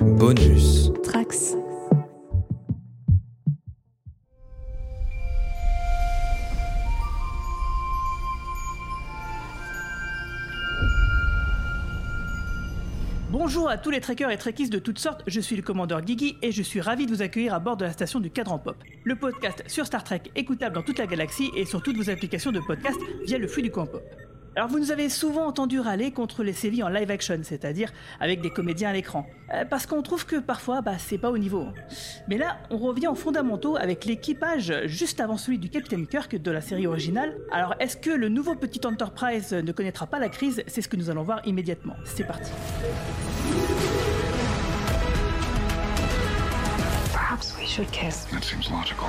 Bonus Trax. Bonjour à tous les trekkers et trekkies de toutes sortes, je suis le commandeur Guigui et je suis ravi de vous accueillir à bord de la station du Cadran Pop, le podcast sur Star Trek écoutable dans toute la galaxie et sur toutes vos applications de podcast via le flux du coin pop. Alors vous nous avez souvent entendu râler contre les séries en live action, c'est-à-dire avec des comédiens à l'écran, parce qu'on trouve que parfois c'est pas au niveau. Mais là, on revient aux fondamentaux avec l'équipage juste avant celui du Capitaine Kirk de la série originale. Alors est-ce que le nouveau petit Enterprise ne connaîtra pas la crise? C'est ce que nous allons voir immédiatement. C'est parti. Perhaps we should kiss. That seems logical.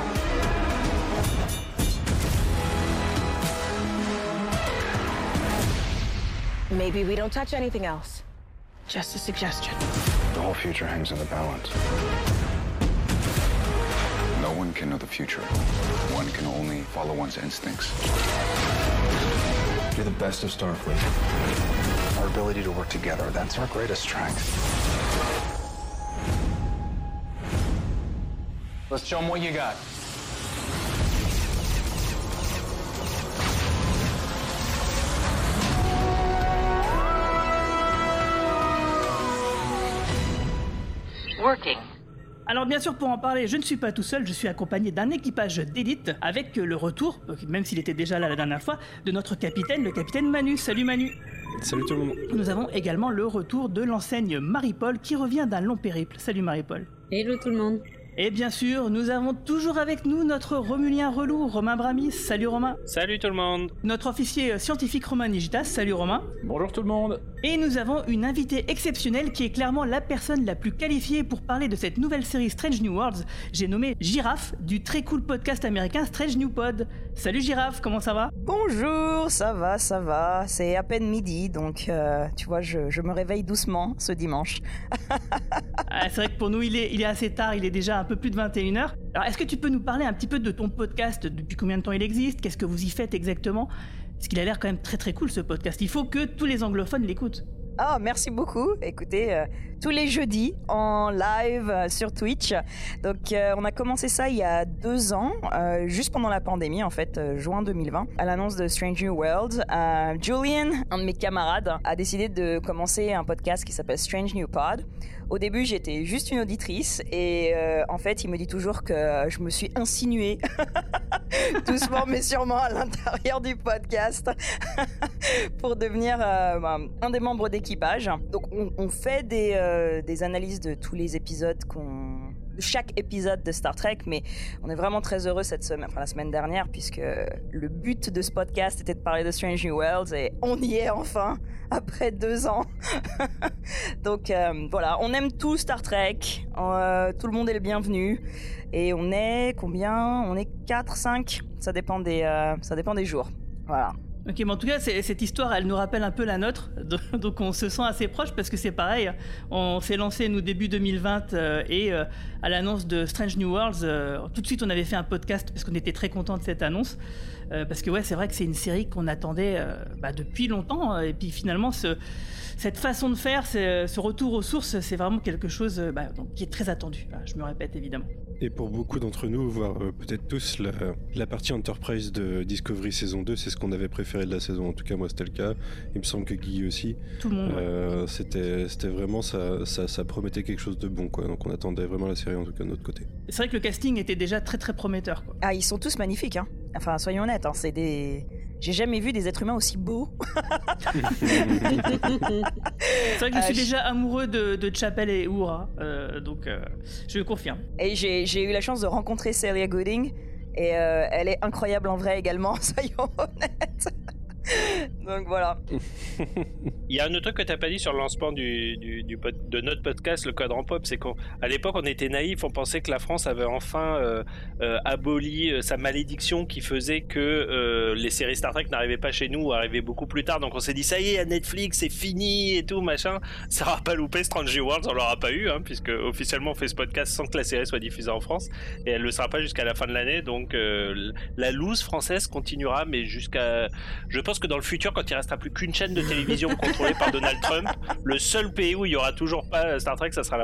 Maybe we don't touch anything else. Just a suggestion. The whole future hangs in the balance. No one can know the future. One can only follow one's instincts. You're the best of Starfleet. Our ability to work together, that's our greatest strength. Let's show them what you got. Working. Alors bien sûr, pour en parler, je ne suis pas tout seul, je suis accompagné d'un équipage d'élite avec le retour, même s'il était déjà là la dernière fois, de notre capitaine, le capitaine Manu. Salut Manu. Salut tout le monde. Nous avons également le retour de l'enseigne Marie-Paul qui revient d'un long périple. Salut Marie-Paul. Hello tout le monde. Et bien sûr, nous avons toujours avec nous notre Romulien relou, Romain Bramis. Salut Romain. Salut tout le monde. Notre officier scientifique Romain Nigitas. Salut Romain. Bonjour tout le monde. Et nous avons une invitée exceptionnelle qui est clairement la personne la plus qualifiée pour parler de cette nouvelle série Strange New Worlds. J'ai nommé Giraffe du très cool podcast américain Strange New Pod. Salut Giraffe, comment ça va? Bonjour, ça va, c'est à peine midi, donc tu vois, je me réveille doucement ce dimanche. C'est vrai que pour nous il est assez tard, il est déjà un peu plus de 21h. Alors est-ce que tu peux nous parler un petit peu de ton podcast, depuis combien de temps il existe, qu'est-ce que vous y faites exactement? Parce qu'il a l'air quand même très très cool ce podcast, il faut que tous les anglophones l'écoutent. Ah, merci beaucoup. Écoutez, tous les jeudis en live sur Twitch. Donc, on a commencé ça il y a 2 ans, juste pendant la pandémie, en fait, juin 2020, à l'annonce de Strange New Worlds. Julian, un de mes camarades, a décidé de commencer un podcast qui s'appelle Strange New Pod. Au début, j'étais juste une auditrice et en fait, il me dit toujours que je me suis insinuée doucement mais sûrement à l'intérieur du podcast pour devenir un des membres d'équipage. Donc, on fait des analyses de tous les épisodes de chaque épisode de Star Trek, mais on est vraiment très heureux la semaine dernière, puisque le but de ce podcast était de parler de Strange New Worlds et on y est enfin après 2 ans. Donc voilà, on aime tout Star Trek, tout le monde est le bienvenu et on est combien? On est 4, 5, ça dépend des jours. Voilà. Ok, mais en tout cas, cette histoire, elle nous rappelle un peu la nôtre, donc on se sent assez proche parce que c'est pareil, on s'est lancé nous début 2020 et à l'annonce de Strange New Worlds, tout de suite on avait fait un podcast parce qu'on était très contents de cette annonce, parce que ouais, c'est vrai que c'est une série qu'on attendait depuis longtemps, et puis finalement cette façon de faire, ce retour aux sources, c'est vraiment quelque chose donc, qui est très attendu, je me répète évidemment. Et pour beaucoup d'entre nous, voire peut-être tous, la partie Enterprise de Discovery saison 2, c'est ce qu'on avait préféré de la saison. En tout cas, moi, c'était le cas. Il me semble que Guy aussi. Tout le monde. C'était vraiment, ça promettait quelque chose de bon, quoi. Donc on attendait vraiment la série, en tout cas, de notre côté. C'est vrai que le casting était déjà très très prometteur, quoi. Ah, ils sont tous magnifiques, hein. Enfin, soyons honnêtes, hein, j'ai jamais vu des êtres humains aussi beaux. C'est vrai que je suis déjà amoureux de Chapel et Uhura, donc je le confirme. Et j'ai eu la chance de rencontrer Celia Gooding, et elle est incroyable en vrai également, soyons honnêtes. Donc voilà. Il y a un autre truc que t'as pas dit sur le lancement de notre podcast, le Cadran Pop, c'est qu'à l'époque on était naïfs, on pensait que la France avait enfin aboli sa malédiction qui faisait que les séries Star Trek n'arrivaient pas chez nous, arrivaient beaucoup plus tard. Donc on s'est dit ça y est, à Netflix c'est fini et tout machin. Ça aura pas loupé Strange New Worlds, on l'aura pas eu, puisque officiellement on fait ce podcast sans que la série soit diffusée en France et elle le sera pas jusqu'à la fin de l'année. Donc la loose française continuera, mais jusqu'à, je pense que dans le futur, quand il restera plus qu'une chaîne de télévision contrôlée par Donald Trump, le seul pays où il y aura toujours pas Star Trek, ça sera la France.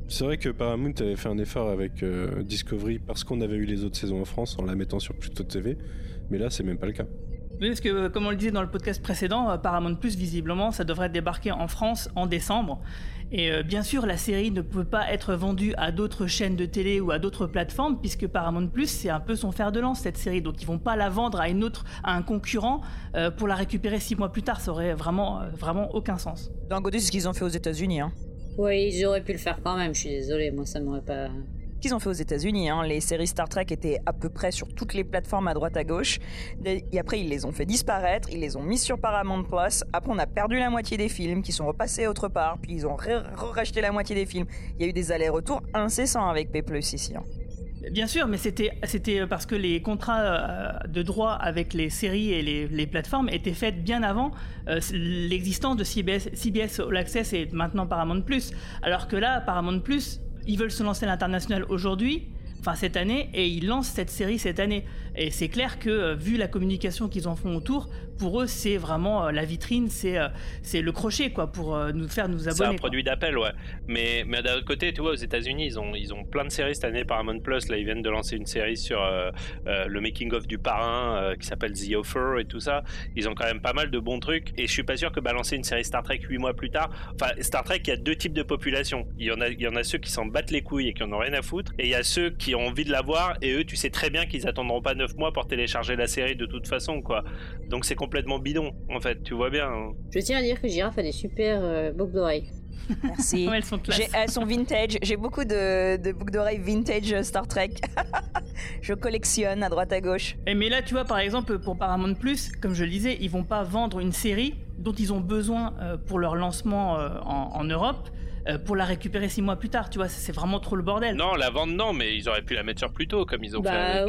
C'est vrai que Paramount avait fait un effort avec Discovery parce qu'on avait eu les autres saisons en France en la mettant sur Pluto TV, mais là c'est même pas le cas. Oui, parce que comme on le disait dans le podcast précédent, Paramount Plus, visiblement, ça devrait débarquer en France en décembre. Et bien sûr, la série ne peut pas être vendue à d'autres chaînes de télé ou à d'autres plateformes, puisque Paramount Plus, c'est un peu son fer de lance, cette série. Donc ils vont pas la vendre à à un concurrent pour la récupérer 6 mois plus tard. Ça aurait vraiment aucun sens. D'un côté, c'est ce qu'ils ont fait aux États-Unis. Hein. Oui, ils auraient pu le faire quand même, je suis désolée, moi ça m'aurait pas... Qu'ils ont fait aux États-Unis, hein. Les séries Star Trek étaient à peu près sur toutes les plateformes à droite à gauche. Et après, ils les ont fait disparaître, ils les ont mis sur Paramount Plus. Après, on a perdu la moitié des films qui sont repassés autre part, puis ils ont racheté la moitié des films. Il y a eu des allers-retours incessants avec P+ ici. Hein. Bien sûr, mais c'était parce que les contrats de droit avec les séries et les plateformes étaient faits bien avant l'existence de CBS All Access et maintenant Paramount+. Alors que là, Paramount+, ils veulent se lancer à l'international aujourd'hui, enfin cette année, et ils lancent cette série cette année. Et c'est clair que, vu la communication qu'ils en font autour, pour eux, c'est vraiment la vitrine, c'est le crochet, quoi, pour nous abonner. C'est un produit d'appel, ouais. Mais d'un autre côté, tu vois, aux États-Unis, ils ont plein de séries cette année. Paramount Plus, là, ils viennent de lancer une série sur le making-of du Parrain qui s'appelle The Offer et tout ça. Ils ont quand même pas mal de bons trucs. Et je suis pas sûr que balancer une série Star Trek 8 mois plus tard. Enfin, Star Trek, il y a deux types de population. Il y en a ceux qui s'en battent les couilles et qui en ont rien à foutre. Et il y a ceux qui ont envie de la voir. Et eux, tu sais très bien qu'ils attendront pas 9 mois pour télécharger la série de toute façon, quoi. Donc c'est complètement bidon, en fait, tu vois bien. Hein. Je tiens à dire que Giraffe a des super boucles d'oreilles. Merci. Elles sont classe. Elles sont vintage. J'ai beaucoup de boucles d'oreilles vintage Star Trek. Je collectionne à droite à gauche. Mais là, tu vois, par exemple, pour Paramount+, comme je le disais, ils vont pas vendre une série dont ils ont besoin pour leur lancement en Europe. Pour la récupérer 6 mois plus tard, tu vois, c'est vraiment trop le bordel. Non, la vente non, mais ils auraient pu la mettre sur Pluto comme ils ont fait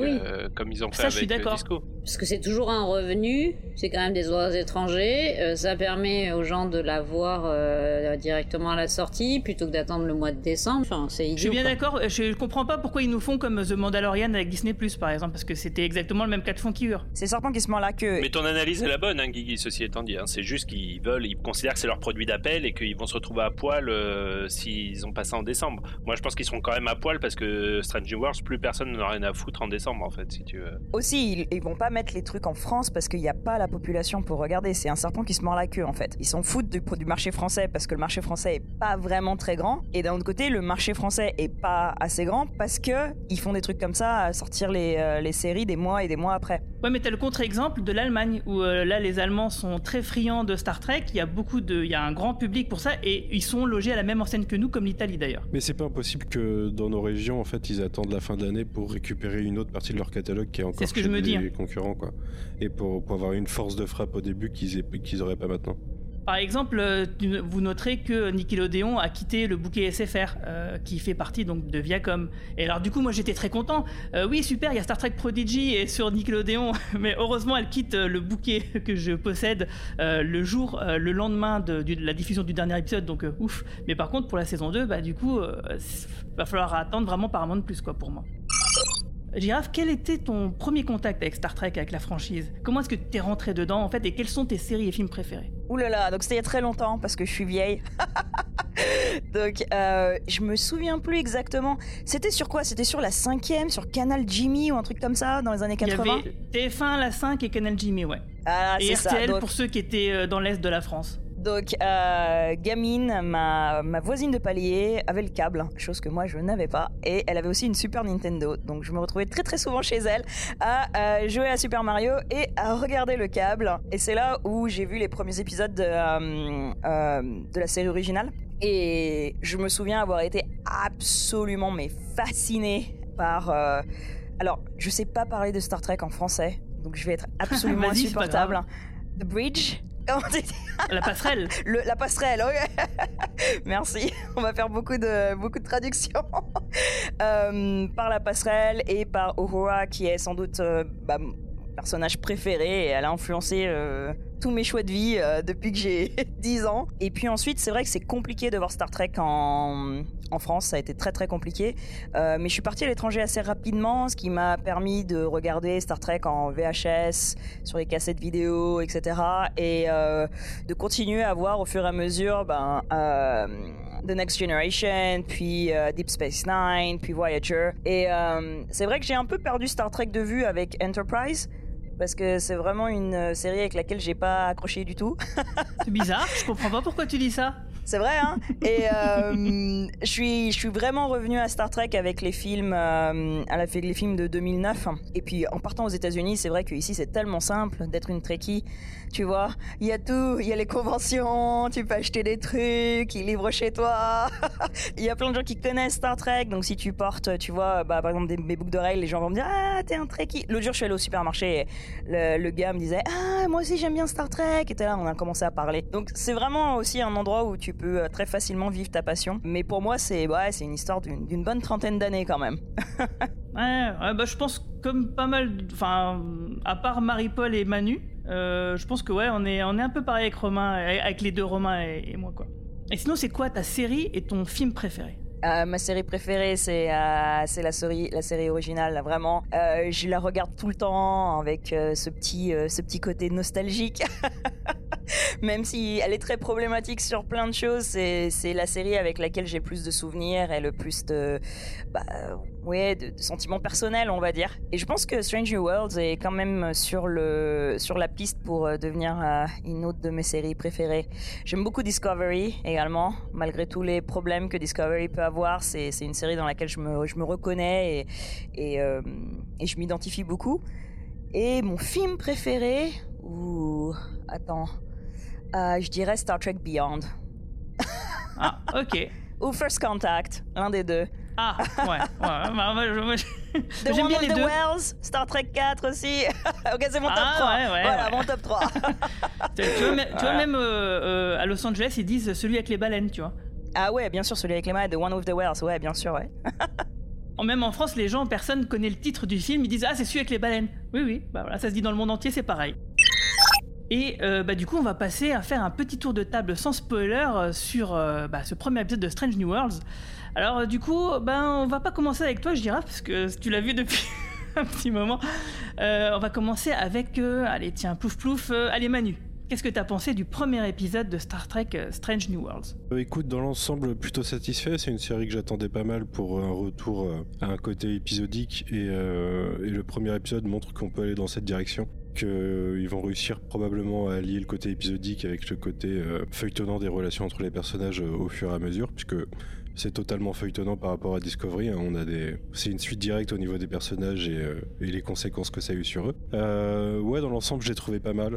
avec Disco. Parce que c'est toujours un revenu, c'est quand même des horaires étrangers, ça permet aux gens de la voir directement à la sortie plutôt que d'attendre le mois de décembre. Enfin, c'est idiot. Je suis bien d'accord, je comprends pas pourquoi ils nous font comme The Mandalorian avec Disney+, par exemple, parce que c'était exactement le même cas de figure. C'est serpent qui se mord la queue. Mais ton analyse est la bonne, hein, Guigui, ceci étant dit. Hein. C'est juste qu'ils considèrent que c'est leur produit d'appel et qu'ils vont se retrouver à poil s'ils ont pas ça en décembre. Moi, je pense qu'ils seront quand même à poil parce que Strange New Worlds, plus personne n'en a rien à foutre en décembre, en fait, si tu veux. Aussi, ils vont pas mettre les trucs en France parce qu'il n'y a pas la population pour regarder. C'est un serpent qui se mord la queue, en fait. Ils s'en foutent du marché français parce que le marché français est pas vraiment très grand. Et d'un autre côté, le marché français est pas assez grand parce que ils font des trucs comme ça, à sortir les séries des mois et des mois après. Ouais, mais t'as le contre-exemple de l'Allemagne où là, les Allemands sont très friands de Star Trek. Il y a un grand public pour ça et ils sont logés à la même enseigne que nous, comme l'Italie d'ailleurs. Mais c'est pas impossible que dans nos régions, en fait, ils attendent la fin de l'année pour récupérer une autre partie de leur catalogue qui est encore chez les concurrents, quoi. Et pour avoir une force de frappe au début qu'ils auraient pas maintenant. Par exemple, vous noterez que Nickelodeon a quitté le bouquet SFR, qui fait partie donc de Viacom. Et alors du coup, moi j'étais très content. Oui, super, il y a Star Trek Prodigy et sur Nickelodeon, mais heureusement elle quitte le bouquet que je possède le lendemain de la diffusion du dernier épisode, donc ouf. Mais par contre, pour la saison 2, bah du coup, va falloir attendre vraiment Paramount Plus, quoi, pour moi. Giraffe, quel était ton premier contact avec Star Trek, avec la franchise? Comment est-ce que tu es rentré dedans, en fait, et quelles sont tes séries et films préférés? Ouh là là, donc c'était il y a très longtemps, parce que je suis vieille. Donc, je me souviens plus exactement. C'était sur quoi? C'était sur la 5e, sur Canal Jimmy ou un truc comme ça, dans les années 80? Il y avait TF1, la 5 et Canal Jimmy, ouais. Ah, et c'est RTL ça, donc... pour ceux qui étaient dans l'Est de la France. Donc, gamine, ma voisine de palier avait le câble, chose que moi je n'avais pas, et elle avait aussi une Super Nintendo. Donc, je me retrouvais très très souvent chez elle à jouer à Super Mario et à regarder le câble. Et c'est là où j'ai vu les premiers épisodes de la série originale. Et je me souviens avoir été absolument fascinée par... Alors, je sais pas parler de Star Trek en français, donc je vais être absolument insupportable. The Bridge. La passerelle. La passerelle, oui. Merci. On va faire beaucoup de traductions. Par la passerelle et par Uhura, qui est sans doute mon personnage préféré, et elle a influencé tous mes choix de vie depuis que j'ai 10 ans. Et puis ensuite, c'est vrai que c'est compliqué de voir Star Trek en France, ça a été très très compliqué. Mais je suis partie à l'étranger assez rapidement, ce qui m'a permis de regarder Star Trek en VHS, sur les cassettes vidéo, etc. Et de continuer à voir au fur et à mesure The Next Generation, puis Deep Space Nine, puis Voyager. Et c'est vrai que j'ai un peu perdu Star Trek de vue avec Enterprise, parce que c'est vraiment une série avec laquelle j'ai pas accroché du tout. C'est bizarre, je comprends pas pourquoi tu dis ça. C'est vrai, hein. Et je suis vraiment revenu à Star Trek avec les films, les films de 2009. Et puis en partant aux États-Unis, c'est vrai qu'ici c'est tellement simple d'être une Trekkie. Tu vois, il y a tout, il y a les conventions, tu peux acheter des trucs, ils livrent chez toi. Il y a plein de gens qui connaissent Star Trek, donc si tu portes, tu vois, par exemple mes boucles d'oreilles, les gens vont me dire ah t'es un Trekkie. L'autre jour je suis allé au supermarché, et le gars me disait ah moi aussi j'aime bien Star Trek. Et là on a commencé à parler. Donc c'est vraiment aussi un endroit où tu peux très facilement vivre ta passion. Mais pour moi c'est une histoire d'une bonne trentaine d'années quand même. Ouais, je pense comme pas mal, enfin à part Marie-Paul et Manu. Je pense que on est un peu pareil avec Romain, avec les deux Romain et moi quoi. Et sinon c'est quoi ta série et ton film préféré? Ma série préférée c'est la série originale là, vraiment. Je la regarde tout le temps avec ce petit côté nostalgique. Même si elle est très problématique sur plein de choses, c'est la série avec laquelle j'ai plus de souvenirs et le plus de sentiments personnels, on va dire. Et je pense que Strange New Worlds est quand même sur la piste pour devenir une autre de mes séries préférées. J'aime beaucoup Discovery également, malgré tous les problèmes que Discovery peut avoir. C'est une série dans laquelle je me reconnais et je m'identifie beaucoup. Et mon film préféré, je dirais Star Trek Beyond. Ah, ok. Ou First Contact, l'un des deux. Ah, ouais. J'aime bien les deux. The Wells, Star Trek 4 aussi. Ok, c'est mon top 3. Voilà, mon top 3. Tu vois, même à Los Angeles, ils disent celui avec les baleines, tu vois. Ah ouais, bien sûr, celui avec les baleines, The One with the Wells, ouais, bien sûr, ouais. Même en France, personne connaît le titre du film, ils disent ah, c'est celui avec les baleines. Oui, voilà, ça se dit dans le monde entier, c'est pareil. Et du coup, on va passer à faire un petit tour de table sans spoiler sur ce premier épisode de Strange New Worlds. Alors du coup, on va pas commencer avec toi, Girafe, parce que tu l'as vu depuis un petit moment. On va commencer avec, allez tiens, plouf, allez Manu. Qu'est-ce que t'as pensé du premier épisode de Star Trek Strange New Worlds ? Écoute, dans l'ensemble, plutôt satisfait. C'est une série que j'attendais pas mal pour un retour à un côté épisodique et le premier épisode montre qu'on peut aller dans cette direction. Qu'ils vont réussir probablement à allier le côté épisodique avec le côté feuilletonnant des relations entre les personnages au fur et à mesure, puisque c'est totalement feuilletonnant par rapport à Discovery. C'est une suite directe au niveau des personnages et les conséquences que ça a eu sur eux. Dans l'ensemble, j'ai trouvé pas mal.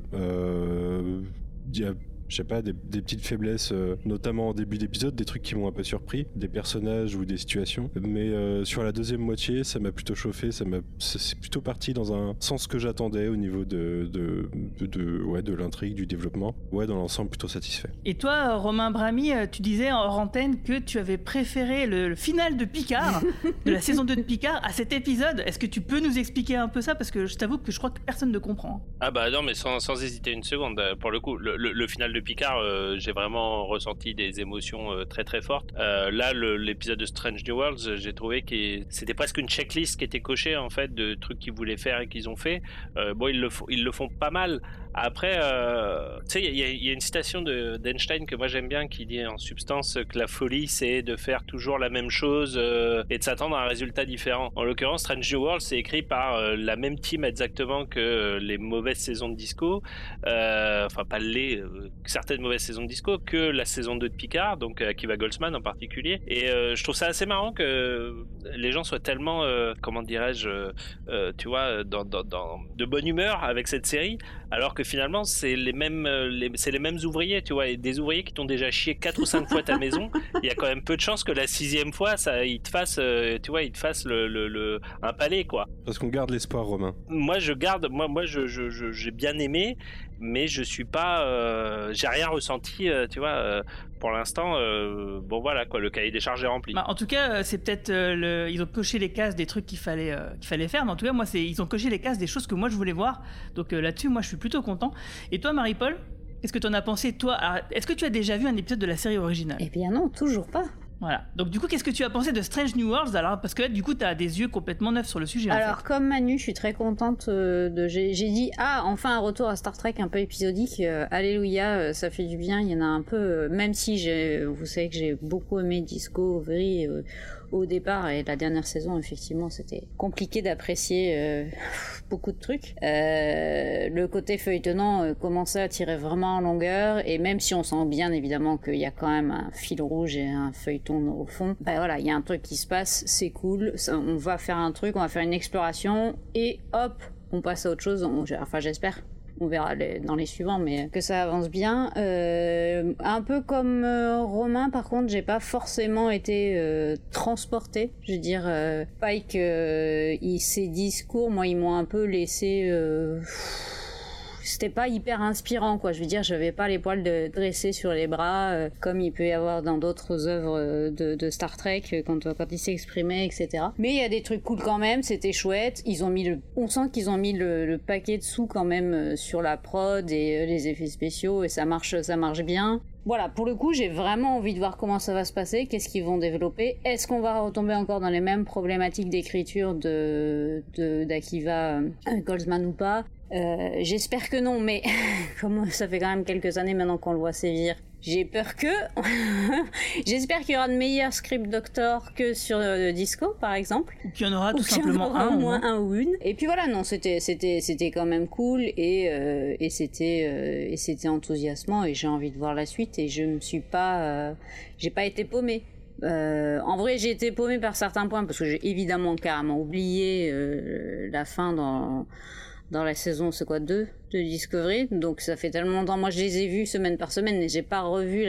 Il y a, je sais pas, des petites faiblesses, notamment en début d'épisode, des trucs qui m'ont un peu surpris, des personnages ou des situations. Mais sur la deuxième moitié, ça m'a plutôt chauffé. C'est plutôt parti dans un sens que j'attendais au niveau de l'intrigue, du développement. Dans l'ensemble, plutôt satisfait. Et toi, Romain Bramy, tu disais hors antenne que tu avais préféré le final de Picard, de la saison 2 de Picard, à cet épisode. Est-ce que tu peux nous expliquer un peu ça ? Parce que je t'avoue que je crois que personne ne comprend. Ah bah non, mais sans hésiter une seconde. Pour le coup, le final de Picard, j'ai vraiment ressenti des émotions très très fortes. Là, l'épisode de Strange New Worlds, j'ai trouvé que c'était presque une checklist qui était cochée en fait de trucs qu'ils voulaient faire et qu'ils ont fait. Ils le font pas mal. Après, tu sais, il y a une citation d'Einstein que moi j'aime bien qui dit en substance que la folie c'est de faire toujours la même chose et de s'attendre à un résultat différent. En l'occurrence, Strange New World c'est écrit par la même team exactement que les mauvaises saisons de Disco, enfin pas certaines mauvaises saisons de Disco, que la saison 2 de Picard, donc Akiva Goldsman en particulier. Et je trouve ça assez marrant que les gens soient tellement, comment dirais-je, tu vois, de bonne humeur avec cette série, alors que finalement c'est les mêmes ouvriers, tu vois, et des ouvriers qui t'ont déjà chié 4 ou 5 fois ta maison. Il y a quand même peu de chances que la 6e fois ils te fassent un palais, quoi. Parce qu'on garde l'espoir, Romain. Moi j'ai bien aimé, mais je suis pas j'ai rien ressenti, tu vois, pour l'instant. Bon voilà quoi, le cahier des charges est rempli. En tout cas, c'est peut-être ils ont coché les cases des trucs qu'il fallait faire, mais en tout cas moi ils ont coché les cases des choses que moi je voulais voir, donc là-dessus moi je suis plutôt content. Et toi Marie-Paul, qu'est-ce que t'en as pensé toi? Alors, est-ce que tu as déjà vu un épisode de la série originale? Eh bien non, toujours pas. Voilà. Donc du coup, qu'est-ce que tu as pensé de Strange New Worlds alors, parce que là, du coup, tu as des yeux complètement neufs sur le sujet. Alors, comme Manu, je suis très contente j'ai dit enfin un retour à Star Trek un peu épisodique. Alléluia, ça fait du bien. Il y en a un peu, même si vous savez que j'ai beaucoup aimé Discovery au départ, et la dernière saison, effectivement, c'était compliqué d'apprécier beaucoup de trucs. Le côté feuilletonnant commençait à tirer vraiment en longueur, et même si on sent bien évidemment qu'il y a quand même un fil rouge et un feuilleton au fond, voilà, il y a un truc qui se passe, c'est cool, on va faire un truc, on va faire une exploration, et hop, on passe à autre chose, enfin j'espère. On verra dans les suivants, mais que ça avance bien. Un peu comme Romain, par contre, j'ai pas forcément été transportée. Je veux dire, Pike, ses discours, moi, ils m'ont un peu laissé... c'était pas hyper inspirant, quoi. Je veux dire, j'avais pas les poils dressés sur les bras, comme il peut y avoir dans d'autres œuvres de Star Trek, quand il s'exprimait, etc. Mais il y a des trucs cool quand même, c'était chouette. On sent qu'ils ont mis le paquet de sous quand même sur la prod et les effets spéciaux, et ça marche bien. Voilà, pour le coup, j'ai vraiment envie de voir comment ça va se passer, qu'est-ce qu'ils vont développer. Est-ce qu'on va retomber encore dans les mêmes problématiques d'écriture d'Akiva Goldsman ou pas? J'espère que non, mais comme ça fait quand même quelques années maintenant qu'on le voit sévir, j'ai peur que... J'espère qu'il y aura de meilleurs script doctors que sur Disco, par exemple. Ou qu'il y en aura tout simplement un ou une. Et puis voilà, non, c'était quand même cool, et c'était enthousiasmant, et j'ai envie de voir la suite, et je me suis pas... j'ai pas été paumée. En vrai, j'ai été paumée par certains points, parce que j'ai évidemment carrément oublié la fin dans la saison, c'est quoi, 2 de Discovery, donc ça fait tellement longtemps. Moi, je les ai vus semaine par semaine, mais j'ai pas revu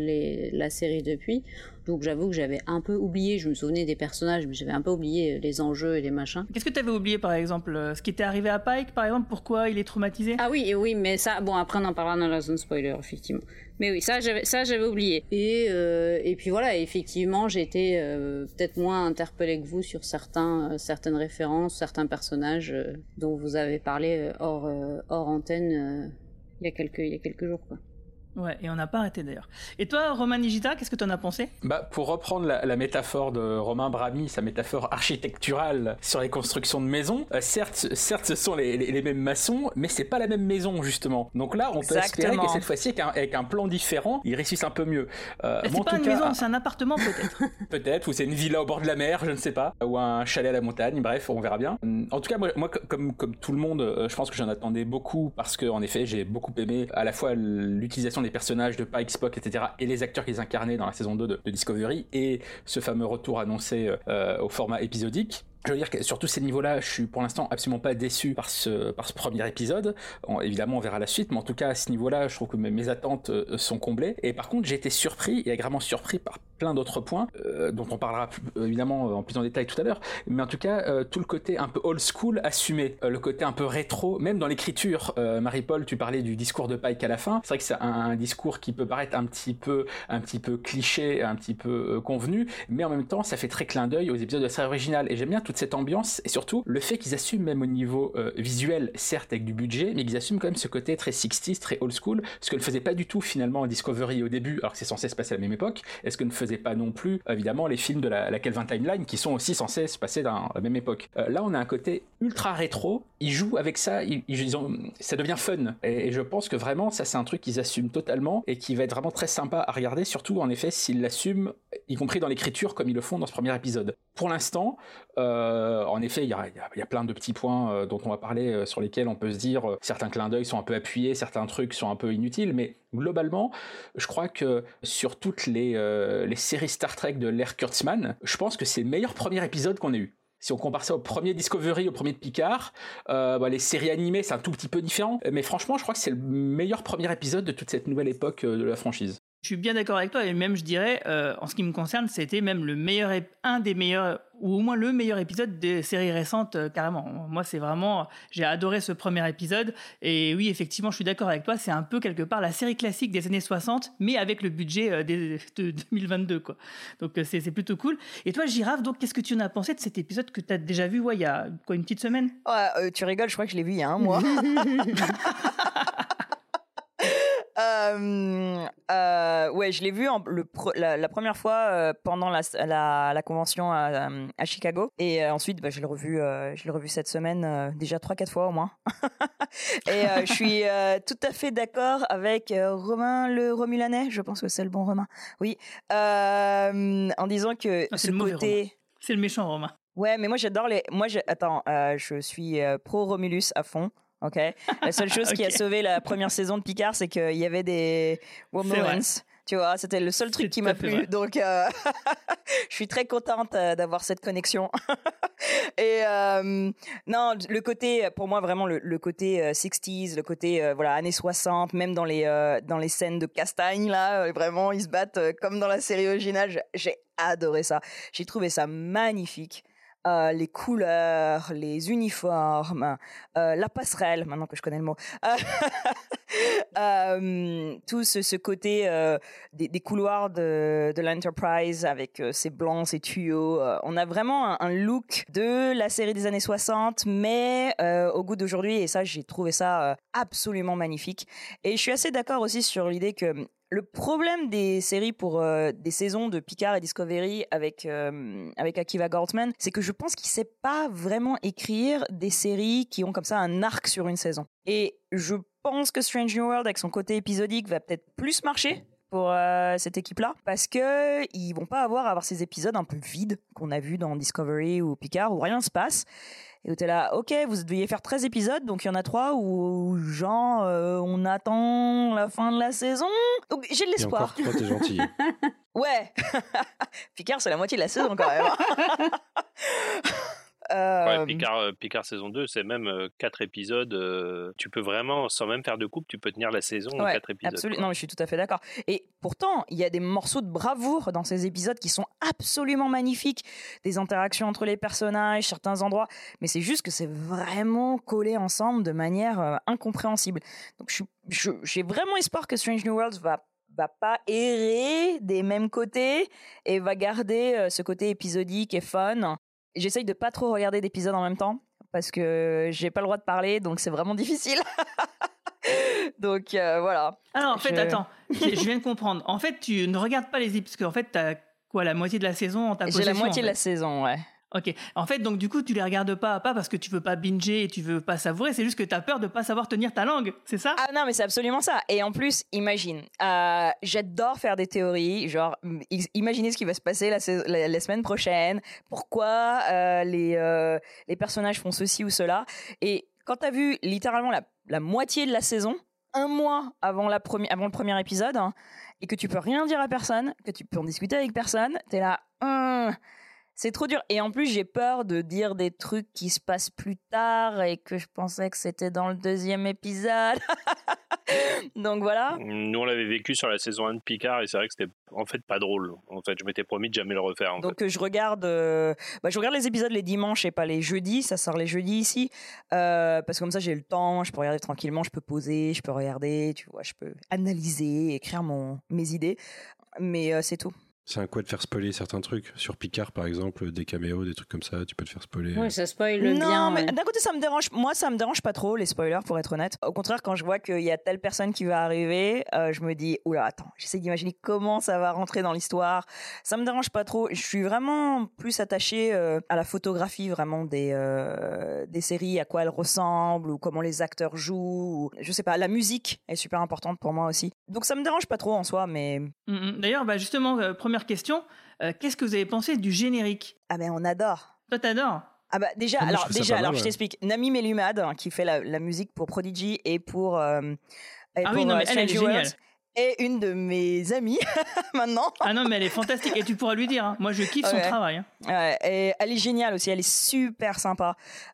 la série depuis, donc j'avoue que j'avais un peu oublié. Je me souvenais des personnages, mais j'avais un peu oublié les enjeux et les machins. Qu'est-ce que tu avais oublié, par exemple, ce qui était arrivé à Pike, par exemple, pourquoi il est traumatisé? Ah oui, mais ça, bon, après on en parlera dans la zone spoiler, effectivement. Mais oui, ça j'avais oublié. Et puis voilà, effectivement, j'ai été peut-être moins interpellée que vous sur certaines références, certains personnages dont vous avez parlé hors antenne il y a quelques jours, quoi. Ouais, et on n'a pas arrêté d'ailleurs. Et toi, Romain Nigita, qu'est-ce que tu en as pensé? Pour reprendre la métaphore de Romain Brami, sa métaphore architecturale sur les constructions de maisons, certes, ce sont les mêmes maçons, mais c'est pas la même maison, justement. Donc là, on peut espérer que cette fois-ci, avec un plan différent, ils réussissent un peu mieux. C'est pas une maison, c'est un appartement, peut-être. Peut-être, ou c'est une villa au bord de la mer, je ne sais pas, ou un chalet à la montagne, bref, on verra bien. En tout cas, moi comme tout le monde, je pense que j'en attendais beaucoup, parce que en effet, j'ai beaucoup aimé à la fois l'utilisation des personnages de Pike, Spock, etc., et les acteurs qu'ils incarnaient dans la saison 2 de Discovery, et ce fameux retour annoncé au format épisodique. Je veux dire que sur tous ces niveaux-là, je suis pour l'instant absolument pas déçu par ce premier épisode. Évidemment, on verra la suite, mais en tout cas, à ce niveau-là, je trouve que mes attentes sont comblées. Et par contre, j'ai été surpris, et agréablement surpris par plein d'autres points, dont on parlera évidemment en plus en détail tout à l'heure. Mais en tout cas, tout le côté un peu old school assumé, le côté un peu rétro, même dans l'écriture. Marie-Paul, tu parlais du discours de Pike à la fin. C'est vrai que c'est un discours qui peut paraître un petit peu cliché, un petit peu convenu, mais en même temps, ça fait très clin d'œil aux épisodes de la série originale. Et j'aime bien toute cette ambiance, et surtout le fait qu'ils assument même au niveau visuel, certes avec du budget, mais qu'ils assument quand même ce côté très 60s, très old school, ce que ne faisait pas du tout finalement Discovery au début, alors que c'est censé se passer à la même époque, et ce que ne faisait pas non plus évidemment les films de la Kelvin Timeline, qui sont aussi censés se passer dans la même époque. Là, on a un côté ultra rétro, ils jouent avec ça, ça devient fun, et je pense que vraiment ça c'est un truc qu'ils assument totalement, et qui va être vraiment très sympa à regarder, surtout en effet s'ils l'assument, y compris dans l'écriture comme ils le font dans ce premier épisode. Pour l'instant, en effet, il y a plein de petits points dont on va parler, sur lesquels on peut se dire certains clins d'œil sont un peu appuyés, certains trucs sont un peu inutiles, mais globalement, je crois que sur toutes les séries Star Trek de l'ère Kurtzman, je pense que c'est le meilleur premier épisode qu'on ait eu. Si on compare ça au premier Discovery, au premier de Picard, les séries animées, c'est un tout petit peu différent, mais franchement, je crois que c'est le meilleur premier épisode de toute cette nouvelle époque de la franchise. Je suis bien d'accord avec toi, et même je dirais, en ce qui me concerne, c'était même un des meilleurs, ou au moins le meilleur épisode des séries récentes, carrément. Moi, c'est vraiment, j'ai adoré ce premier épisode, et oui, effectivement, je suis d'accord avec toi, c'est un peu quelque part la série classique des années 60, mais avec le budget de 2022, quoi. Donc c'est plutôt cool. Et toi, Girafe, donc qu'est-ce que tu en as pensé de cet épisode que tu as déjà vu, il y a une petite semaine? Tu rigoles, je crois que je l'ai vu il y a un mois. Ouais, je l'ai vu la première fois pendant la convention à Chicago. Et ensuite, je l'ai revu cette semaine déjà 3-4 fois au moins. Et je suis tout à fait d'accord avec Romain le Romulanais. Je pense que c'est le bon Romain. Oui. En disant que c'est le mauvais Romain. C'est le méchant Romain. Ouais, mais moi j'adore je suis pro Romulus à fond. Ok. La seule chose qui a sauvé la première saison de Picard, c'est qu'il y avait des Romulans. Tu vois, c'était le seul truc qui m'a plu. Donc, je suis très contente d'avoir cette connexion. Et non, le côté, pour moi, vraiment le côté 60s, le côté années 60, même dans les scènes de castagne là, vraiment ils se battent comme dans la série originale. J'ai adoré ça. J'ai trouvé ça magnifique. Les couleurs, les uniformes, la passerelle, maintenant que je connais le mot, tout ce côté des couloirs de l'Enterprise avec ses blancs, ses tuyaux. On a vraiment un look de la série des années 60, mais au goût d'aujourd'hui, et ça, j'ai trouvé ça absolument magnifique. Et je suis assez d'accord aussi sur l'idée que le problème des séries pour des saisons de Picard et Discovery avec Akiva Goldsman, c'est que je pense qu'il sait pas vraiment écrire des séries qui ont comme ça un arc sur une saison. Et je pense que Strange New World, avec son côté épisodique, va peut-être plus marcher pour cette équipe-là, parce que ils vont pas avoir ces épisodes un peu vides qu'on a vu dans Discovery ou Picard où rien se passe. Et où t'es là, ok, vous deviez faire 13 épisodes, donc il y en a 3 où genre on attend la fin de la saison. Donc j'ai de l'espoir. Et encore 3, t'es gentil. Ouais. Picard, c'est la moitié de la saison quand même. Ouais, Picard saison 2, c'est même 4 épisodes. Tu peux vraiment, sans même faire de coupe, tu peux tenir la saison en 4 épisodes. Absolument. Non, mais je suis tout à fait d'accord. Et pourtant, il y a des morceaux de bravoure dans ces épisodes qui sont absolument magnifiques. Des interactions entre les personnages, certains endroits. Mais c'est juste que c'est vraiment collé ensemble de manière incompréhensible. Donc j'ai vraiment espoir que Strange New Worlds va pas errer des mêmes côtés et va garder ce côté épisodique et fun. J'essaye de pas trop regarder d'épisodes en même temps parce que j'ai pas le droit de parler, donc c'est vraiment difficile. Donc voilà. Alors en fait, attends, je viens de comprendre. En fait, tu ne regardes pas les épisodes parce qu'en fait, t'as quoi, la moitié de la saison en ta possession? J'ai la moitié de la saison, ouais. Ok. En fait, donc du coup, tu les regardes pas parce que tu veux pas binger et tu veux pas savourer. C'est juste que t'as peur de pas savoir tenir ta langue, c'est ça? Ah non, mais c'est absolument ça. Et en plus, imagine, j'adore faire des théories. Genre, imaginez ce qui va se passer la semaine prochaine. Pourquoi les personnages font ceci ou cela. Et quand t'as vu littéralement la moitié de la saison, un mois avant le premier épisode, hein, et que tu peux rien dire à personne, que tu peux en discuter avec personne, t'es là. C'est trop dur. Et en plus, j'ai peur de dire des trucs qui se passent plus tard et que je pensais que c'était dans le 2e épisode. Donc voilà. Nous, on l'avait vécu sur la saison 1 de Picard et c'est vrai que c'était en fait pas drôle. En fait, je m'étais promis de jamais le refaire. Donc je regarde les épisodes les dimanches et pas les jeudis. Ça sort les jeudis ici. Parce que comme ça, j'ai le temps, je peux regarder tranquillement, je peux poser, je peux regarder, tu vois, je peux analyser, écrire mes idées. Mais c'est tout. C'est un quoi de faire spoiler certains trucs. Sur Picard, par exemple, des caméos, des trucs comme ça, tu peux te faire spoiler. Ouais, ça spoil bien. Non, mais d'un côté, ça me dérange. Moi, ça me dérange pas trop, les spoilers, pour être honnête. Au contraire, quand je vois qu'il y a telle personne qui va arriver, je me dis, oula, attends, j'essaie d'imaginer comment ça va rentrer dans l'histoire. Ça me dérange pas trop. Je suis vraiment plus attachée à la photographie, vraiment, des séries, à quoi elles ressemblent, ou comment les acteurs jouent, ou, je sais pas, la musique est super importante pour moi aussi. Donc ça me dérange pas trop en soi, mais... D'ailleurs, justement, première question, qu'est-ce que vous avez pensé du générique? Ah ben on adore. Toi t'adores? Ah bah déjà, je t'explique. Nami Mellumad, qui fait la musique pour Prodigy et pour elle est géniale. est une de mes amies maintenant. Ah non, mais elle est fantastique et tu pourras lui dire, hein. Moi je kiffe son travail. Hein. Ouais, et elle est géniale aussi, elle est super sympa.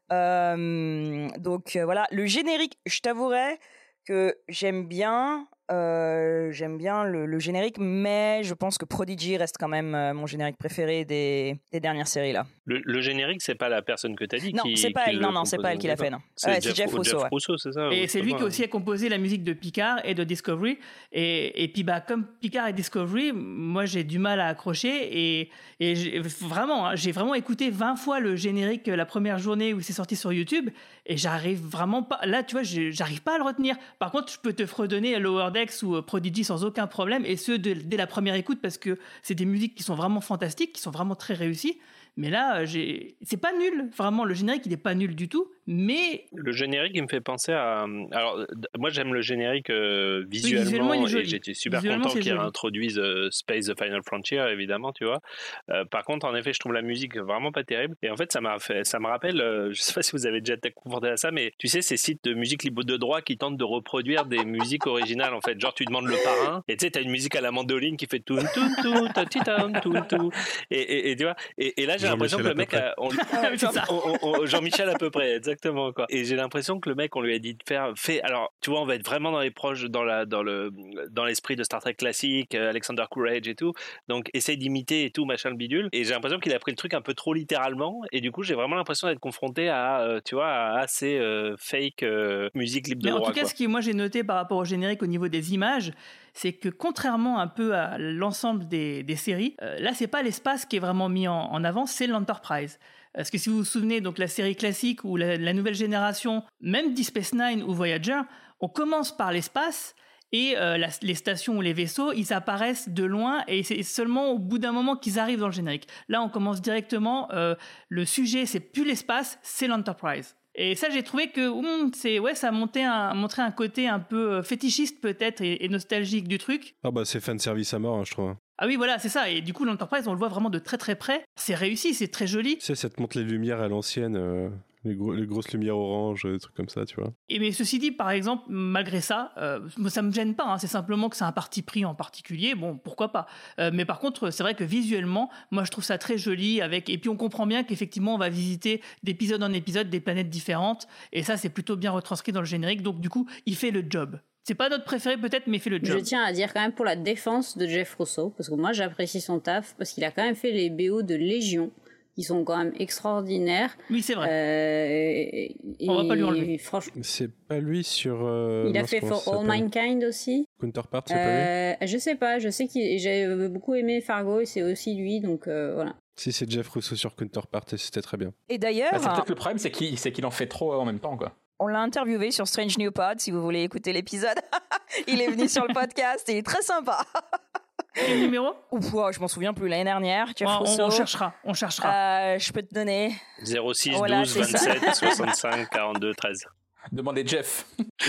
Donc voilà, le générique, je t'avouerai que j'aime bien le générique, mais je pense que Prodigy reste quand même mon générique préféré des dernières séries là. Le générique, c'est pas la personne que t'as dit. Non, c'est pas elle. Non, c'est pas elle qui l'a fait. Non. C'est Jeff Russo, c'est ça. Et c'est lui qui aussi a composé la musique de Picard et de Discovery. Et puis comme Picard et Discovery, moi j'ai du mal à accrocher et j'ai vraiment écouté 20 fois le générique la première journée où c'est sorti sur YouTube et j'arrive vraiment pas. Là, tu vois, j'arrive pas à le retenir. Par contre, je peux te fredonner Lower X ou Prodigy sans aucun problème, et ce dès la première écoute, parce que c'est des musiques qui sont vraiment fantastiques, qui sont vraiment très réussies. Mais là, c'est pas nul. Vraiment, le générique, il est pas nul du tout. Mais le générique, il me fait penser à. Alors, moi, j'aime le générique visuellement, il est joli. Et j'étais super content qu'ils réintroduisent Space the Final Frontier, évidemment, tu vois. Par contre, en effet, je trouve la musique vraiment pas terrible. Et en fait, ça me rappelle, je sais pas si vous avez déjà été confronté à ça, mais tu sais, ces sites de musique libre de droit qui tentent de reproduire des musiques originales, en fait. Genre, tu demandes le parrain, et tu sais, t'as une musique à la mandoline qui fait tout, et tu vois. Et là, j'ai l'impression que le mec, Jean-Michel à peu près, exactement quoi. Et j'ai l'impression que le mec, on lui a dit de faire, alors tu vois, on va être vraiment dans les proches, dans l'esprit de Star Trek classique, Alexander Courage et tout. Donc essaye d'imiter et tout, machin le bidule. Et j'ai l'impression qu'il a pris le truc un peu trop littéralement. Et du coup, j'ai vraiment l'impression d'être confronté à, tu vois, à assez fake musique libre de droit. En tout cas, quoi. ce que moi j'ai noté par rapport au générique au niveau des images, c'est que contrairement un peu à l'ensemble des séries, là c'est pas l'espace qui est vraiment mis en avant, c'est l'Enterprise. Parce que si vous vous souvenez, donc la série classique ou la nouvelle génération, même Deep Space Nine ou Voyager, on commence par l'espace et les stations ou les vaisseaux, ils apparaissent de loin et c'est seulement au bout d'un moment qu'ils arrivent dans le générique. Là, on commence directement, le sujet, c'est plus l'espace, c'est l'Enterprise. Et ça, j'ai trouvé que ça montrait un côté un peu fétichiste peut-être et nostalgique du truc. Ah bah c'est fanservice à mort, hein, je trouve. Ah oui, voilà, c'est ça. Et du coup, l'Enterprise, on le voit vraiment de très très près. C'est réussi, c'est très joli. Tu sais, ça te montre les lumières à l'ancienne, les grosses lumières oranges, des trucs comme ça, tu vois. Et mais ceci dit, par exemple, malgré ça, ça me gêne pas. Hein, c'est simplement que c'est un parti pris en particulier. Bon, pourquoi pas. Mais par contre, c'est vrai que visuellement, moi, je trouve ça très joli. Et puis, on comprend bien qu'effectivement, on va visiter d'épisode en épisode des planètes différentes. Et ça, c'est plutôt bien retranscrit dans le générique. Donc, du coup, il fait le job. C'est pas notre préféré peut-être, mais il fait le job. Je tiens à dire quand même pour la défense de Jeff Russo, parce que moi j'apprécie son taf, parce qu'il a quand même fait les BO de Légion, qui sont quand même extraordinaires. Oui, c'est vrai. On va pas lui enlever. Franchement, c'est pas lui sur... il a fait For All Mankind aussi. Counterpart, c'est pas lui? Je sais pas, je sais que j'ai beaucoup aimé Fargo et c'est aussi lui, donc voilà. Si c'est Jeff Russo sur Counterpart, c'était très bien. Et d'ailleurs... c'est peut-être le problème, c'est qu'il en fait trop en même temps, quoi. On l'a interviewé sur Strange New Pod, si vous voulez écouter l'épisode. Il est venu sur le podcast et il est très sympa. Quel numéro? Je m'en souviens plus, l'année dernière. On cherchera. Je peux te donner 06 12 27 65 42 13. Demandez Jeff.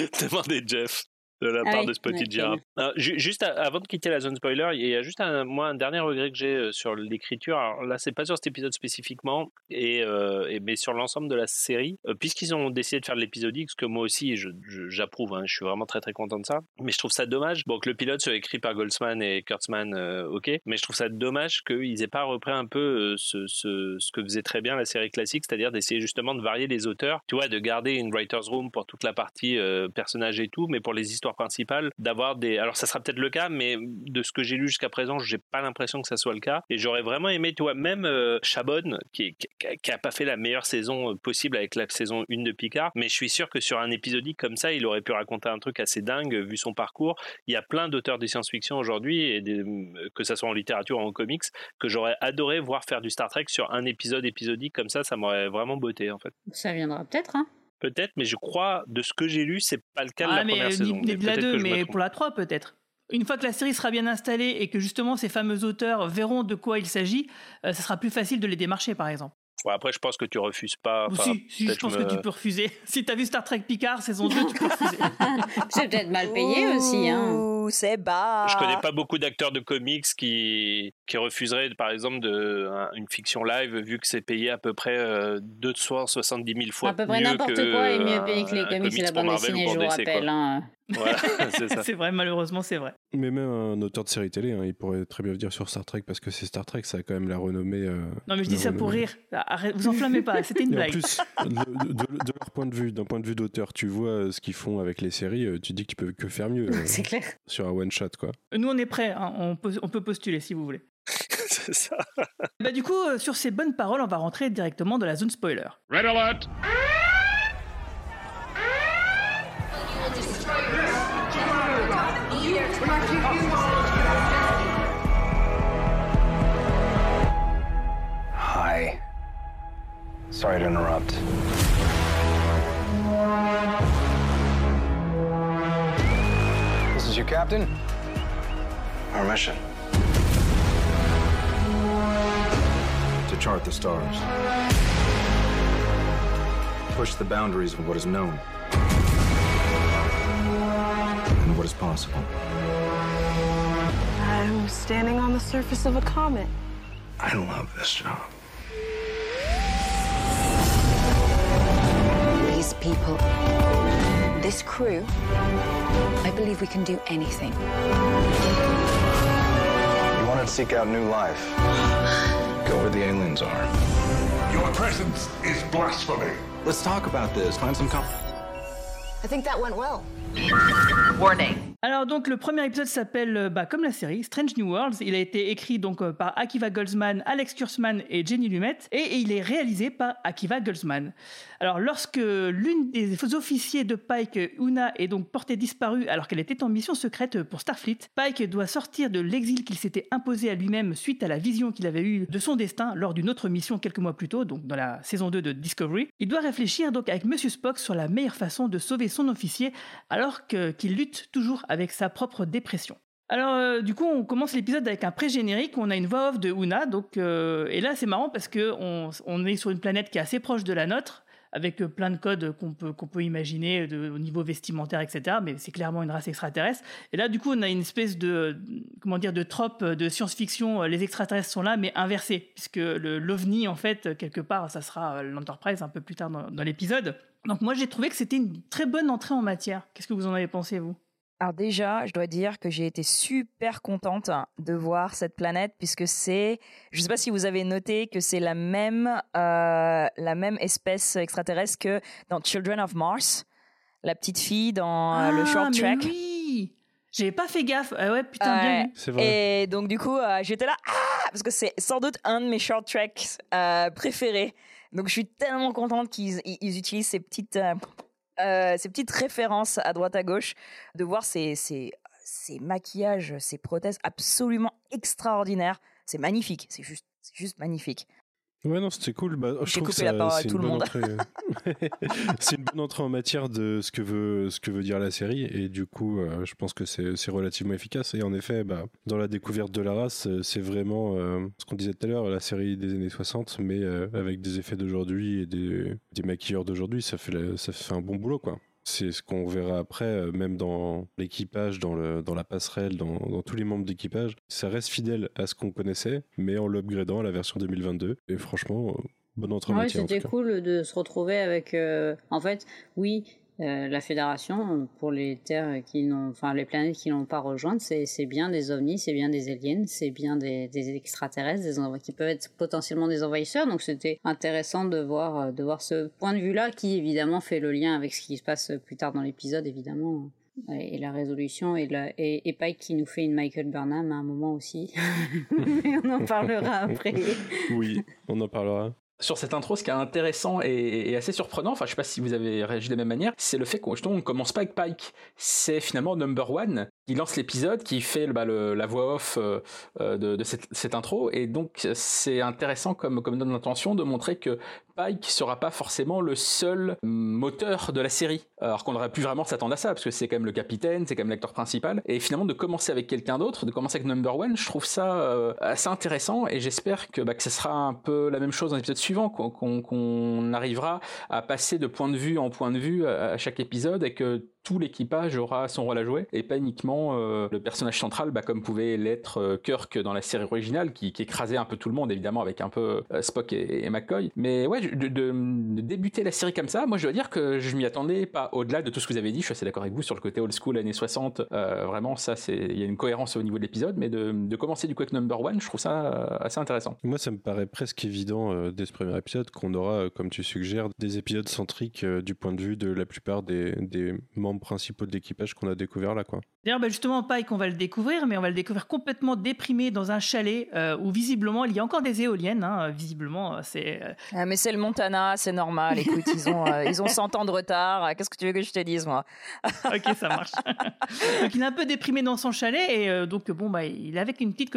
De la part de Spotty Giraffe. Juste avant de quitter la zone spoiler, il y a juste un dernier regret que j'ai sur l'écriture. Alors là, c'est pas sur cet épisode spécifiquement, mais sur l'ensemble de la série, puisqu'ils ont décidé de faire de l'épisodique, ce que moi aussi j'approuve. Hein, je suis vraiment très très content de ça. Mais je trouve ça dommage. Bon, que le pilote soit écrit par Goldsman et Kurtzman, ok. Mais je trouve ça dommage qu'ils aient pas repris un peu ce que faisait très bien la série classique, c'est-à-dire d'essayer justement de varier les auteurs. Tu vois, de garder une writer's room pour toute la partie personnages et tout, mais pour les histoires principale, d'avoir des... Alors ça sera peut-être le cas, mais de ce que j'ai lu jusqu'à présent, j'ai pas l'impression que ça soit le cas. Et j'aurais vraiment aimé, tu vois, même Chabon, qui a pas fait la meilleure saison possible avec la saison 1 de Picard, mais je suis sûr que sur un épisodique comme ça, il aurait pu raconter un truc assez dingue, vu son parcours. Il y a plein d'auteurs de science-fiction aujourd'hui, et que ça soit en littérature ou en comics, que j'aurais adoré voir faire du Star Trek sur un épisode épisodique comme ça m'aurait vraiment botté, en fait. Ça viendra peut-être, hein. Peut-être, mais je crois, de ce que j'ai lu, c'est pas le cas de la première saison. Mais de la 2, mais pour la 3 peut-être. Une fois que la série sera bien installée et que justement ces fameux auteurs verront de quoi il s'agit, ça sera plus facile de les démarcher par exemple. Ouais, après, je pense que tu refuses pas. Si, je pense que tu peux refuser. Si t'as vu Star Trek Picard saison 2, tu peux refuser. C'est peut-être mal payé aussi, hein. C'est bas. Je connais pas beaucoup d'acteurs de comics qui refuseraient, par exemple, une fiction live, vu que c'est payé à peu près 270 000 fois. À peu près n'importe quoi est mieux payé que les comics et la bande dessinée, je vous rappelle. Hein. Voilà, c'est ça. C'est vrai, malheureusement, c'est vrai. Mais même un auteur de série télé, il pourrait très bien venir sur Star Trek parce que c'est Star Trek, ça a quand même la renommée. Non, mais je dis ça pour rire. Arrête, vous enflammez pas, c'était une blague. En plus, de leur point de vue, d'un point de vue d'auteur, tu vois ce qu'ils font avec les séries, tu dis que tu peux que faire mieux. C'est clair. Sur un one shot, quoi. Nous, on est prêts, hein, on peut postuler si vous voulez. C'est ça. Du coup, sur ces bonnes paroles, on va rentrer directement dans la zone spoiler. Red alert! Hi. Sorry to interrupt. This is As your captain, our mission. To chart the stars. Push the boundaries of what is known. And what is possible. I'm standing on the surface of a comet. I love this job. These people, this crew, I believe we can do anything. You want to seek out new life. Go where the aliens are. Your presence is blasphemy. Let's talk about this. Find some I think that went well. Warning. Alors donc le premier épisode s'appelle comme la série Strange New Worlds. Il a été écrit donc par Akiva Goldsman, Alex Kurtzman et Jenny Lumet et il est réalisé par Akiva Goldsman. Alors lorsque l'une des officiers de Pike, Una, est donc portée disparue alors qu'elle était en mission secrète pour Starfleet, Pike doit sortir de l'exil qu'il s'était imposé à lui-même suite à la vision qu'il avait eue de son destin lors d'une autre mission quelques mois plus tôt, donc dans la saison 2 de Discovery. Il doit réfléchir donc avec Monsieur Spock sur la meilleure façon de sauver son officier alors qu'il lutte toujours avec sa propre dépression. Alors du coup on commence l'épisode avec un pré-générique, on a une voix off de Una, donc, et là c'est marrant parce qu'on est sur une planète qui est assez proche de la nôtre, avec plein de codes qu'on peut imaginer au niveau vestimentaire, etc. Mais c'est clairement une race extraterrestre. Et là, du coup, on a une espèce de trope de science-fiction. Les extraterrestres sont là, mais inversés, puisque l'OVNI, en fait, quelque part, ça sera l'Enterprise un peu plus tard dans l'épisode. Donc moi, j'ai trouvé que c'était une très bonne entrée en matière. Qu'est-ce que vous en avez pensé, vous ? Alors déjà, je dois dire que j'ai été super contente de voir cette planète puisque je sais pas si vous avez noté que c'est la même espèce extraterrestre que dans Children of Mars, la petite fille dans le Short Trek. Oui, j'avais pas fait gaffe. Ah ouais, putain, bien vu. C'est vrai. Et donc du coup, j'étais là parce que c'est sans doute un de mes Short Treks préférés. Donc je suis tellement contente qu'ils utilisent ces petites références à droite à gauche, de voir ces maquillages, ces prothèses absolument extraordinaires. C'est magnifique, c'est juste magnifique. Ouais, non, c'était cool. Je trouve que la parole à tout le monde. C'est une bonne entrée en matière de ce que veut dire la série, et du coup, je pense que c'est relativement efficace. Et en effet, dans la découverte de la race, c'est vraiment ce qu'on disait tout à l'heure, la série des années 60, mais avec des effets d'aujourd'hui et des maquilleurs d'aujourd'hui, ça fait un bon boulot, quoi. C'est ce qu'on verra après, même dans l'équipage, dans la passerelle, dans tous les membres d'équipage. Ça reste fidèle à ce qu'on connaissait, mais en l'upgradant à la version 2022. Et franchement, bonne entrée en matière. C'était cool de se retrouver avec... en fait, oui... la Fédération, pour les terres les planètes qui n'ont pas rejointes, c'est bien des ovnis, c'est bien des aliens, c'est bien des extraterrestres, qui peuvent être potentiellement des envahisseurs. Donc c'était intéressant de voir ce point de vue-là, qui évidemment fait le lien avec ce qui se passe plus tard dans l'épisode, évidemment, et la résolution et Pike qui nous fait une Michael Burnham à un moment aussi. Mais on en parlera après. Oui, on en parlera. Sur cette intro, ce qui est intéressant et assez surprenant, enfin je sais pas si vous avez réagi de la même manière, c'est le fait qu'on ne commence pas avec Pike. C'est finalement Number One qui lance l'épisode, qui fait la voix off de cette intro, et donc c'est intéressant comme donne l'intention de montrer que Pike sera pas forcément le seul moteur de la série, alors qu'on aurait pu vraiment s'attendre à ça, parce que c'est quand même le capitaine, c'est quand même l'acteur principal, et finalement de commencer avec quelqu'un d'autre, de commencer avec Number One, je trouve ça assez intéressant, et j'espère que ce sera un peu la même chose dans l'épisode suivant, qu'on arrivera à passer de point de vue en point de vue à chaque épisode, et que tout l'équipage aura son rôle à jouer, et pas uniquement le personnage central, comme pouvait l'être Kirk dans la série originale, qui écrasait un peu tout le monde, évidemment, avec un peu Spock et McCoy. Mais ouais, de débuter la série comme ça, moi je dois dire que je m'y attendais pas, au-delà de tout ce que vous avez dit. Je suis assez d'accord avec vous sur le côté old school années 60, vraiment ça, il y a une cohérence au niveau de l'épisode, mais de commencer du coup avec Number One, je trouve ça assez intéressant. Moi ça me paraît presque évident dès ce premier épisode qu'on aura, comme tu suggères, des épisodes centriques du point de vue de la plupart des membres principaux de l'équipage qu'on a découvert là, quoi. D'ailleurs, justement, Pike, on va le découvrir, mais on va le découvrir complètement déprimé dans un chalet où visiblement il y a encore des éoliennes. Visiblement, c'est. Mais c'est le Montana, c'est normal. Écoute, ils ont 100 ans de retard. Qu'est-ce que tu veux que je te dise, moi? Ok, ça marche. Donc il est un peu déprimé dans son chalet, et donc il est avec une petite copine.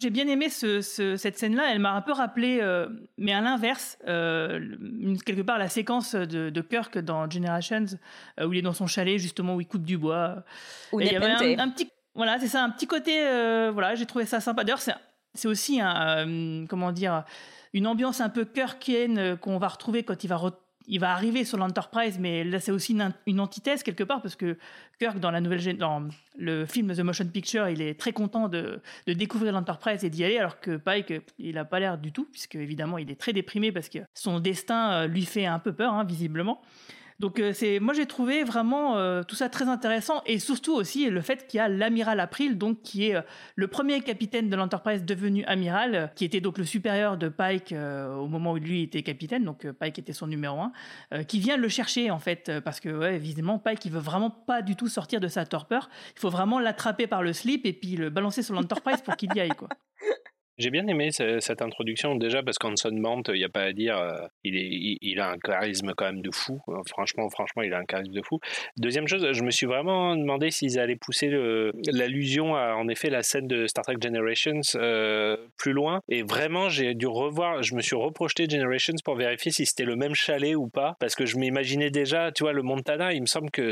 J'ai bien aimé cette scène-là, elle m'a un peu rappelé, mais à l'inverse, quelque part la séquence de Kirk dans Generations, où il est dans son chalet justement, où il coupe du bois. Ou et il y avait Nepenthe. un petit, voilà, c'est ça, un petit côté, voilà, j'ai trouvé ça sympa. D'ailleurs, c'est aussi comment dire, une ambiance un peu Kirkienne qu'on va retrouver quand il va arriver sur l'Enterprise, mais là c'est aussi une antithèse quelque part, parce que Kirk dans le film The Motion Picture, il est très content de découvrir l'Enterprise et d'y aller, alors que Pike, il a pas l'air du tout, puisque évidemment il est très déprimé parce que son destin lui fait un peu peur, hein, visiblement. Donc moi j'ai trouvé vraiment tout ça très intéressant, et surtout aussi le fait qu'il y a l'amiral April, donc qui est le premier capitaine de l'Enterprise devenu amiral, qui était donc le supérieur de Pike au moment où lui était capitaine, donc Pike était son numéro 1, qui vient le chercher en fait, parce que évidemment Pike il veut vraiment pas du tout sortir de sa torpeur, il faut vraiment l'attraper par le slip et puis le balancer sur l'Enterprise pour qu'il y aille, quoi. J'ai bien aimé cette introduction, déjà parce qu'Anson Mount, il n'y a pas à dire, il a un charisme quand même de fou. Franchement, il a un charisme de fou. Deuxième chose, je me suis vraiment demandé s'ils allaient pousser l'allusion à, en effet, la scène de Star Trek Generations plus loin. Et vraiment, j'ai dû revoir, je me suis reprojeté Generations pour vérifier si c'était le même chalet ou pas, parce que je m'imaginais déjà, tu vois, le Montana. Il me semble que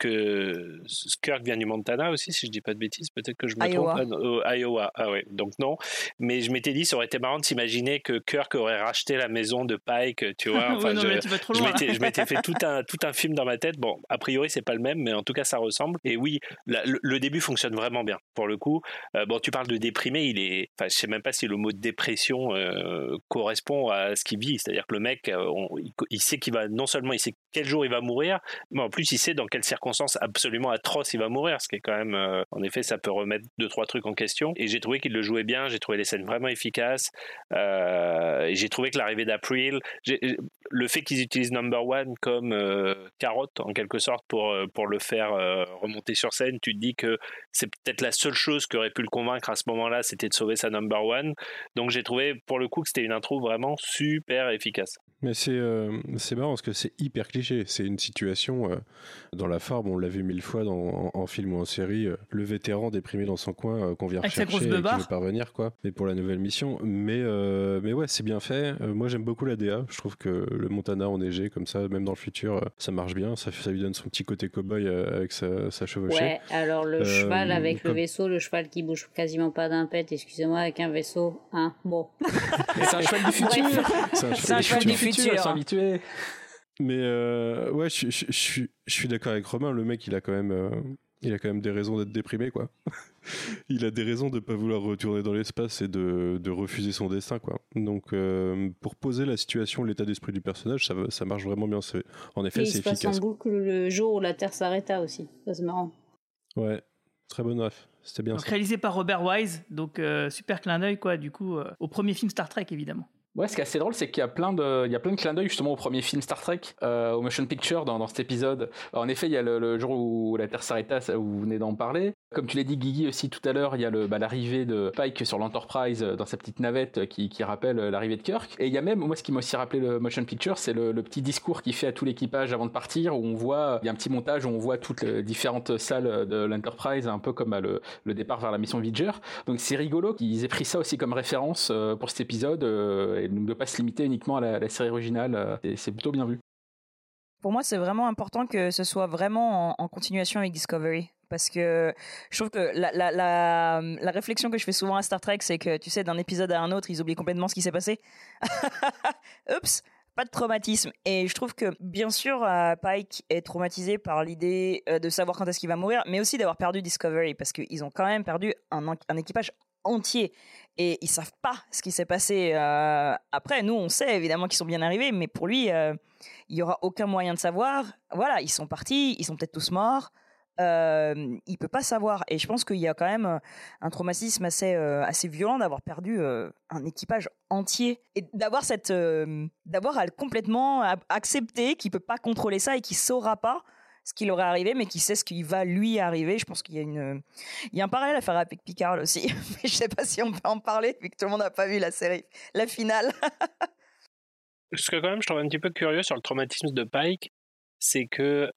Kirk vient du Montana aussi, si je dis pas de bêtises. Peut-être que je me trompe. Iowa. Ah ouais, donc non. Mais je m'étais dit, ça aurait été marrant de s'imaginer que Kirk aurait racheté la maison de Pike, tu vois. Enfin, oui, non, mais tu vas trop loin. Je m'étais fait tout un film dans ma tête. Bon, a priori, c'est pas le même, mais en tout cas, ça ressemble. Et oui, le début fonctionne vraiment bien, pour le coup. Bon, tu parles de déprimé, enfin, je sais même pas si le mot dépression correspond à ce qu'il vit. C'est-à-dire que le mec, il sait non seulement il sait quel jour il va mourir, mais en plus, il sait dans quelles circonstances absolument atroces il va mourir, ce qui est quand même, en effet, ça peut remettre 2-3 trucs en question. Et j'ai trouvé qu'il le jouait bien, j'ai trouvé les scènes vraiment efficaces. J'ai trouvé que l'arrivée d'April, le fait qu'ils utilisent Number One comme carotte en quelque sorte pour le faire remonter sur scène, tu te dis que c'est peut-être la seule chose qui aurait pu le convaincre à ce moment-là, c'était de sauver sa Number One. Donc j'ai trouvé pour le coup que c'était une intro vraiment super efficace. Mais c'est marrant parce que c'est hyper cliché. C'est une situation dans la forme, on l'a vu 1000 fois en film ou en série, le vétéran déprimé dans son coin qu'on vient avec rechercher et qui veut parvenir, quoi. Mais pour la nouvelle mission. Mais ouais, c'est bien fait. Moi, j'aime beaucoup la DA. Je trouve que le Montana enneigé comme ça, même dans le futur, ça marche bien. Ça lui donne son petit côté cow-boy avec sa chevauchée. Ouais, alors le cheval avec le vaisseau, le cheval qui bouge quasiment pas d'un pet, excusez-moi, avec un vaisseau, hein, bon. C'est un cheval du futur. C'est un cheval du futur. S'habituer. Mais ouais, je suis d'accord avec Romain. Le mec, il a quand même des raisons d'être déprimé, quoi. Il a des raisons de pas vouloir retourner dans l'espace et de refuser son destin, quoi. Donc, pour poser la situation, l'état d'esprit du personnage, ça marche vraiment bien. En effet, et c'est efficace. Il se passe en boucle le jour où la Terre s'arrêta aussi. Ça, c'est marrant. Ouais, très bonne ref. C'était bien. Donc, ça. Réalisé par Robert Wise, donc super clin d'œil, quoi, du coup, au premier film Star Trek, évidemment. Ouais, ce qui est assez drôle, c'est qu'il y a plein de clins d'œil justement au premier film Star Trek, au motion picture dans cet épisode. Alors, en effet, il y a le jour où la Terre s'arrêta, où vous venez d'en parler. Comme tu l'as dit, Guigui, aussi tout à l'heure, il y a l'arrivée de Pike sur l'Enterprise dans sa petite navette qui rappelle l'arrivée de Kirk. Et il y a même, moi, ce qui m'a aussi rappelé le motion picture, c'est le petit discours qu'il fait à tout l'équipage avant de partir, où on voit, il y a un petit montage où on voit toutes les différentes salles de l'Enterprise, un peu comme le départ vers la mission Voyager. Donc c'est rigolo qu'ils aient pris ça aussi comme référence pour cet épisode, et donc de pas se limiter uniquement à la série originale. C'est plutôt bien vu. Pour moi, c'est vraiment important que ce soit vraiment en continuation avec Discovery. Parce que je trouve que la réflexion que je fais souvent à Star Trek, c'est que, tu sais, d'un épisode à un autre, ils oublient complètement ce qui s'est passé. Oups, pas de traumatisme. Et je trouve que, bien sûr, Pike est traumatisé par l'idée de savoir quand est-ce qu'il va mourir, mais aussi d'avoir perdu Discovery, parce qu'ils ont quand même perdu un équipage entier. Et ils savent pas ce qui s'est passé après. Nous, on sait évidemment qu'ils sont bien arrivés, mais pour lui, il y aura aucun moyen de savoir. Voilà, ils sont partis, ils sont peut-être tous morts. Il peut pas savoir. Et je pense qu'il y a quand même un traumatisme assez violent d'avoir perdu un équipage entier et d'avoir à complètement accepter qu'il peut pas contrôler ça et qu'il saura pas ce qui leur est arrivé, mais qui sait ce qui va lui arriver. Je pense qu'il y a un parallèle à faire avec Picard aussi. Mais je sais pas si on peut en parler, vu que tout le monde n'a pas vu la série, la finale. Ce que quand même je trouve un petit peu curieux sur le traumatisme de Pike, c'est que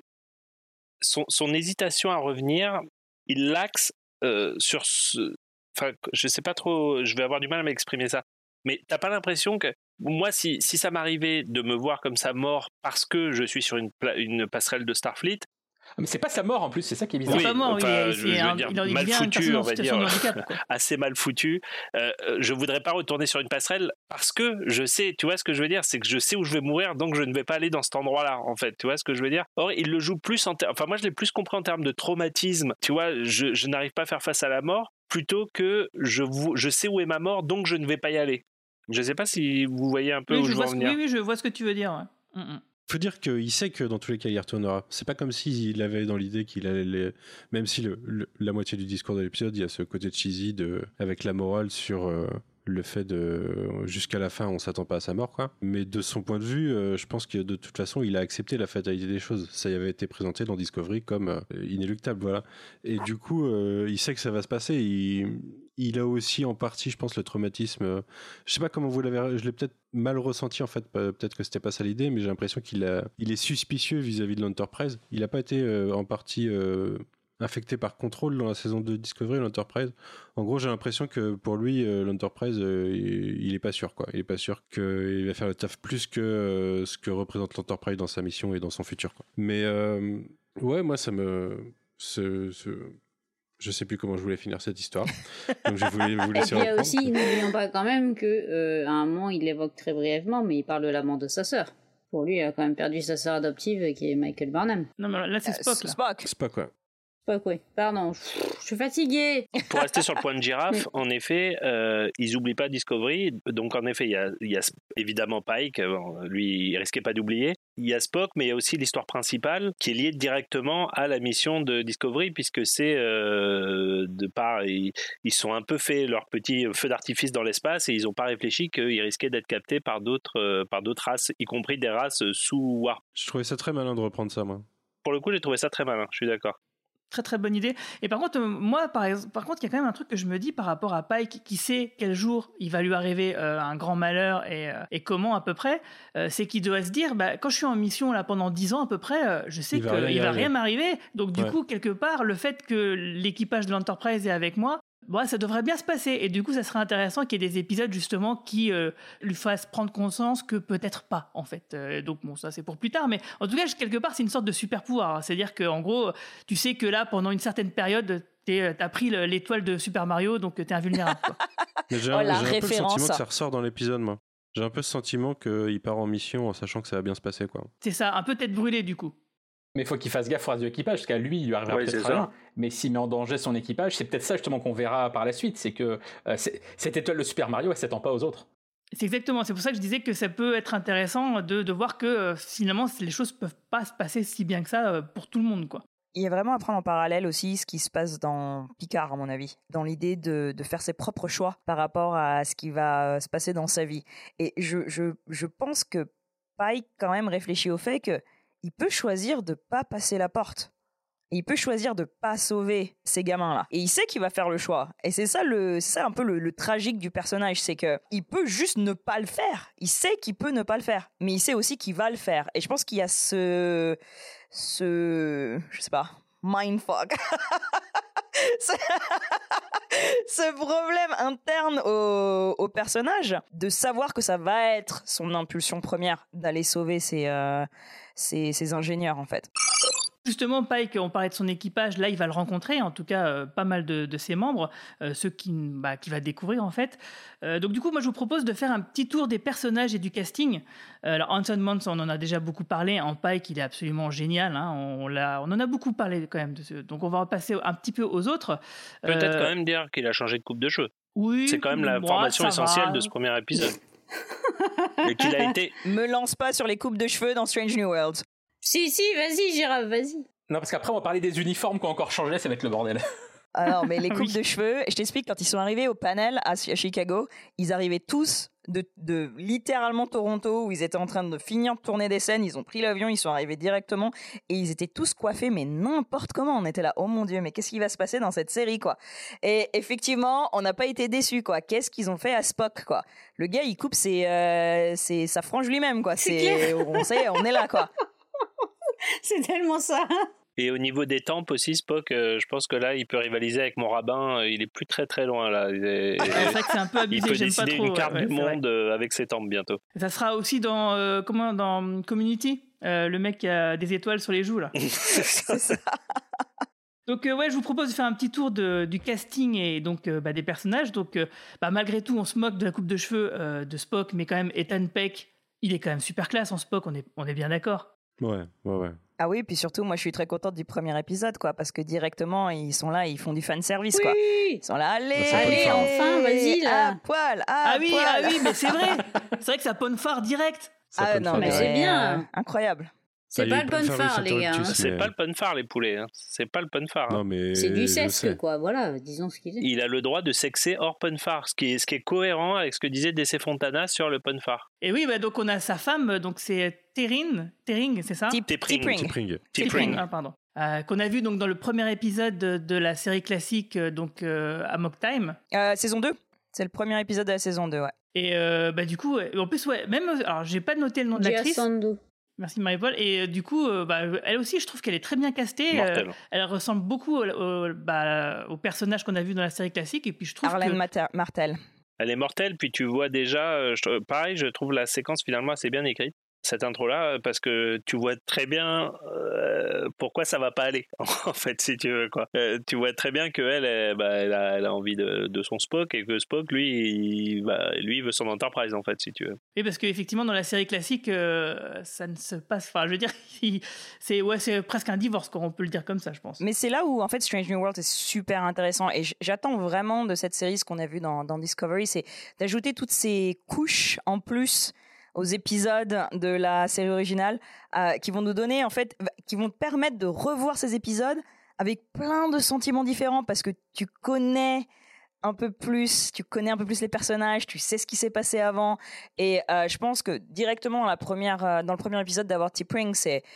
son hésitation à revenir, il l'axe sur enfin, je sais pas trop, je vais avoir du mal à m'exprimer ça. Mais t'as pas l'impression que moi, si ça m'arrivait de me voir comme ça mort parce que je suis sur une passerelle de Starfleet. Mais c'est pas sa mort en plus, c'est ça qui est bizarre. Oui, pas mort, enfin, il mal devient une foutu, personne on en va situation dire, de handicap, quoi. assez mal foutu. Je voudrais pas retourner sur une passerelle parce que je sais, tu vois ce que je veux dire, c'est que je sais où je vais mourir, donc je ne vais pas aller dans cet endroit-là, en fait. Tu vois ce que je veux dire? Or, il le joue plus enfin moi je l'ai plus compris en termes de traumatisme. Tu vois, je n'arrive pas à faire face à la mort, plutôt que je sais où est ma mort, donc je ne vais pas y aller. Je sais pas si vous voyez un peu où je veux en venir. Oui, je vois ce que tu veux dire. Ouais. Faut dire qu'il sait que dans tous les cas il y retournera. C'est pas comme s'il avait dans l'idée qu'il allait même si la moitié du discours de l'épisode, il y a ce côté cheesy avec la morale sur le fait de jusqu'à la fin on s'attend pas à sa mort, quoi. Mais de son point de vue, je pense que de toute façon il a accepté la fatalité des choses. Ça y avait été présenté dans Discovery comme inéluctable, voilà. Et du coup il sait que ça va se passer. Il a aussi en partie, je pense, le traumatisme. Je sais pas comment vous l'avez. Je l'ai peut-être mal ressenti en fait. Peut-être que c'était pas ça l'idée, mais j'ai l'impression qu'il est suspicieux vis-à-vis de l'Enterprise. Il a pas été en partie infecté par contrôle dans la saison 2 de Discovery, l'Enterprise. En gros, j'ai l'impression que pour lui, l'Enterprise, il est pas sûr, quoi. Il est pas sûr qu'il va faire le taf plus que ce que représente l'Enterprise dans sa mission et dans son futur, quoi. Mais ouais, moi, ça me. Je sais plus comment je voulais finir cette histoire. Donc je voulais vous laisser reprendre. Et puis aussi, n'oublions pas quand même que à un moment, il l'évoque très brièvement, mais il parle de la mort de sa sœur. Pour lui, il a quand même perdu sa sœur adoptive, qui est Michael Burnham. Non, mais là, c'est Spock. Spock, ouais. Spock, oui. Pardon, je suis fatiguée. Pour rester sur le point de girafe, en effet, ils n'oublient pas Discovery. Donc, en effet, il y a évidemment Pike. Lui, il risquait pas d'oublier. Il y a Spock, mais il y a aussi l'histoire principale qui est liée directement à la mission de Discovery, puisque c'est de part, ils sont un peu fait leur petit feu d'artifice dans l'espace et ils n'ont pas réfléchi qu'ils risquaient d'être captés par d'autres races, y compris des races sous Warp. Je trouvais ça très malin de reprendre ça, moi. Pour le coup, j'ai trouvé ça très malin, je suis d'accord. Très très bonne idée. Et par contre, moi, par contre, il y a quand même un truc que je me dis par rapport à Pike, qui sait quel jour il va lui arriver un grand malheur et comment à peu près, c'est qu'il doit se dire, quand je suis en mission là pendant 10 ans à peu près, je sais qu'il va rien m'arriver. Donc du coup, quelque part, le fait que l'équipage de l'Enterprise est avec moi, ça devrait bien se passer. Et du coup, ça serait intéressant qu'il y ait des épisodes justement qui lui fassent prendre conscience que peut-être pas, en fait. Donc bon, ça c'est pour plus tard. Mais en tout cas, quelque part, c'est une sorte de super pouvoir. C'est-à-dire qu'en gros, tu sais que là, pendant une certaine période, t'as pris l'étoile de Super Mario, donc t'es invulnérable, quoi. Mais j'ai un peu le sentiment que ça ressort dans l'épisode, moi. J'ai un peu ce sentiment qu'il part en mission en sachant que ça va bien se passer, quoi. C'est ça, un peu tête brûlée du coup. Mais il faut qu'il fasse gaffe au reste de l'équipage, parce qu'à lui, il lui arrivera peut-être rien. Mais s'il met en danger son équipage, c'est peut-être ça justement qu'on verra par la suite. C'est que cette étoile de Super Mario, elle ne s'étend pas aux autres. C'est exactement, c'est pour ça que je disais que ça peut être intéressant de voir que finalement, les choses ne peuvent pas se passer si bien que ça pour tout le monde, quoi. Il y a vraiment à prendre en parallèle aussi ce qui se passe dans Picard, à mon avis, dans l'idée de faire ses propres choix par rapport à ce qui va se passer dans sa vie. Et je pense que Pike quand même réfléchit au fait que il peut choisir de pas passer la porte. Il peut choisir de pas sauver ces gamins-là. Et il sait qu'il va faire le choix. Et c'est ça un peu le tragique du personnage, c'est que il peut juste ne pas le faire. Il sait qu'il peut ne pas le faire, mais il sait aussi qu'il va le faire. Et je pense qu'il y a ce je sais pas, mindfuck. Ce problème interne au personnage de savoir que ça va être son impulsion première d'aller sauver ses ingénieurs, en fait. Justement, Pike, on parlait de son équipage, là il va le rencontrer, en tout cas pas mal de ses membres, ceux qu'il va découvrir en fait. Donc du coup, moi je vous propose de faire un petit tour des personnages et du casting. Alors Anson Mount, on en a déjà beaucoup parlé, en Pike il est absolument génial, hein, on en a beaucoup parlé quand même, donc on va repasser un petit peu aux autres. Peut-être quand même dire qu'il a changé de coupe de cheveux. Oui, c'est quand même la formation essentielle de ce premier épisode. Et qu'il a été... Me lance pas sur les coupes de cheveux dans Strange New Worlds. Si, vas-y, Girafe, vas-y. Non, parce qu'après, on va parler des uniformes qui ont encore changé, ça va être le bordel. Alors, mais les coupes de cheveux, je t'explique, quand ils sont arrivés au panel à Chicago, ils arrivaient tous de littéralement Toronto, où ils étaient en train de finir de tourner des scènes, ils ont pris l'avion, ils sont arrivés directement, et ils étaient tous coiffés, mais n'importe comment. On était là, oh mon Dieu, mais qu'est-ce qui va se passer dans cette série, quoi. Et effectivement, on n'a pas été déçus, quoi. Qu'est-ce qu'ils ont fait à Spock, quoi. Le gars, il coupe sa frange lui-même, quoi. On est là, quoi. C'est tellement ça. Et au niveau des tempes aussi, Spock, je pense que là, il peut rivaliser avec mon rabbin. Il est plus très très loin là. C'est vrai que c'est un peu abusé. Il peut j'aime décider pas trop, une carte du monde avec ses tempes bientôt. Ça sera aussi dans dans Community, le mec qui a des étoiles sur les joues là. C'est ça. Donc je vous propose de faire un petit tour du casting et donc des personnages. Donc malgré tout, on se moque de la coupe de cheveux de Spock, mais quand même Ethan Peck, il est quand même super classe en Spock. On est bien d'accord. Ouais. Ah oui, puis surtout, moi, je suis très contente du premier épisode, quoi, parce que directement, ils sont là, ils font du fan service, quoi. Ils sont là, allez, enfin, vas-y, là. À poil, Ah oui, mais c'est vrai. C'est vrai que ça ponfare direct. Non, mais c'est bien. Incroyable. C'est pas le ponfar, les gars. C'est pas le ponfar, les poulets. C'est pas le ponfar. Non, mais c'est du sesque, quoi. Voilà, disons ce qu'il est. Il a le droit de sexer hors ponfar, ce qui est cohérent avec ce que disait DC Fontana sur le ponfar. Et oui, donc on a sa femme, donc c'est T'Pring, c'est ça? T'Pring. Ah, pardon. Qu'on a vu donc dans le premier épisode de la série classique, donc Amok Time. Saison 2. C'est le premier épisode de la saison 2, ouais. Et du coup, en plus, même, alors j'ai pas noté le nom de l'actrice. Sandu. Merci Marie-Paul. Et du coup, elle aussi, je trouve qu'elle est très bien castée. Elle ressemble beaucoup au personnage qu'on a vu dans la série classique. Et puis je trouve Arlene Martel. Elle est mortelle, puis tu vois déjà, pareil, je trouve la séquence finalement assez bien écrite, cette intro-là, parce que tu vois très bien pourquoi ça va pas aller, en fait, si tu veux, quoi. Tu vois très bien qu'elle, elle a envie de son Spock, et que Spock, lui, il veut son Enterprise, en fait, si tu veux. Oui, parce qu'effectivement, dans la série classique, ça ne se passe... Enfin, je veux dire, c'est presque un divorce, quoi, on peut le dire comme ça, je pense. Mais c'est là où, en fait, Strange New World est super intéressant, et j'attends vraiment de cette série, ce qu'on a vu dans Discovery, c'est d'ajouter toutes ces couches en plus aux épisodes de la série originale, qui vont nous donner, en fait, qui vont te permettre de revoir ces épisodes avec plein de sentiments différents, parce que tu connais un peu plus les personnages, tu sais ce qui s'est passé avant, et je pense que directement dans le premier épisode d'avoir T'Pring,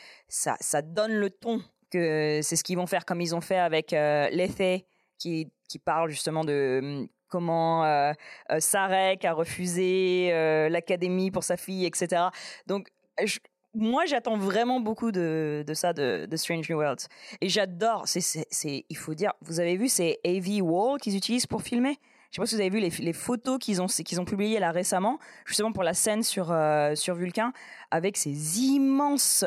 ça donne le ton que c'est ce qu'ils vont faire, comme ils ont fait avec Lethe, qui parle justement de comment Sarek a refusé l'académie pour sa fille, etc. Donc, moi, j'attends vraiment beaucoup de ça, de Strange New Worlds. Et j'adore, il faut dire, vous avez vu ces AV Wall qu'ils utilisent pour filmer? Je sais pas si vous avez vu les photos qu'ils ont publiées là récemment, justement pour la scène sur Vulcain, avec ces immenses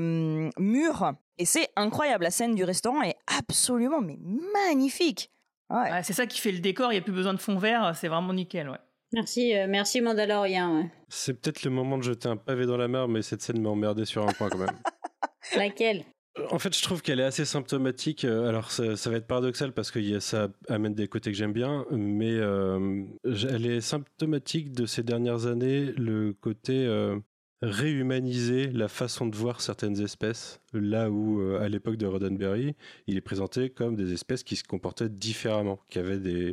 murs. Et c'est incroyable, la scène du restaurant est absolument magnifique. Ouais. C'est ça qui fait le décor, il n'y a plus besoin de fond vert, c'est vraiment nickel, ouais. Merci Mandalorian. Ouais. C'est peut-être le moment de jeter un pavé dans la mare, mais cette scène m'a emmerdé sur un point quand même. Laquelle? En fait, je trouve qu'elle est assez symptomatique. Alors, ça va être paradoxal parce que ça amène des côtés que j'aime bien, mais elle est symptomatique de ces dernières années, le côté réhumaniser la façon de voir certaines espèces, là où à l'époque de Roddenberry, il est présenté comme des espèces qui se comportaient différemment, qui avaient des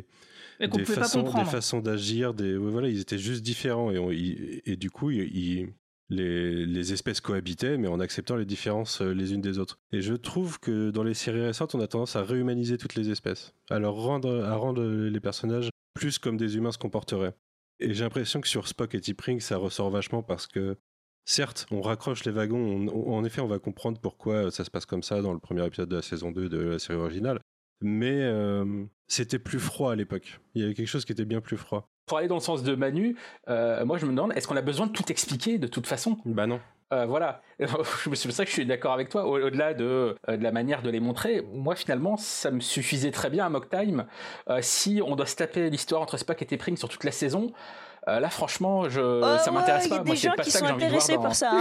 façons d'agir, voilà, ils étaient juste différents, et du coup les espèces cohabitaient, mais en acceptant les différences les unes des autres. Et je trouve que dans les séries récentes, on a tendance à réhumaniser toutes les espèces, à rendre les personnages plus comme des humains se comporteraient. Et j'ai l'impression que sur Spock et T'Pring, ça ressort vachement parce que certes, on raccroche les wagons, en effet, on va comprendre pourquoi ça se passe comme ça dans le premier épisode de la saison 2 de la série originale, mais c'était plus froid à l'époque. Il y avait quelque chose qui était bien plus froid. Pour aller dans le sens de Manu, moi je me demande, est-ce qu'on a besoin de tout expliquer de toute façon ? Bah non. Voilà, c'est pour ça que je suis d'accord avec toi, au-delà de la manière de les montrer, moi finalement ça me suffisait très bien à Mock Time. Si on doit se taper l'histoire entre Spock et T'Pring sur toute la saison, là franchement ça m'intéresse pas. Il y a des gens qui sont intéressés par ça.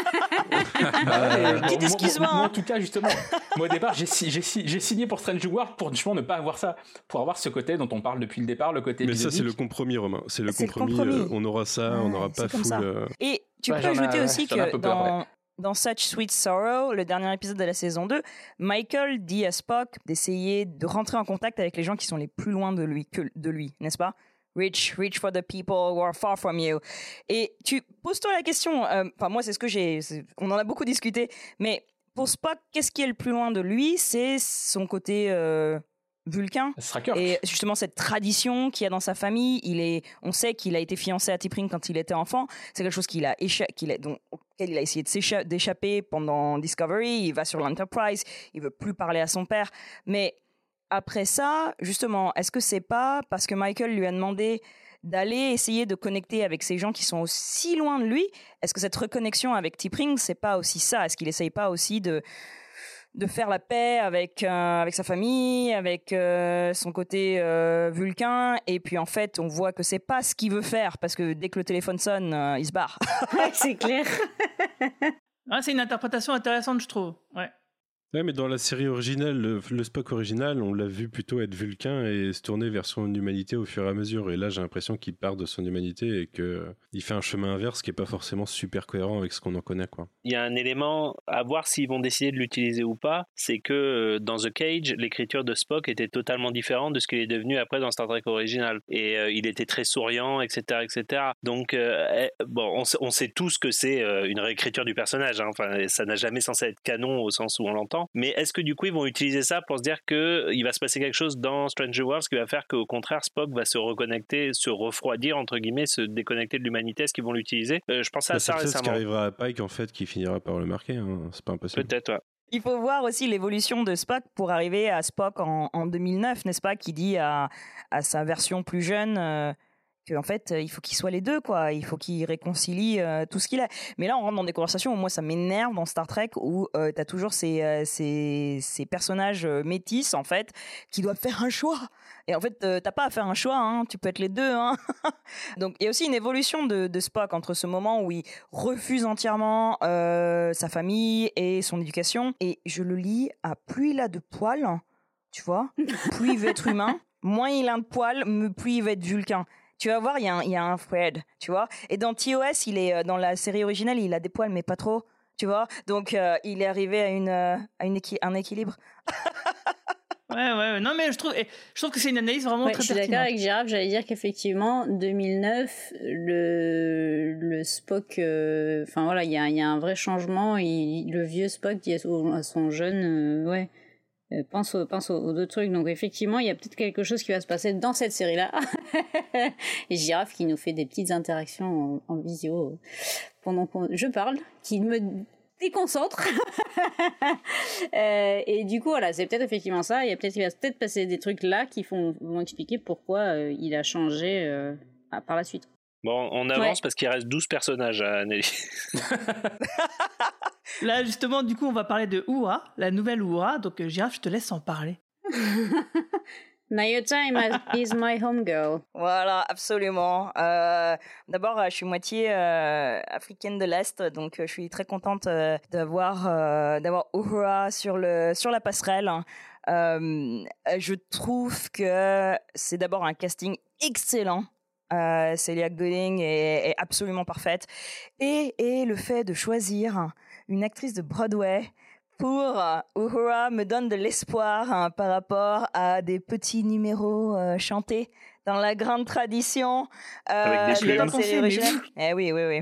Excuse-moi. Moi en tout cas justement, moi au départ j'ai signé pour Strange New World pour justement ne pas avoir ça, pour avoir ce côté dont on parle depuis le départ, le côté épisodique. Mais ça c'est le compromis, Romain, c'est le compromis. On aura ça, on n'aura pas full. Et tu peux ajouter aussi que dans Such Sweet Sorrow, le dernier épisode de la saison 2, Michael dit à Spock d'essayer de rentrer en contact avec les gens qui sont les plus loin de lui, n'est-ce pas? Reach for the people who are far from you. Et tu poses-toi la question, moi c'est ce que on en a beaucoup discuté, mais pour Spock, qu'est-ce qui est le plus loin de lui? C'est son côté Vulcain. Ce sera Kirk. Et justement cette tradition qu'il y a dans sa famille, on sait qu'il a été fiancé à T'Pring quand il était enfant. C'est quelque chose auquel il a essayé d'échapper pendant Discovery. Il va sur l'Enterprise, il veut plus parler à son père. Mais après ça, justement, est-ce que c'est pas parce que Michael lui a demandé d'aller essayer de connecter avec ces gens qui sont aussi loin de lui? Est-ce que cette reconnexion avec T'Pring, c'est pas aussi ça? Est-ce qu'il essaye pas aussi de faire la paix avec sa famille, avec son côté vulcain, et puis en fait on voit que c'est pas ce qu'il veut faire parce que dès que le téléphone sonne, il se barre. C'est clair. C'est une interprétation intéressante, je trouve. Ouais, mais dans la série originale, le Spock original, on l'a vu plutôt être vulcain et se tourner vers son humanité au fur et à mesure. Et là, j'ai l'impression qu'il part de son humanité et qu'il fait un chemin inverse qui n'est pas forcément super cohérent avec ce qu'on en connaît, quoi. Il y a un élément à voir s'ils vont décider de l'utiliser ou pas, c'est que dans The Cage, l'écriture de Spock était totalement différente de ce qu'il est devenu après dans Star Trek original. Et il était très souriant, etc., etc. Donc, on sait tous que c'est une réécriture du personnage. Hein. Enfin, ça n'a jamais censé être canon au sens où on l'entend. Mais est-ce que du coup ils vont utiliser ça pour se dire qu'il va se passer quelque chose dans Stranger Worlds qui va faire qu'au contraire Spock va se reconnecter, se refroidir entre guillemets, se déconnecter de l'humanité? Est-ce qu'ils vont l'utiliser? Je pensais à ça récemment. C'est ce qui arrivera à Pike en fait qui finira par le marquer, hein. C'est pas impossible. Peut-être, ouais. Il faut voir aussi l'évolution de Spock pour arriver à Spock en 2009, n'est-ce pas, qui dit à sa version plus jeune qu'en fait il faut qu'il soit les deux, quoi. Il faut qu'il réconcilie tout ce qu'il a. Mais là on rentre dans des conversations où moi ça m'énerve dans Star Trek où t'as toujours ces personnages métis en fait qui doivent faire un choix. Et en fait t'as pas à faire un choix, hein. Tu peux être les deux, hein. Donc il y a aussi une évolution de Spock entre ce moment où il refuse entièrement sa famille et son éducation, et je le lis à plus il a de poils, tu vois, plus il veut être humain, moins il a de poils, plus il va être vulcain. Tu vas voir, il y a un Fred, tu vois. Et dans TOS, il est dans la série originale, il a des poils, mais pas trop, tu vois. Donc, il est arrivé à un équilibre. Ouais. Non, mais je trouve que c'est une analyse vraiment très pertinente. Je suis d'accord avec Gérard. J'allais dire qu'effectivement, 2009, le Spock, voilà, il y a un vrai changement. Le vieux Spock dit à son jeune, pense aux deux trucs. Donc effectivement, il y a peut-être quelque chose qui va se passer dans cette série-là. Et Girafe qui nous fait des petites interactions en visio pendant que je parle, qui me déconcentre. Et du coup, voilà, c'est peut-être effectivement ça. Il va peut-être passer des trucs là qui vont expliquer pourquoi il a changé par la suite. Bon, on avance parce qu'il reste 12 personnages à Nelly. Là, justement, du coup, on va parler de Uhura, la nouvelle Uhura. Donc, Girafe, je te laisse en parler. Nyota is my homegirl. Voilà, absolument. D'abord, je suis moitié africaine de l'Est, donc je suis très contente d'avoir Uhura sur la passerelle. Je trouve que c'est d'abord un casting excellent. Celia Gooding est absolument parfaite, et le fait de choisir une actrice de Broadway pour Uhura me donne de l'espoir par rapport à des petits numéros chantés dans la grande tradition avec des de la série originale. Oui.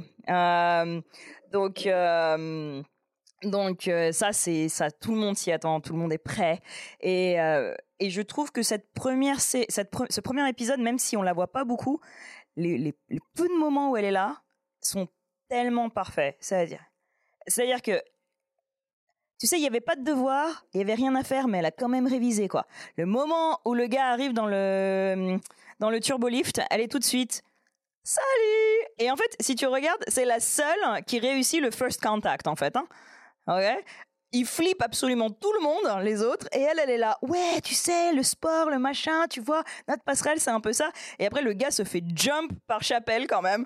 Donc ça, tout le monde s'y attend, tout le monde est prêt, et je trouve que ce premier épisode, même si on la voit pas beaucoup, les peu de moments où elle est là sont tellement parfaits. C'est-à-dire que, tu sais, il y avait pas de devoir, il y avait rien à faire, mais elle a quand même révisé, quoi. Le moment où le gars arrive dans le turbolift, elle est tout de suite « Salut !» Et en fait, si tu regardes, c'est la seule qui réussit le first contact, en fait, hein. Okay. Il flippe absolument tout le monde, les autres, et elle est là. Ouais, tu sais, le sport, le machin, tu vois, notre passerelle, c'est un peu ça. Et après, le gars se fait jump par Chapelle quand même.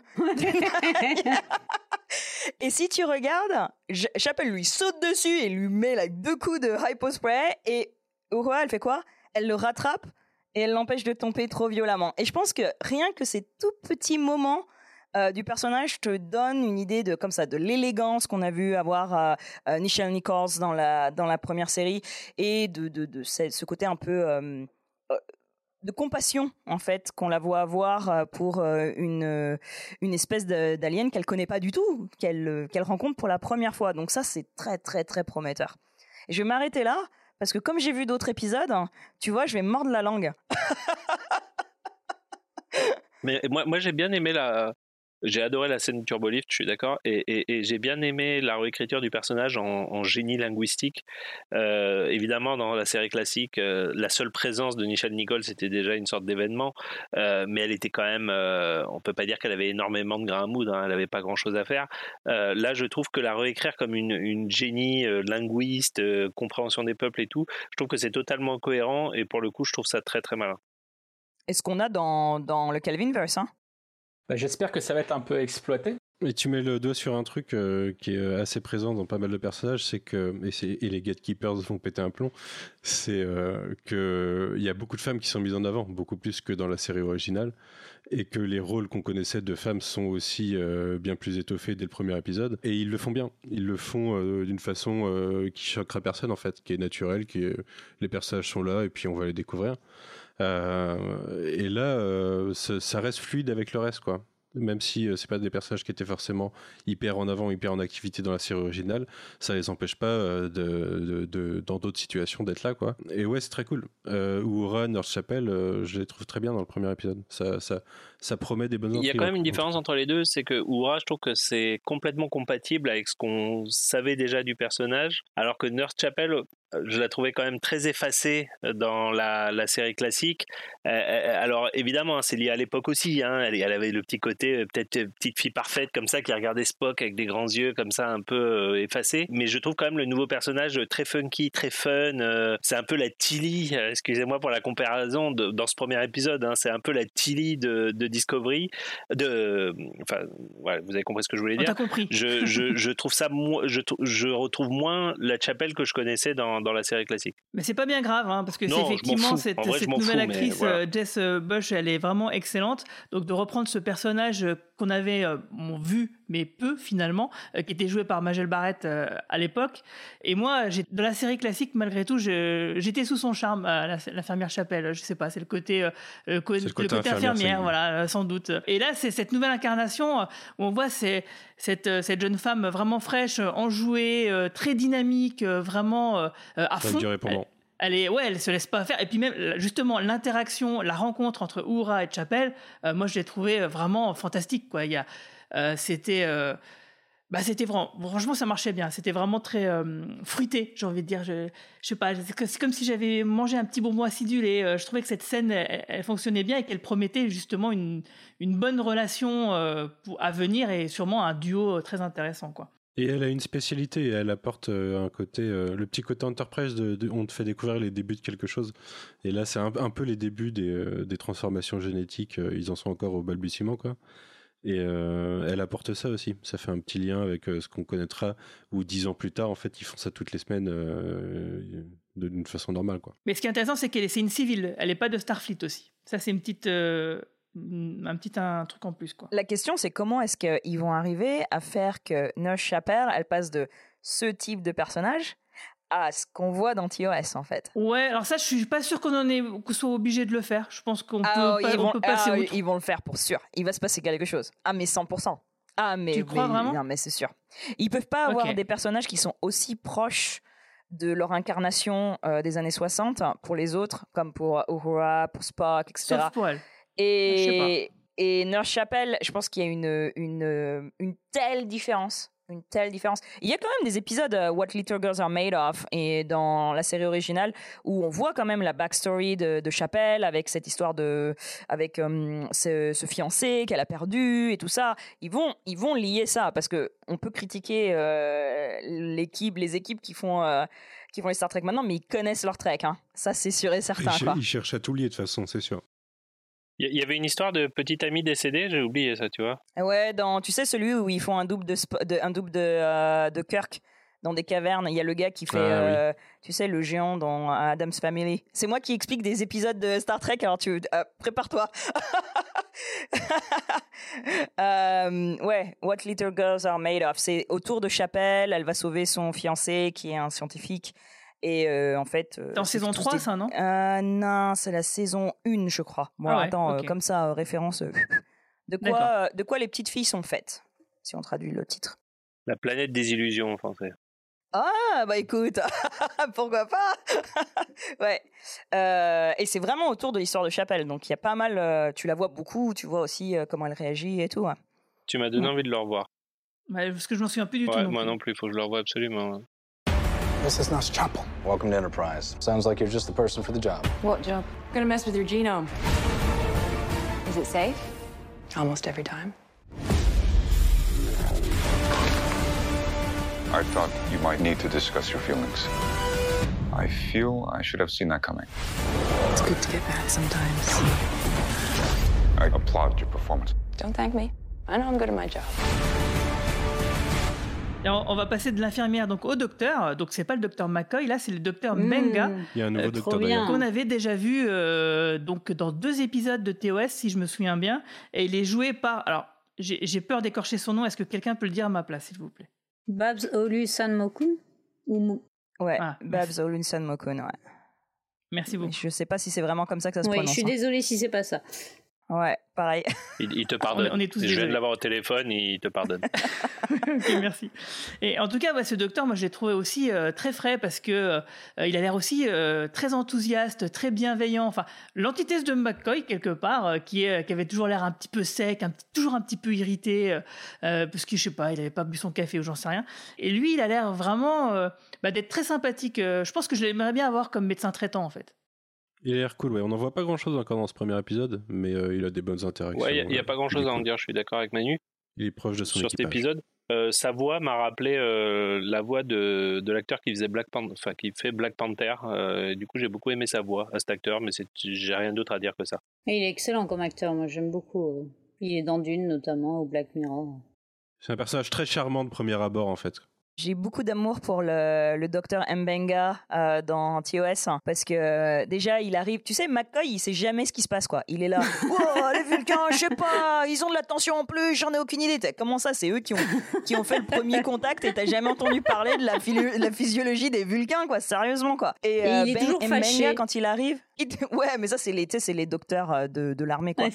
Et si tu regardes, Chapelle lui saute dessus et lui met là 2 coups de hypospray, et Uhura, elle fait quoi? Elle le rattrape et elle l'empêche de tomber trop violemment. Et je pense que rien que ces tout petits moments du personnage te donne une idée de l'élégance qu'on a vu avoir Nichelle Nichols dans la première série, et de ce côté un peu de compassion, en fait, qu'on la voit avoir pour une espèce d'alien qu'elle connaît pas du tout, qu'elle rencontre pour la première fois. Donc ça, c'est très très très prometteur. Et je vais m'arrêter là parce que comme j'ai vu d'autres épisodes, tu vois, je vais me mordre la langue. Mais moi j'ai bien aimé j'ai adoré la scène Turbolift, je suis d'accord, et j'ai bien aimé la réécriture du personnage en génie linguistique. Évidemment, dans la série classique, la seule présence de Nichelle Nichols, c'était déjà une sorte d'événement, mais elle était quand même, on peut pas dire qu'elle avait énormément de grain à moudre, hein, elle avait pas grand-chose à faire. Là, je trouve que la réécrire comme une génie linguiste, compréhension des peuples et tout, je trouve que c'est totalement cohérent, et pour le coup, je trouve ça très très malin. Est-ce qu'on a dans le Kelvinverse, hein? Bah, j'espère que ça va être un peu exploité. Et tu mets le doigt sur un truc qui est assez présent dans pas mal de personnages, c'est que, et les gatekeepers vont péter un plomb, c'est qu'il y a beaucoup de femmes qui sont mises en avant, beaucoup plus que dans la série originale, et que les rôles qu'on connaissait de femmes sont aussi bien plus étoffés dès le premier épisode, et ils le font bien, ils le font d'une façon qui choquera personne en fait, qui est naturelle, les personnages sont là et puis on va les découvrir. Et là, ça reste fluide avec le reste, quoi. Même si c'est pas des personnages qui étaient forcément hyper en avant, hyper en activité dans la série originale, ça les empêche pas dans d'autres situations d'être là, quoi. Et ouais, c'est très cool. Uhura, Nurse Chapel, je les trouve très bien dans le premier épisode. Ça promet des bonnes entrées. Il y a quand même une différence entre les deux, c'est que Uhura, je trouve que c'est complètement compatible avec ce qu'on savait déjà du personnage, alors que Nurse Chapel, je la trouvais quand même très effacée dans la série classique. Alors évidemment, c'est lié à l'époque aussi, hein. Elle avait le petit côté peut-être petite fille parfaite comme ça qui regardait Spock avec des grands yeux comme ça un peu effacés. Mais je trouve quand même le nouveau personnage très funky, très fun. C'est un peu la Tilly, excusez-moi pour la comparaison, dans ce premier épisode, hein. C'est un peu la Tilly de Discovery. Enfin, voilà, vous avez compris ce que je voulais dire. On t'a compris. Je trouve ça, je retrouve moins la Chapel que je connaissais dans la série classique. Mais c'est pas bien grave, hein, parce que non, c'est effectivement cette nouvelle actrice, voilà. Jess Bush, elle est vraiment excellente. Donc de reprendre ce personnage qu'on avait vu, mais peu finalement, qui était joué par Majel Barrett à l'époque. Et moi, dans la série classique, malgré tout, j'étais sous son charme, l'infirmière Chapel. Je sais pas, c'est le côté, le côté infirmière, voilà, sans doute. Et là, c'est cette nouvelle incarnation où on voit cette jeune femme vraiment fraîche, enjouée, très dynamique, vraiment à fond. Elle se laisse pas faire. Et puis même, justement, l'interaction, la rencontre entre Uhura et Chapel, moi, je l'ai trouvé vraiment fantastique, quoi. C'était vraiment, franchement, ça marchait bien. C'était vraiment très fruité, j'ai envie de dire. Je sais pas, c'est comme si j'avais mangé un petit bonbon acidulé. Je trouvais que cette scène, elle fonctionnait bien et qu'elle promettait justement une bonne relation à venir et sûrement un duo très intéressant, quoi. Et elle a une spécialité, elle apporte un côté, le petit côté Enterprise, on te fait découvrir les débuts de quelque chose. Et là, c'est un peu les débuts des transformations génétiques, ils en sont encore au balbutiement, quoi. Et elle apporte ça aussi, ça fait un petit lien avec ce qu'on connaîtra, où 10 ans plus tard, en fait, ils font ça toutes les semaines d'une façon normale, quoi. Mais ce qui est intéressant, c'est c'est une civile, elle n'est pas de Starfleet aussi. Ça, c'est une petite... un truc en plus, quoi. La question, c'est comment est-ce qu'ils vont arriver à faire que Nurse Chapel, elle passe de ce type de personnage à ce qu'on voit dans TOS, en fait. Ouais, alors ça, je suis pas sûr qu'on soit obligé de le faire. Je pense qu'on peut passer outre. Ils vont le faire pour sûr. Il va se passer quelque chose. Ah, mais 100%. Ah, mais... Tu crois vraiment ? Non, mais c'est sûr. Ils peuvent pas avoir des personnages qui sont aussi proches de leur incarnation des années 60 pour les autres, comme pour Uhura, pour Spock, etc. Sauf pour elle. Et Nurse Chapel, je pense qu'il y a une telle différence. Il y a quand même des épisodes What Little Girls Are Made Of et dans la série originale où on voit quand même la backstory de Chapel avec cette histoire avec ce fiancé qu'elle a perdu et tout ça. Ils vont lier ça parce que on peut critiquer les équipes qui font les Star Trek maintenant, mais ils connaissent leur Trek, hein. Ça c'est sûr et certain. Ils cherchent à tout lier de toute façon, c'est sûr. Il y avait une histoire de petit ami décédé, j'ai oublié ça, tu vois. Ouais, tu sais celui où ils font un double de Kirk dans des cavernes, il y a le gars qui fait tu sais, le géant dans Addams Family. C'est moi qui explique des épisodes de Star Trek, alors prépare-toi. Ouais, What Little Girls Are Made Of, c'est autour de Chapel, elle va sauver son fiancé qui est un scientifique. Et en fait... dans saison 3, ça, non non, c'est la saison 1, je crois. Bon, attends, comme ça, référence... De quoi les petites filles sont faites, si on traduit le titre. La planète des illusions en français. Ah, bah écoute, pourquoi pas. Ouais. Et c'est vraiment autour de l'histoire de Chapelle, donc il y a pas mal. Tu la vois beaucoup, tu vois aussi comment elle réagit et tout. Ouais. Tu m'as donné envie de le revoir. Ouais, parce que je m'en souviens plus du tout. Moi non plus, il faut que je le revoie absolument. This is Nurse Chapel. Welcome to Enterprise. Sounds like you're just the person for the job. What job? I'm gonna mess with your genome. Is it safe? Almost every time. I thought you might need to discuss your feelings. I feel I should have seen that coming. It's good to get back sometimes. I applaud your performance. Don't thank me. I know I'm good at my job. Et on va passer de l'infirmière donc au docteur. Donc c'est pas le docteur McCoy, là c'est le docteur Mbenga. Il y a un nouveau docteur d'ailleurs. Qu'on avait déjà vu donc dans 2 épisodes de TOS si je me souviens bien. Et il est joué par... Alors j'ai peur d'écorcher son nom. Est-ce que quelqu'un peut le dire à ma place s'il vous plaît? Babs Olusanmokun ou Ouais, Babs Olusanmokun, ouais. Merci beaucoup. Je sais pas si c'est vraiment comme ça que ça se prononce. Oui, je suis désolée si c'est pas ça. Ouais, pareil. Il te pardonne. On est tous je viens désolés. de l'avoir au téléphone, il te pardonne. Ok, merci. Et en tout cas, ce docteur, moi, je l'ai trouvé aussi très frais parce que il a l'air aussi très enthousiaste, très bienveillant. Enfin, l'antithèse de McCoy quelque part, qui avait toujours l'air un petit peu sec, toujours un petit peu irrité, parce que je sais pas, il avait pas bu son café ou j'en sais rien. Et lui, il a l'air vraiment d'être très sympathique. Je pense que je l'aimerais bien avoir comme médecin traitant en fait. Il a l'air cool, ouais. On n'en voit pas grand-chose encore dans ce premier épisode, mais il a des bonnes interactions. Ouais, il n'y a pas grand-chose à en dire, je suis d'accord avec Manu. Il est proche de son sur cet équipage. épisode. Sa voix m'a rappelé la voix de l'acteur qui faisait qui fait Black Panther. Du coup, j'ai beaucoup aimé sa voix à cet acteur, mais j'ai rien d'autre à dire que ça. Et il est excellent comme acteur, moi j'aime beaucoup. Il est dans Dune notamment, au Black Mirror. C'est un personnage très charmant de premier abord en fait. J'ai beaucoup d'amour pour le docteur Mbenga dans TOS parce que déjà il arrive, tu sais, McCoy il sait jamais ce qui se passe quoi. Il est là, oh les Vulcains, je sais pas, ils ont de la tension en plus, j'en ai aucune idée. Comment ça, c'est eux qui ont fait le premier contact et t'as jamais entendu parler de la physiologie des Vulcains quoi, sérieusement quoi. Et il est toujours fâché. Mbenga quand il arrive, ouais mais ça c'est les docteurs de l'armée quoi.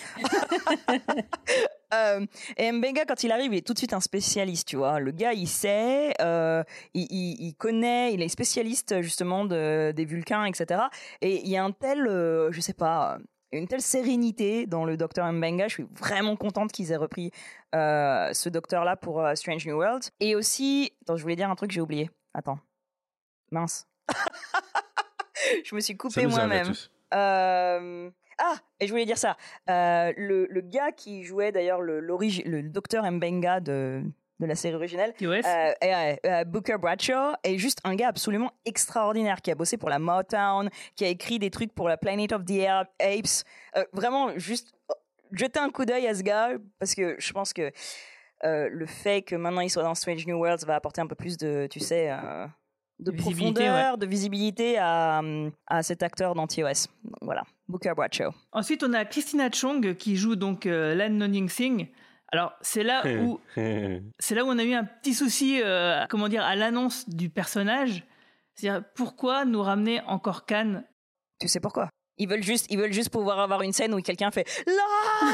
Ouais. Et Mbenga quand il arrive il est tout de suite un spécialiste, tu vois, le gars il sait, il connaît, il est spécialiste justement des Vulcains, etc. Et il y a un tel je sais pas, une telle sérénité dans le docteur Mbenga. Je suis vraiment contente qu'ils aient repris ce docteur là pour Strange New Worlds. Et aussi, attends, je voulais dire un truc, j'ai oublié, mince. Je me suis coupé moi-même. Et je voulais dire ça. Le gars qui jouait d'ailleurs le docteur Mbenga de la série originale, Booker Bradshaw, est juste un gars absolument extraordinaire qui a bossé pour la Motown, qui a écrit des trucs pour la Planet of the Apes. Vraiment, juste jeter un coup d'œil à ce gars parce que je pense que le fait que maintenant il soit dans Strange New Worlds va apporter un peu plus de, tu sais, de profondeur, de visibilité à cet acteur dans TOS. Donc, voilà, Booker Bradshaw. Ensuite, on a Christina Chong qui joue donc Lan Noning Singh. Alors, c'est là où on a eu un petit souci, à l'annonce du personnage. C'est-à-dire, pourquoi nous ramener encore Khan? Tu sais pourquoi? Ils veulent juste pouvoir avoir une scène où quelqu'un fait Lan.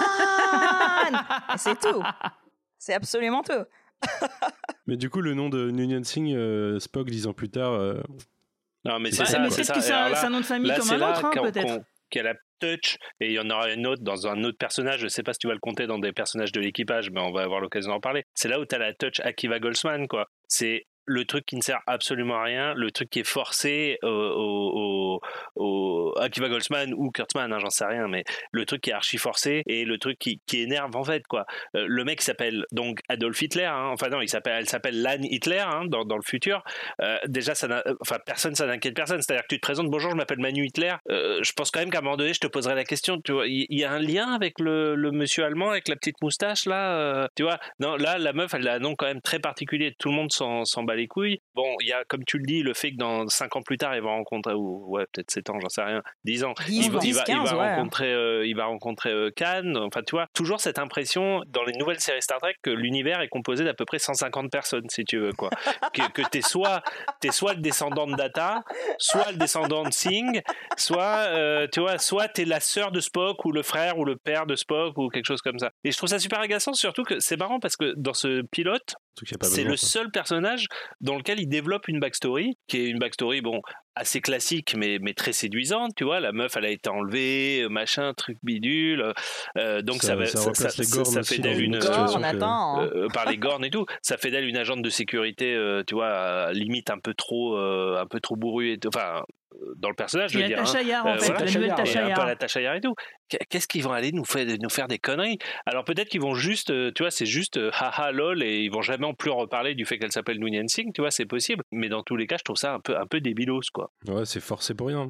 Et c'est tout. C'est absolument tout. Mais du coup, le nom de Noning Singh, Spock 10 ans plus tard. Non, mais c'est ça. Mais peut-être que c'est un nom de famille comme un autre, peut-être. Qui a la touch, et il y en aura une autre dans un autre personnage. Je sais pas si tu vas le compter dans des personnages de l'équipage, mais on va avoir l'occasion d'en parler. C'est là où tu as la touch Akiva Goldsman, quoi. C'est le truc qui ne sert absolument à rien, le truc qui est forcé au Akiva Goldsman ou Kurtzman, j'en sais rien, mais le truc qui est archi forcé et le truc qui énerve en fait quoi. Le mec s'appelle donc Adolf Hitler, elle s'appelle Lan Hitler dans le futur. Déjà personne, ça n'inquiète personne. C'est-à-dire que tu te présentes, bonjour, je m'appelle Manu Hitler. Je pense quand même qu'à un moment donné, je te poserai la question. Tu vois, il y a un lien avec le monsieur allemand avec la petite moustache là. Tu vois, non, là la meuf, elle a un nom quand même très particulier. Tout le monde s'en bat les couilles. Bon, il y a, comme tu le dis, le fait que dans 5 ans plus tard, il va rencontrer, peut-être 7 ans, j'en sais rien, 10 ans, il va rencontrer Khan. Enfin, tu vois, toujours cette impression dans les nouvelles séries Star Trek que l'univers est composé d'à peu près 150 personnes, si tu veux, quoi. que t'es soit le descendant de Data, soit le descendant de Singh, soit, tu vois, soit t'es la sœur de Spock ou le frère ou le père de Spock ou quelque chose comme ça. Et je trouve ça super agaçant, surtout que c'est marrant parce que dans ce pilote, C'est le seul personnage dans lequel il développe une backstory, qui est une backstory, bon, assez classique, mais très séduisante, tu vois. La meuf, elle a été enlevée, machin, truc bidule. Donc ça fait d'elle une... par les Gorn et tout. Ça fait d'elle une agente de sécurité, tu vois, limite un peu trop bourrue. Enfin, dans le personnage, je veux dire. Tasha Yar, en fait, la nouvelle Tasha Yar. Un peu la Tasha Yar et tout. Qu'est-ce qu'ils vont aller nous faire des conneries? Alors peut-être qu'ils vont juste, tu vois, c'est juste haha lol, et ils vont jamais plus en reparler du fait qu'elle s'appelle Noonien Singh, tu vois, c'est possible. Mais dans tous les cas, je trouve ça un peu débilos, quoi. Ouais, c'est forcé pour rien.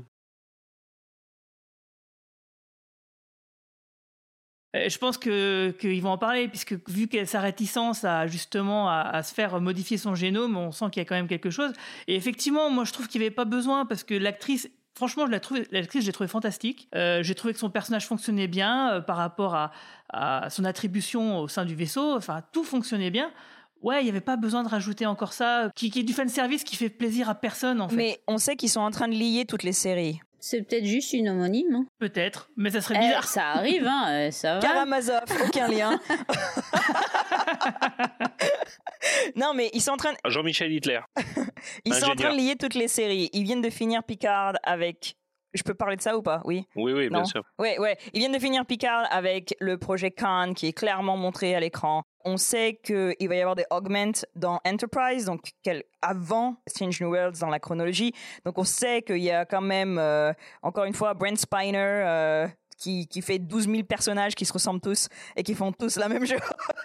Je pense qu'ils vont en parler, puisque vu qu'elle sa réticence à justement à se faire modifier son génome, on sent qu'il y a quand même quelque chose. Et effectivement, moi je trouve qu'il n'y avait pas besoin, parce que l'actrice, franchement, l'actrice, je l'ai trouvée fantastique. J'ai trouvé que son personnage fonctionnait bien par rapport à son attribution au sein du vaisseau. Enfin, tout fonctionnait bien. Ouais, il n'y avait pas besoin de rajouter encore ça, qui est du fanservice qui fait plaisir à personne, en fait. Mais on sait qu'ils sont en train de lier toutes les séries. C'est peut-être juste une homonyme. Hein. Peut-être, mais ça serait bizarre. Ça arrive, hein, ça va. Karamazov, aucun lien. Non, mais ils sont en train de... Jean-Michel Hitler. Ils sont en train de lier toutes les séries. Ils viennent de finir Picard avec... Je peux parler de ça ou pas? Oui. Oui, bien sûr. Ouais. Ils viennent de finir Picard avec le projet Khan qui est clairement montré à l'écran. On sait qu'il va y avoir des augments dans Enterprise, donc avant Strange New Worlds dans la chronologie. Donc on sait qu'il y a quand même, encore une fois, Brent Spiner qui fait 12 000 personnages qui se ressemblent tous et qui font tous la même chose,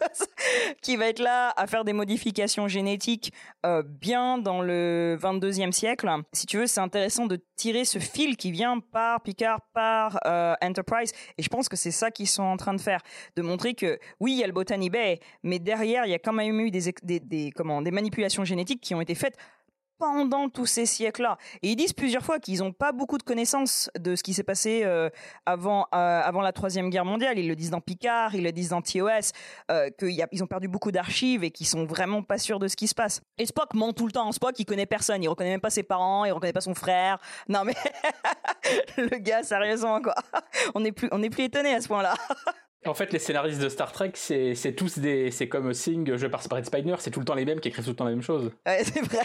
qui va être là à faire des modifications génétiques bien dans le 22e siècle. Si tu veux, c'est intéressant de tirer ce fil qui vient par Picard, par Enterprise, et je pense que c'est ça qu'ils sont en train de faire, de montrer que oui, il y a le Botany Bay, mais derrière, il y a quand même eu des manipulations génétiques qui ont été faites pendant tous ces siècles-là. Et ils disent plusieurs fois qu'ils n'ont pas beaucoup de connaissances de ce qui s'est passé avant la Troisième Guerre mondiale. Ils le disent dans Picard, ils le disent dans TOS, qu'ils ont perdu beaucoup d'archives et qu'ils sont vraiment pas sûrs de ce qui se passe. Et Spock ment tout le temps. Spock, il connaît personne. Il reconnaît même pas ses parents, il reconnaît pas son frère. Non mais, le gars, sérieusement, quoi. On n'est plus étonné à ce point-là. En fait, les scénaristes de Star Trek, c'est tous c'est comme Singh, joué par Brent Spiner, c'est tout le temps les mêmes qui écrivent tout le temps la même chose. Ouais, c'est vrai.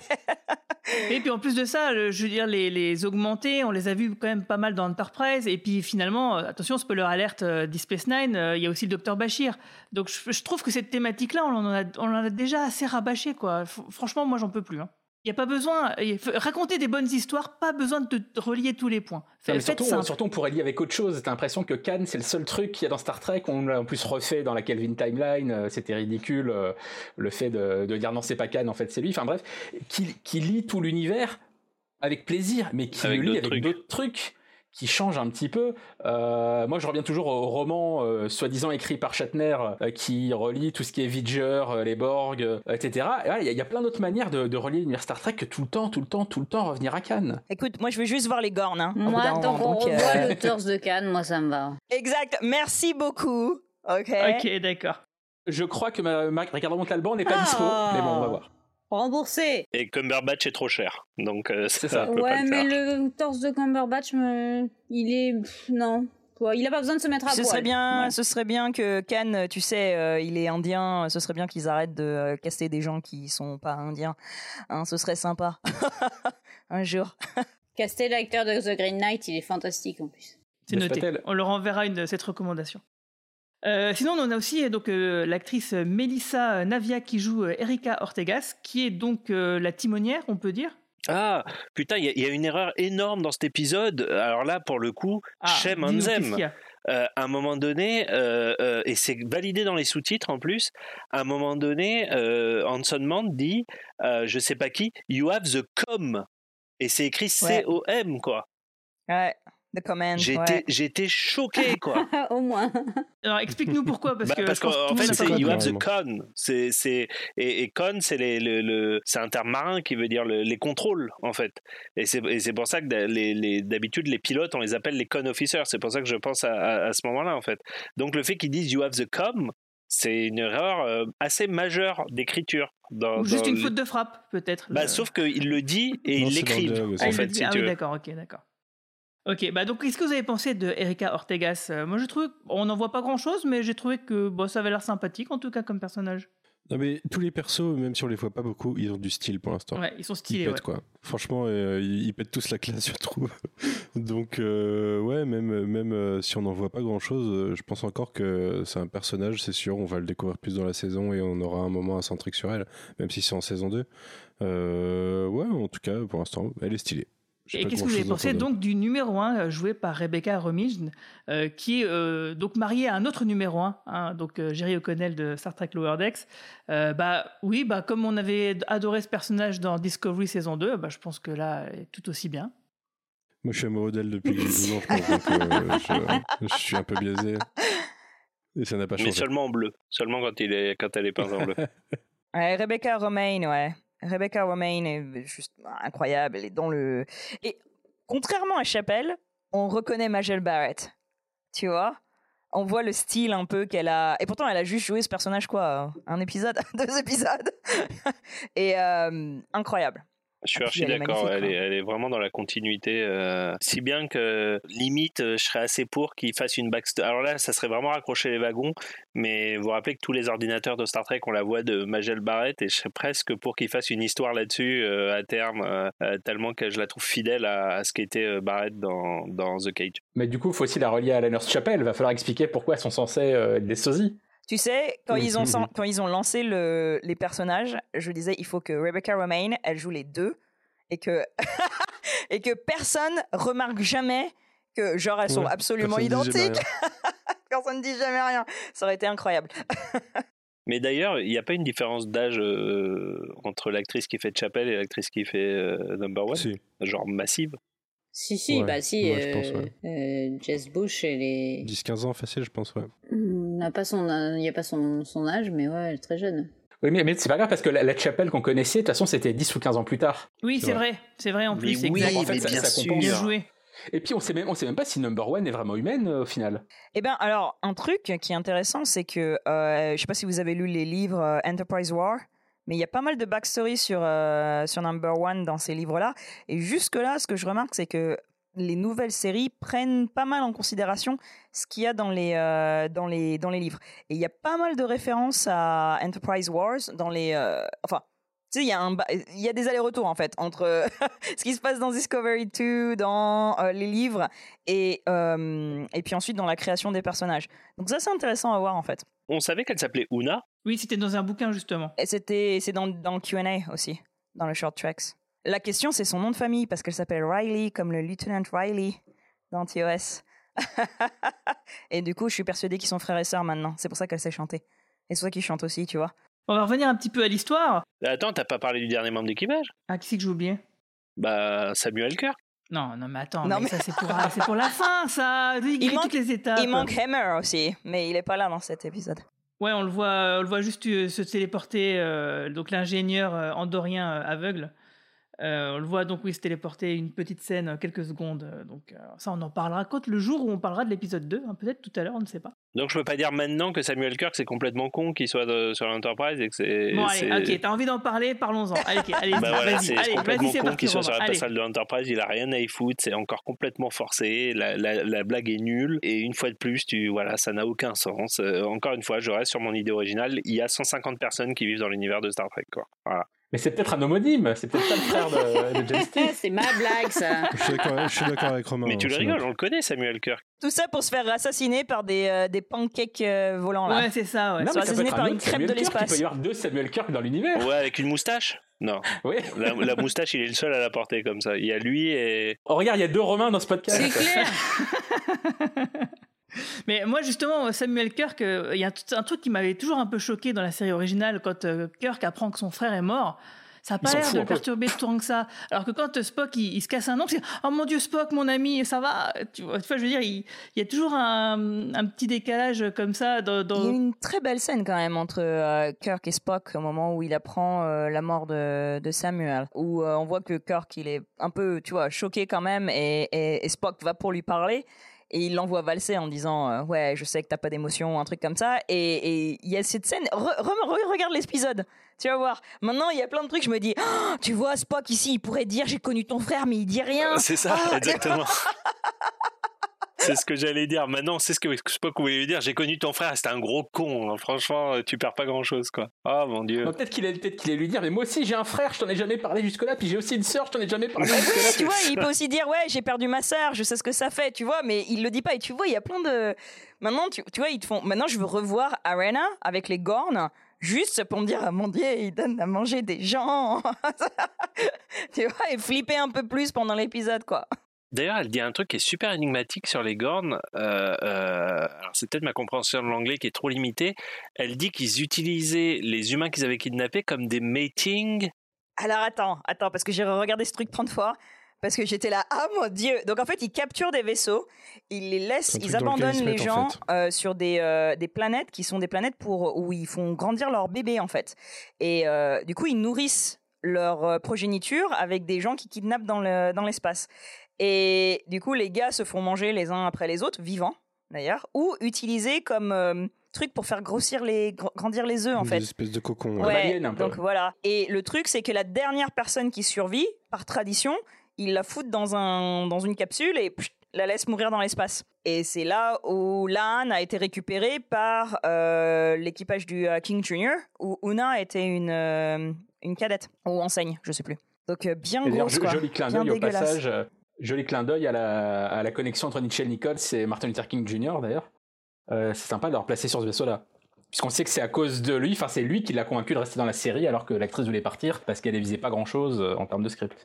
Et puis en plus de ça, je veux dire, les augmentés, on les a vus quand même pas mal dans Enterprise. Et puis finalement, attention, spoiler alert, Deep Space Nine, il y a aussi le Dr Bashir. Donc je trouve que cette thématique-là, on en a déjà assez rabâché, quoi. Franchement, moi, j'en peux plus. Hein. Il n'y a pas besoin, raconter des bonnes histoires, pas besoin de relier tous les points. Surtout, on pourrait lier avec autre chose. T'as l'impression que Khan, c'est le seul truc qu'il y a dans Star Trek. On l'a en plus refait dans la Kelvin Timeline. C'était ridicule, le fait de dire non, c'est pas Khan, en fait, c'est lui. Enfin bref, qui lie tout l'univers avec plaisir, mais qui le lie avec d'autres trucs qui change un petit peu. Moi, je reviens toujours au roman soi-disant écrit par Shatner qui relie tout ce qui est Vidger, les Borg, etc. Il y a plein d'autres manières de relier l'univers Star Trek que tout le temps revenir à Cannes. Écoute, moi, je veux juste voir les Gorn. Hein, moi, tant qu'on revoit le torse de Cannes, moi, ça me va. Exact. Merci beaucoup. Ok, d'accord. Je crois que Ricardo Montalban n'est pas dispo, mais bon, on va voir. Remboursé. Et Cumberbatch est trop cher, donc c'est ça. Ouais, mais le torse de Cumberbatch, il est non. Il a pas besoin de se mettre à poil. Ce serait bien que Khan, tu sais, il est indien. Ce serait bien qu'ils arrêtent de caster des gens qui sont pas indiens. Hein, ce serait sympa. Un jour. Caster l'acteur de The Green Knight, il est fantastique en plus. C'est noté. On leur enverra cette recommandation. Sinon, on a aussi donc l'actrice Melissa Navia qui joue Erika Ortegas, qui est donc la timonière, on peut dire. Ah, putain, il y a une erreur énorme dans cet épisode. Alors là, pour le coup, Shem Anzem. À un moment donné, et c'est validé dans les sous-titres en plus, à un moment donné, Anson Mount dit, je sais pas qui, you have the com. Et c'est écrit C-O-M, quoi. Ouais. The command, j'étais choqué, quoi. Au moins. Alors explique-nous pourquoi, parce qu'en fait c'est you have the con, et con c'est un terme marin qui veut dire les contrôles en fait, et c'est pour ça que d'habitude les pilotes on les appelle les con officers, c'est pour ça que je pense à ce moment-là en fait. Donc le fait qu'ils disent you have the com, c'est une erreur assez majeure d'écriture. Ou juste une faute de frappe peut-être. Sauf qu'il le dit et il l'écrit en fait. Si tu veux. D'accord. Ok, donc qu'est-ce que vous avez pensé de Erika Ortegas ? Moi, j'ai trouvé, on n'en voit pas grand-chose, mais j'ai trouvé que ça avait l'air sympathique, en tout cas, comme personnage. Non mais tous les persos, même si on les voit pas beaucoup, ils ont du style pour l'instant. Ouais, ils sont stylés. Ils pètent quoi. Franchement, ils pètent tous la classe, je trouve. Donc ouais, même si on n'en voit pas grand chose, je pense encore que c'est un personnage, c'est sûr. On va le découvrir plus dans la saison et on aura un moment à centrique sur elle, même si c'est en saison 2. Ouais, en tout cas, pour l'instant, elle est stylée. Et qu'est-ce que vous avez pensé donc du numéro 1 joué par Rebecca Romijn, qui est donc mariée à un autre numéro 1, donc Jerry O'Connell de Star Trek Lower Decks. Oui, comme on avait adoré ce personnage dans Discovery saison 2, je pense que là, elle est tout aussi bien. Moi, je suis amoureux d'elle depuis que j'ai 12 ans, je pense, donc je suis un peu biaisé. Et ça n'a pas changé. Mais seulement en bleu, seulement quand elle est peinte en bleu. Ouais, Rebecca Romijn, ouais. Rebecca Romijn est juste incroyable. Elle est dans le... Et contrairement à Chapelle, on reconnaît Majel Barrett. Tu vois ? On voit le style un peu qu'elle a... Et pourtant, elle a juste joué ce personnage, quoi, un épisode, 2 épisodes. Et incroyable. Je suis archi d'accord, elle est vraiment dans la continuité, si bien que limite je serais assez pour qu'il fasse une backstory. Alors là ça serait vraiment raccrocher les wagons, mais vous vous rappelez que tous les ordinateurs de Star Trek ont la voix de Majel Barrett et je serais presque pour qu'il fasse une histoire là-dessus à terme, tellement que je la trouve fidèle à ce qu'était Barrett dans The Cage. Mais du coup il faut aussi la relier à la Nurse Chapel, il va falloir expliquer pourquoi elles sont censées être des sosies. Tu sais, quand ils ont lancé les personnages, je disais il faut que Rebecca Romijn, elle joue les deux et que et que personne remarque jamais que genre elles sont absolument identiques. Personne ne dit jamais rien. Ça aurait été incroyable. Mais d'ailleurs, il n'y a pas une différence d'âge entre l'actrice qui fait Chapel et l'actrice qui fait Number One, genre massive. Si, ouais, si. Je pense, ouais. Jess Bush, elle est 10-15 ans facile, je pense, ouais. Il n'y a pas son âge, mais ouais, elle est très jeune. Oui, mais c'est pas grave parce que la Chapel qu'on connaissait, de toute façon, c'était 10 ou 15 ans plus tard. Oui, c'est vrai en plus. Oui, en fait, mais ça compense. Bien joué. Et puis on sait même pas si Number One est vraiment humaine au final. Eh bien, alors, un truc qui est intéressant, c'est que, je sais pas si vous avez lu les livres Enterprise War, mais il y a pas mal de backstory sur Number One dans ces livres-là. Et jusque-là, ce que je remarque, c'est que les nouvelles séries prennent pas mal en considération ce qu'il y a dans les livres. Et il y a pas mal de références à Enterprise Wars dans les... enfin, tu sais, il y a des allers-retours, en fait, entre ce qui se passe dans Discovery 2, dans les livres, et puis ensuite dans la création des personnages. Donc ça, c'est intéressant à voir, en fait. On savait qu'elle s'appelait Una. Oui, c'était dans un bouquin, justement. Et c'est dans le Q&A aussi, dans le Short Tracks. La question, c'est son nom de famille, parce qu'elle s'appelle Riley, comme le Lieutenant Riley dans TOS. Et du coup, je suis persuadée qu'ils sont frères et sœurs maintenant. C'est pour ça qu'elle sait chanter. Et c'est pour ça qu'ils chantent aussi, tu vois. On va revenir un petit peu à l'histoire. Attends, t'as pas parlé du dernier membre d'équipage ? Ah, qui c'est que j'ai oublié ? Samuel Kirk. Non, mais attends, mais ça c'est pour la fin, ça. Il manque toutes les étapes. Il manque Hammer aussi, mais il est pas là dans cet épisode. Ouais, on le voit juste se téléporter, donc l'ingénieur andorien aveugle. On le voit donc se téléporter une petite scène, quelques secondes. Donc ça, on en parlera le jour où on parlera de l'épisode 2, hein, peut-être tout à l'heure, on ne sait pas. Donc je peux pas dire maintenant que Samuel Kirk c'est complètement con qu'il soit sur l'Enterprise et que c'est... Bon allez, ok, t'as envie d'en parler, parlons-en. Allez, voilà, c'est complètement con qu'il soit sur la allez. salle de l'Enterprise, il a rien à y foutre, c'est encore complètement forcé, la blague est nulle, et une fois de plus, ça n'a aucun sens. Encore une fois, je reste sur mon idée originale, il y a 150 personnes qui vivent dans l'univers de Star Trek, quoi. Voilà. Mais c'est peut-être un homonyme, c'est peut-être pas le frère de James T. C'est ma blague, ça. Je suis d'accord avec Romain. Mais tu le rigoles, on le connaît, Samuel Kirk. Tout ça pour se faire assassiner par des pancakes volants, là. Ouais, c'est ça, ouais. Non, Se faire assassiner par une crêpe de l'espace. Il peut y avoir 2 Samuel Kirk dans l'univers. Ouais, avec une moustache ? Non. Oui. La moustache, il est le seul à la porter comme ça. Il y a lui et... Oh, regarde, il y a 2 Romains dans ce podcast. C'est clair. Mais moi, justement, Samuel Kirk, il y a un truc qui m'avait toujours un peu choqué dans la série originale, quand Kirk apprend que son frère est mort. Ça n'a pas l'air de le perturber tant que ça. Alors que quand Spock, il se casse un ongle, c'est « Oh mon Dieu, Spock, mon ami, ça va ?» Tu vois, je veux dire, il y a toujours un petit décalage comme ça. Il y a une très belle scène quand même entre Kirk et Spock au moment où il apprend la mort de Samuel. Où on voit que Kirk, il est un peu, tu vois, choqué quand même et Spock va pour lui parler. Et il l'envoie valser en disant ouais, je sais que t'as pas d'émotion, un truc comme ça. Et il y a cette scène. Regarde l'épisode, tu vas voir. Maintenant, il y a plein de trucs. Je me dis, oh, tu vois, Spock ici, il pourrait dire j'ai connu ton frère, mais il dit rien. C'est ça, exactement. C'est ce que j'allais dire. Maintenant, c'est ce que Spock voulait lui dire. J'ai connu ton frère, c'était un gros con. Hein. Franchement, tu perds pas grand-chose, quoi. Oh mon Dieu. Bon, peut-être qu'il allait lui dire, mais moi aussi j'ai un frère, je t'en ai jamais parlé jusque-là, puis j'ai aussi une sœur, je t'en ai jamais parlé jusque-là. Tu vois, il peut aussi dire, ouais, j'ai perdu ma sœur, je sais ce que ça fait, tu vois, mais il le dit pas. Et tu vois, il y a plein de... Maintenant, tu vois, ils te font... Maintenant, je veux revoir Arena avec les Gorn, juste pour me dire, ah, mon Dieu, ils donnent à manger des gens. Tu vois, et flipper un peu plus pendant l'épisode, quoi. D'ailleurs, elle dit un truc qui est super énigmatique sur les Gorn. Alors, c'est peut-être ma compréhension de l'anglais qui est trop limitée. Elle dit qu'ils utilisaient les humains qu'ils avaient kidnappés comme des mating. Alors, attends, parce que j'ai regardé ce truc 30 fois. Parce que j'étais là, ah mon Dieu. Donc en fait, ils capturent des vaisseaux, ils les laissent, ils abandonnent les gens sur des planètes qui sont des planètes où ils font grandir leurs bébés en fait. Et du coup, ils nourrissent leur progéniture avec des gens qui kidnappent dans l'espace. Et du coup, les gars se font manger les uns après les autres, vivants d'ailleurs, ou utilisés comme truc pour faire grandir les œufs en fait. Des espèces de cocons. Ouais, donc voilà. Et le truc, c'est que la dernière personne qui survit, par tradition, ils la foutent dans une capsule et la laissent mourir dans l'espace. Et c'est là où La'an a été récupérée par l'équipage du King Jr., où Una était une cadette, ou enseigne, je sais plus. Donc bien grosse, quoi. Joli clin d'œil au passage, joli clin d'œil à la connexion entre Nichelle Nichols et Martin Luther King Jr. d'ailleurs. C'est sympa de leur placer sur ce vaisseau-là. Puisqu'on sait que c'est à cause de lui, enfin c'est lui qui l'a convaincu de rester dans la série alors que l'actrice voulait partir parce qu'elle ne visait pas grand-chose en termes de script.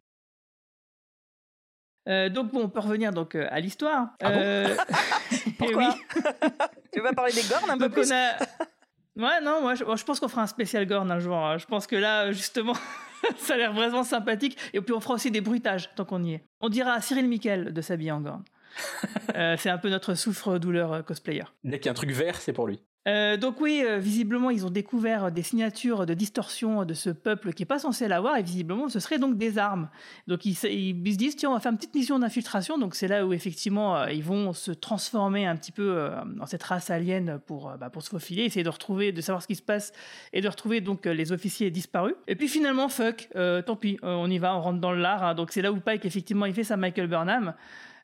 Donc bon, on peut revenir donc à l'histoire. Pourquoi Tu vas parler des Gorn un peu plus Ouais, non, moi je pense qu'on fera un spécial Gorn un jour. Hein. Je pense que là, justement, ça a l'air vraiment sympathique. Et puis on fera aussi des bruitages tant qu'on y est. On dira à Cyril Miquel de s'habiller en Gorn. C'est un peu notre souffre-douleur cosplayer. Dès qu'il y a un truc vert, c'est pour lui. Donc oui, visiblement, ils ont découvert des signatures de distorsion de ce peuple qui n'est pas censé l'avoir, et visiblement, ce serait donc des armes. Donc ils se disent, tiens, on va faire une petite mission d'infiltration, donc c'est là où effectivement, ils vont se transformer un petit peu en cette race alien pour se faufiler, essayer de savoir ce qui se passe, et de retrouver donc les officiers disparus. Et puis finalement, tant pis, on y va, on rentre dans le lard, hein. Donc c'est là où Pike, effectivement, il fait sa Michael Burnham.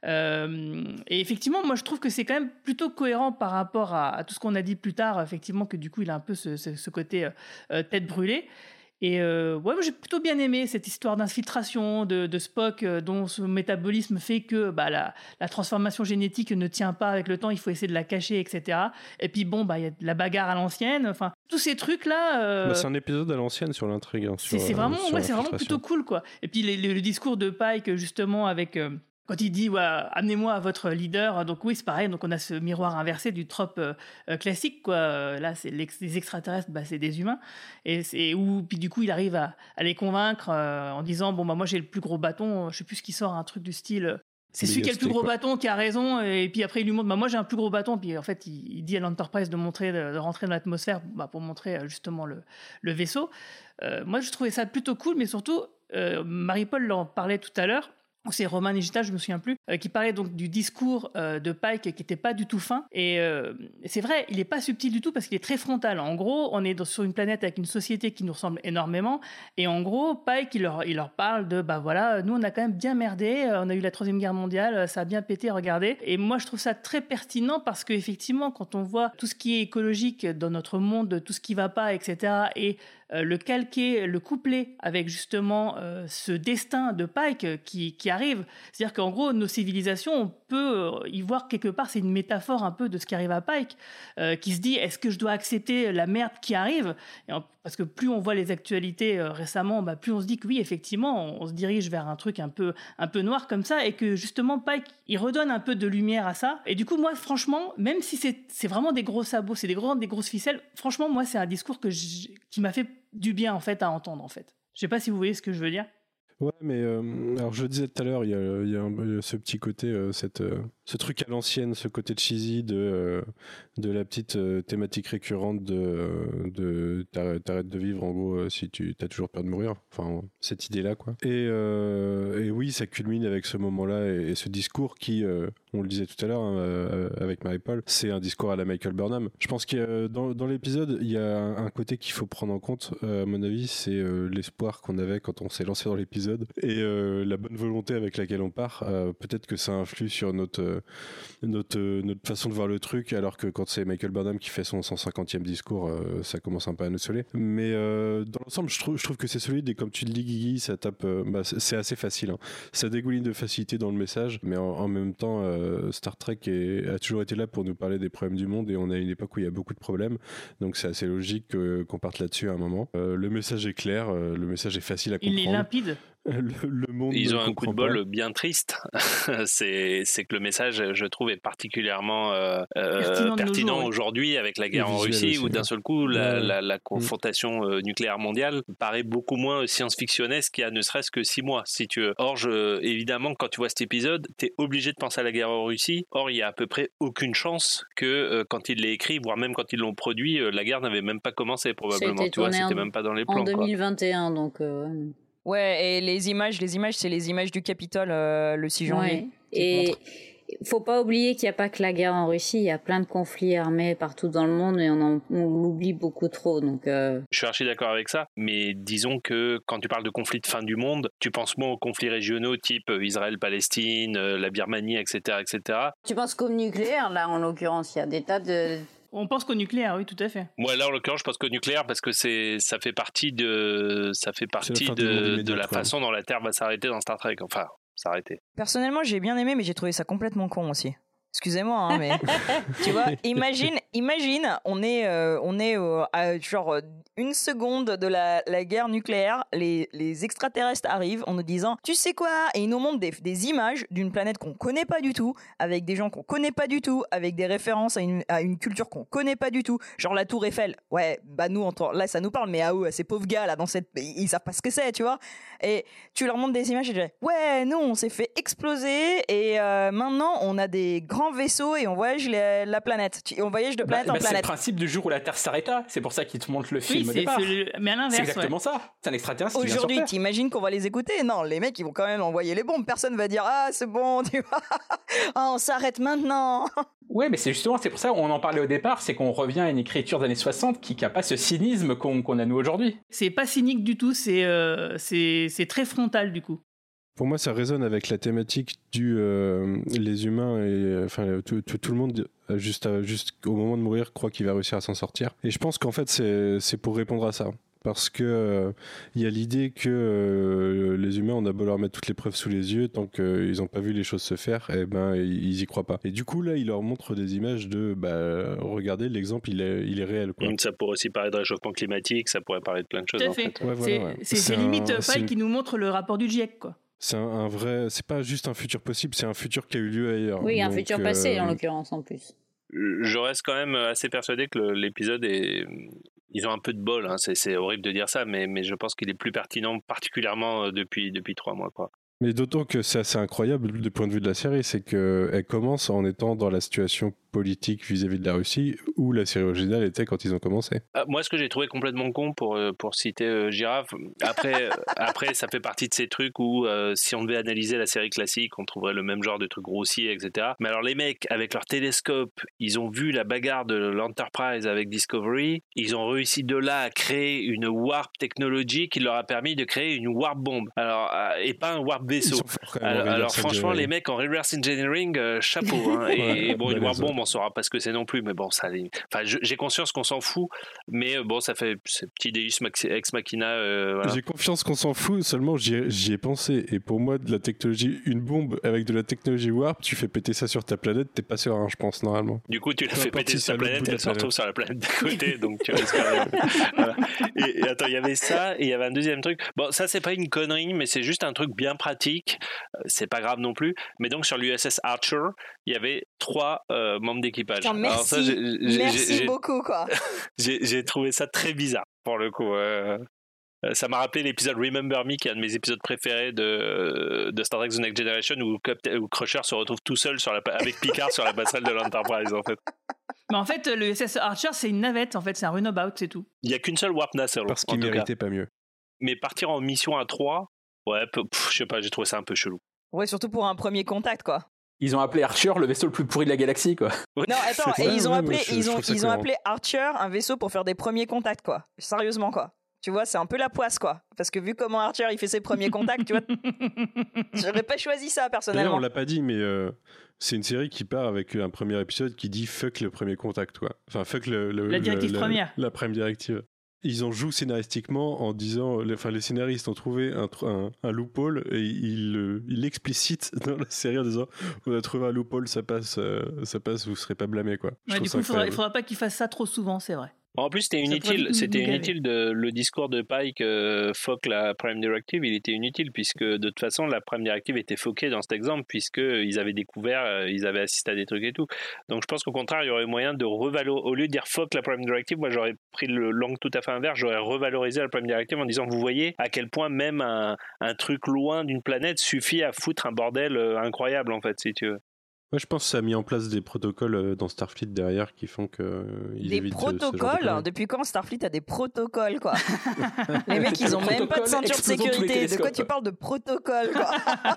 Et effectivement, moi je trouve que c'est quand même plutôt cohérent par rapport à tout ce qu'on a dit plus tard, effectivement, que du coup il a un peu ce côté tête brûlée. Et ouais, moi j'ai plutôt bien aimé cette histoire d'infiltration de Spock, dont ce métabolisme fait que la transformation génétique ne tient pas avec le temps, il faut essayer de la cacher, etc. Et puis bon, il y a de la bagarre à l'ancienne, enfin tous ces trucs là. C'est un épisode à l'ancienne sur l'intrigue. Hein, c'est vraiment plutôt cool, quoi. Et puis le discours de Pike justement avec quand il dit amenez-moi à votre leader, donc oui c'est pareil, donc on a ce miroir inversé du trope classique, quoi. Là c'est les extraterrestres, c'est des humains, et puis du coup il arrive à les convaincre en disant bon moi j'ai le plus gros bâton, je sais plus ce qui sort, un truc du style c'est celui qui a le plus gros bâton qui a raison, et puis après il lui montre moi j'ai un plus gros bâton, puis en fait il dit à l'Enterprise de rentrer dans l'atmosphère pour montrer justement le vaisseau. Moi je trouvais ça plutôt cool, mais surtout Marie-Paul en parlait tout à l'heure. C'est Romain Nigita, je me souviens plus, qui parlait donc du discours de Pike qui était pas du tout fin. Et c'est vrai, il est pas subtil du tout parce qu'il est très frontal. En gros, on est sur une planète avec une société qui nous ressemble énormément. Et en gros, Pike, il leur parle de nous on a quand même bien merdé, on a eu la 3e guerre mondiale, ça a bien pété, regardez. Et moi, je trouve ça très pertinent parce que effectivement, quand on voit tout ce qui est écologique dans notre monde, tout ce qui va pas, etc., et le calquer, le coupler avec justement ce destin de Pike qui arrive. C'est-à-dire qu'en gros, nos civilisations, on peut y voir quelque part, c'est une métaphore un peu de ce qui arrive à Pike, qui se dit, est-ce que je dois accepter la merde qui arrive ? Parce que plus on voit les actualités récemment, plus on se dit que oui, effectivement, on se dirige vers un truc un peu noir comme ça, et que justement Pike, il redonne un peu de lumière à ça. Et du coup, moi, franchement, même si c'est vraiment des gros sabots, c'est des grosses ficelles, franchement, moi, c'est un discours qui m'a fait du bien, en fait, à entendre, en fait. Je sais pas si vous voyez ce que je veux dire. Ouais, mais alors je le disais tout à l'heure, il y a ce petit côté, ce truc à l'ancienne, ce côté cheesy de la petite thématique récurrente de t'arrêtes de vivre en gros si tu t'as toujours peur de mourir. Enfin, cette idée-là, quoi. Et oui, ça culmine avec ce moment-là et ce discours qui, on le disait tout à l'heure avec Marie-Paul, c'est un discours à la Michael Burnham. Je pense que dans l'épisode, il y a un côté qu'il faut prendre en compte, à mon avis, c'est l'espoir qu'on avait quand on s'est lancé dans l'épisode et la bonne volonté avec laquelle on part. Peut-être que ça influe sur notre notre façon de voir le truc, alors que quand c'est Michael Burnham qui fait son 150e discours, ça commence un peu à nous saouler. Mais dans l'ensemble, je trouve que c'est solide, et comme tu le dis, Guigui, ça tape, c'est assez facile. Hein. Ça dégouline de facilité dans le message, mais en même temps, Star Trek a toujours été là pour nous parler des problèmes du monde, et on a une époque où il y a beaucoup de problèmes, donc c'est assez logique qu'on parte là-dessus à un moment. Le message est clair, le message est facile à comprendre. Il est limpide. Le monde Ils ont un coup de bol pas. bien triste. c'est que le message, je trouve, est particulièrement pertinent aujourd'hui avec la guerre en Russie, où d'un seul coup la confrontation nucléaire mondiale paraît beaucoup moins science-fictionnesque qu'il y a ne serait-ce que 6 mois, si tu veux. Or, évidemment, quand tu vois cet épisode, t'es obligé de penser à la guerre en Russie. Or, il y a à peu près aucune chance que quand il l'ait écrit, voire même quand ils l'ont produit, la guerre n'avait même pas commencé probablement. Tu vois, c'était même pas dans les plans. En 2021, donc. Ouais, et les images, c'est les images du Capitole le 6 janvier. Ouais. Et faut pas oublier qu'il n'y a pas que la guerre en Russie, il y a plein de conflits armés partout dans le monde, et on l'oublie beaucoup trop. Donc, Je suis archi d'accord avec ça, mais disons que quand tu parles de conflits de fin du monde, tu penses moins aux conflits régionaux type Israël-Palestine, la Birmanie, etc., etc. Tu penses qu'au nucléaire, là, en l'occurrence, il y a des tas de... On pense qu'au nucléaire, oui, tout à fait. Moi, là, en l'occurrence, je pense qu'au nucléaire, parce que ça fait partie de la façon dont la Terre va s'arrêter dans Star Trek. Enfin, s'arrêter. Personnellement, j'ai bien aimé, mais j'ai trouvé ça complètement con aussi. Excusez-moi, hein, mais tu vois, imagine, on est à genre une seconde de la guerre nucléaire, les extraterrestres arrivent en nous disant, tu sais quoi, et ils nous montrent des images d'une planète qu'on connaît pas du tout, avec des gens qu'on connaît pas du tout, avec des références à une culture qu'on connaît pas du tout, genre la Tour Eiffel. Ouais, bah nous, là, ça nous parle, mais à ces pauvres gars là, ils savent pas ce que c'est, tu vois. Et tu leur montres des images et tu dis, ouais, nous, on s'est fait exploser, et maintenant, on a des grands vaisseau et on voyage la planète. On voyage de planète en planète. C'est le principe du jour où la Terre s'arrêta. C'est pour ça qu'ils te montrent le film au départ. Mais à l'inverse, c'est exactement ça. C'est un extraterrestre qui vient sur Terre. Aujourd'hui, t'imagines qu'on va les écouter? Non, les mecs, ils vont quand même envoyer les bombes. Personne va dire, ah, c'est bon, tu vois. Ah, on s'arrête maintenant. Ouais, mais c'est pour ça qu'on en parlait au départ, c'est qu'on revient à une écriture des années 60 qui n'a pas ce cynisme qu'on a nous aujourd'hui. C'est pas cynique du tout, c'est très frontal du coup. Pour moi, ça résonne avec la thématique les humains et enfin tout le monde juste au moment de mourir croit qu'il va réussir à s'en sortir. Et je pense qu'en fait c'est pour répondre à ça. Parce que y a l'idée que les humains, on a beau leur mettre toutes les preuves sous les yeux, tant qu'ils n'ont pas vu les choses se faire, eh ben ils y croient pas. Et du coup là, il leur montre des images de regardez, l'exemple il est réel, quoi. Ça pourrait aussi parler de réchauffement climatique, ça pourrait parler de plein de choses. Tout à fait. En fait. Ouais, voilà, c'est limite File qui nous montre le rapport du GIEC, quoi. C'est un vrai, c'est pas juste un futur possible, c'est un futur qui a eu lieu ailleurs. Oui, un futur passé en l'occurrence en plus. Je reste quand même assez persuadé que l'épisode est... Ils ont un peu de bol, hein. C'est horrible de dire ça, mais je pense qu'il est plus pertinent, particulièrement depuis 3 mois, quoi. Mais d'autant que c'est assez incroyable du point de vue de la série, c'est qu'elle commence en étant dans la situation politique vis-à-vis de la Russie où la série originale était quand ils ont commencé. Moi, ce que j'ai trouvé complètement con, pour citer Girafe, après ça fait partie de ces trucs où si on devait analyser la série classique, on trouverait le même genre de trucs grossiers, etc. Mais alors les mecs, avec leur télescope, ils ont vu la bagarre de l'Enterprise avec Discovery, ils ont réussi de là à créer une warp technologie qui leur a permis de créer une warp bombe. Alors, et pas un warp vaisseau. Alors franchement, les mecs en reverse engineering, chapeau. Hein. Et bon, une warp bombe, on saura pas ce que c'est non plus, mais bon, ça. Enfin, j'ai conscience qu'on s'en fout, mais bon, ça fait ce petit Deus ex machina. Voilà. J'ai confiance qu'on s'en fout, seulement j'y ai pensé. Et pour moi, de la technologie, une bombe avec de la technologie warp, tu fais péter ça sur ta planète, t'es pas serein, je pense, normalement. Du coup, tu l'as fait péter sur ta planète, elle se retrouve sur la planète d'à côté, donc tu risques rien. Voilà. Et attends, il y avait ça, et il y avait un deuxième truc. Bon, ça, c'est pas une connerie, mais c'est juste un truc bien pratique. C'est pas grave non plus. Mais donc, sur l'USS Archer, il y avait 3 membres d'équipage. Putain, merci. Alors ça, merci beaucoup, quoi. J'ai trouvé ça très bizarre, pour le coup. Ça m'a rappelé l'épisode Remember Me, qui est un de mes épisodes préférés de Star Trek The Next Generation, où Crusher se retrouve tout seul avec Picard sur la passerelle de l'Enterprise, en fait. Mais en fait, le USS Archer, c'est une navette, en fait, c'est un runabout, c'est tout. Il n'y a qu'une seule warp nacelle. Parce qu'il méritait pas mieux. Mais partir en mission à 3, ouais, je sais pas, j'ai trouvé ça un peu chelou. Ouais, surtout pour un premier contact, quoi. Ils ont appelé Archer le vaisseau le plus pourri de la galaxie, quoi. Non, attends, et ils ont appelé Archer un vaisseau pour faire des premiers contacts, quoi. Sérieusement, quoi. Tu vois, c'est un peu la poisse, quoi. Parce que vu comment Archer, il fait ses premiers contacts, tu vois, j'aurais pas choisi ça, D'ailleurs, personnellement. on l'a pas dit, mais c'est une série qui part avec un premier épisode qui dit fuck le premier contact, quoi. Enfin, fuck La directive première. La prime directive. Ils en jouent scénaristiquement en disant, les scénaristes ont trouvé un loophole et ils l'explicitent dans la série en disant on a trouvé un loophole, ça passe, vous serez pas blâmés, quoi. Ouais, du coup, il faudra pas qu'ils fassent ça trop souvent, c'est vrai. En plus, c'était inutile le discours de Pike, fuck la Prime Directive, il était inutile puisque de toute façon la Prime Directive était foquée dans cet exemple puisqu'ils avaient découvert, ils avaient assisté à des trucs et tout. Donc je pense qu'au contraire, il y aurait moyen de revaloriser, au lieu de dire fuck la Prime Directive, moi j'aurais pris le l'angle tout à fait inverse, j'aurais revalorisé la Prime Directive en disant vous voyez à quel point même un truc loin d'une planète suffit à foutre un bordel incroyable en fait, si tu veux. Ouais, je pense que ça a mis en place des protocoles dans Starfleet derrière qui font que des protocoles. Depuis quand Starfleet a des protocoles, quoi? Les mecs, ils ont même pas de ceinture de sécurité. De quoi tu parles de protocole, quoi?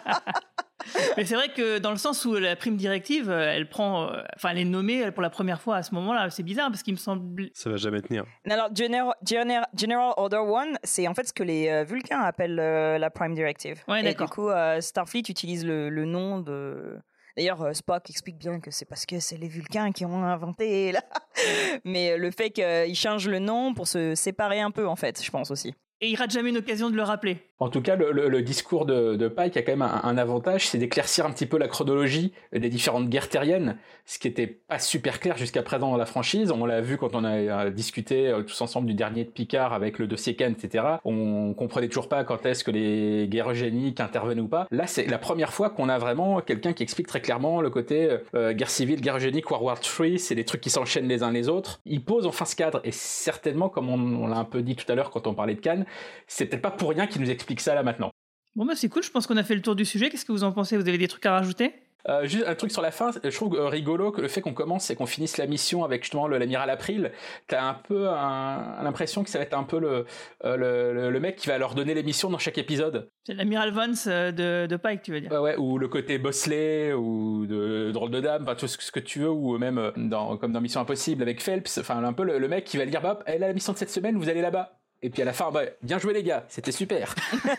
Mais c'est vrai que dans le sens où la prime directive, elle est nommée pour la première fois à ce moment-là. C'est bizarre parce qu'il me semble. Ça va jamais tenir. Alors, General Order 1, c'est en fait ce que les Vulcains appellent la Prime Directive. Ouais, et d'accord. du coup, Starfleet utilise le nom de. D'ailleurs, Spock explique bien que c'est parce que c'est les Vulcains qui ont inventé là. Mais le fait qu'ils changent le nom pour se séparer un peu, en fait, je pense aussi. Et il rate jamais une occasion de le rappeler. En tout cas, le discours de Pike a quand même un avantage, c'est d'éclaircir un petit peu la chronologie des différentes guerres terriennes, ce qui était pas super clair jusqu'à présent dans la franchise. On l'a vu quand on a discuté tous ensemble du dernier de Picard avec le dossier Khan, etc. On comprenait toujours pas quand est-ce que les guerres eugéniques intervenaient ou pas. Là, c'est la première fois qu'on a vraiment quelqu'un qui explique très clairement le côté guerre civile, guerre eugénique, World War III, c'est des trucs qui s'enchaînent les uns les autres. Il pose enfin ce cadre, et certainement, comme on l'a un peu dit tout à l'heure quand on parlait de Khan, c'est peut-être pas pour rien qu'il nous explique ça là maintenant. Bon bah c'est cool, je pense qu'on a fait le tour du sujet. Qu'est-ce que vous en pensez? Vous avez des trucs à rajouter? Juste un truc sur la fin, je trouve rigolo que le fait qu'on commence et qu'on finisse la mission avec justement l'amiral April, t'as un peu l'impression que ça va être un peu le mec qui va leur donner les missions dans chaque épisode. C'est l'amiral Vance de Pike, tu veux dire? Ouais, ou le côté Bosley, ou de Drôle de Dame, enfin tout ce que tu veux, ou même comme dans Mission Impossible avec Phelps, enfin un peu le mec qui va lui dire bah, elle a la mission de cette semaine, vous allez là-bas. Et puis à la fin, bah, bien joué les gars, c'était super.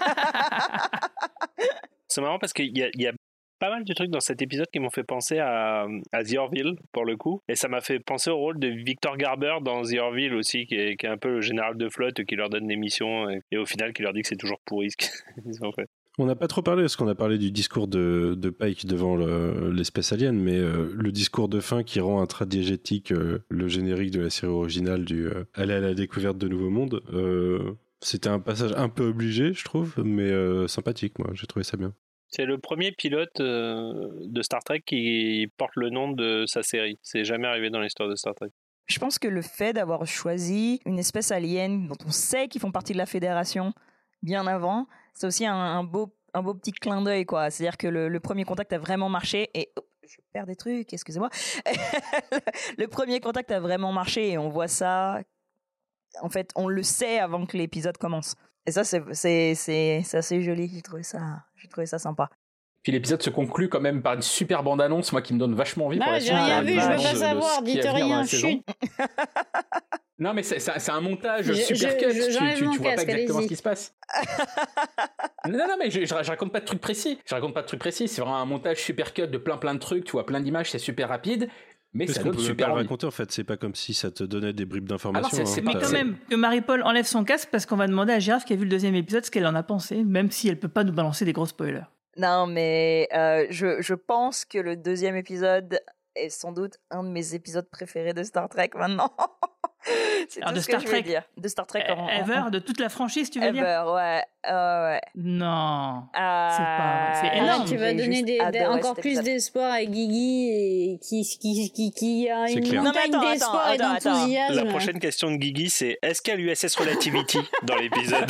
C'est marrant parce qu'il y a pas mal de trucs dans cet épisode qui m'ont fait penser à The Orville, pour le coup. Et ça m'a fait penser au rôle de Victor Garber dans The Orville aussi, qui est un peu le général de flotte qui leur donne des missions et au final qui leur dit que c'est toujours pourri ce qu'ils ont fait. On n'a pas trop parlé, parce qu'on a parlé du discours de Pike devant l'espèce alien, mais le discours de fin qui rend intradiégétique le générique de la série originale du aller à la découverte de nouveaux mondes, c'était un passage un peu obligé, je trouve, mais sympathique, moi, j'ai trouvé ça bien. C'est le premier pilote de Star Trek qui porte le nom de sa série. C'est jamais arrivé dans l'histoire de Star Trek. Je pense que le fait d'avoir choisi une espèce alien dont on sait qu'ils font partie de la Fédération bien avant, c'est aussi un beau petit clin d'œil, quoi. C'est-à-dire que le premier contact a vraiment marché et... Oh, je perds des trucs, excusez-moi. Le premier contact a vraiment marché et on voit ça... En fait, on le sait avant que l'épisode commence. Et ça, c'est assez joli. J'ai trouvé ça sympa. Puis l'épisode se conclut quand même par une super bande-annonce, moi qui me donne vachement envie. Bah, pour la j'ai suite, rien vu, je veux pas de savoir, ce qui dites va venir dans la rien, saison. chut. Non, mais c'est un montage super cut, tu vois pas exactement ce qui se passe. Non, mais je raconte pas de trucs précis. C'est vraiment un montage super cut de plein de trucs, tu vois plein d'images, c'est super rapide. Mais parce ça qu'on donne peut super pas le envie. raconter en fait, c'est pas comme si ça te donnait des bribes d'informations. Ah non, c'est Mais quand même, que Marie-Paul enlève son casque parce qu'on va demander à Girafe qui a vu le deuxième épisode ce qu'elle en a pensé, même si elle peut pas nous balancer des gros spoilers. Non, mais je pense que le deuxième épisode est sans doute un de mes épisodes préférés de Star Trek maintenant. C'est alors tout de ce Star que je veux Trek, dire. De Star Trek Ever, de toute la franchise, tu veux dire? Ever, ouais. Ouais. Non, c'est pas vrai, c'est énorme. Tu vas donner encore plus d'espoir à Guigui et qui a une montagne d'espoir et d'enthousiasme. La prochaine question de Guigui, c'est est-ce qu'il y a l'USS Relativity dans l'épisode?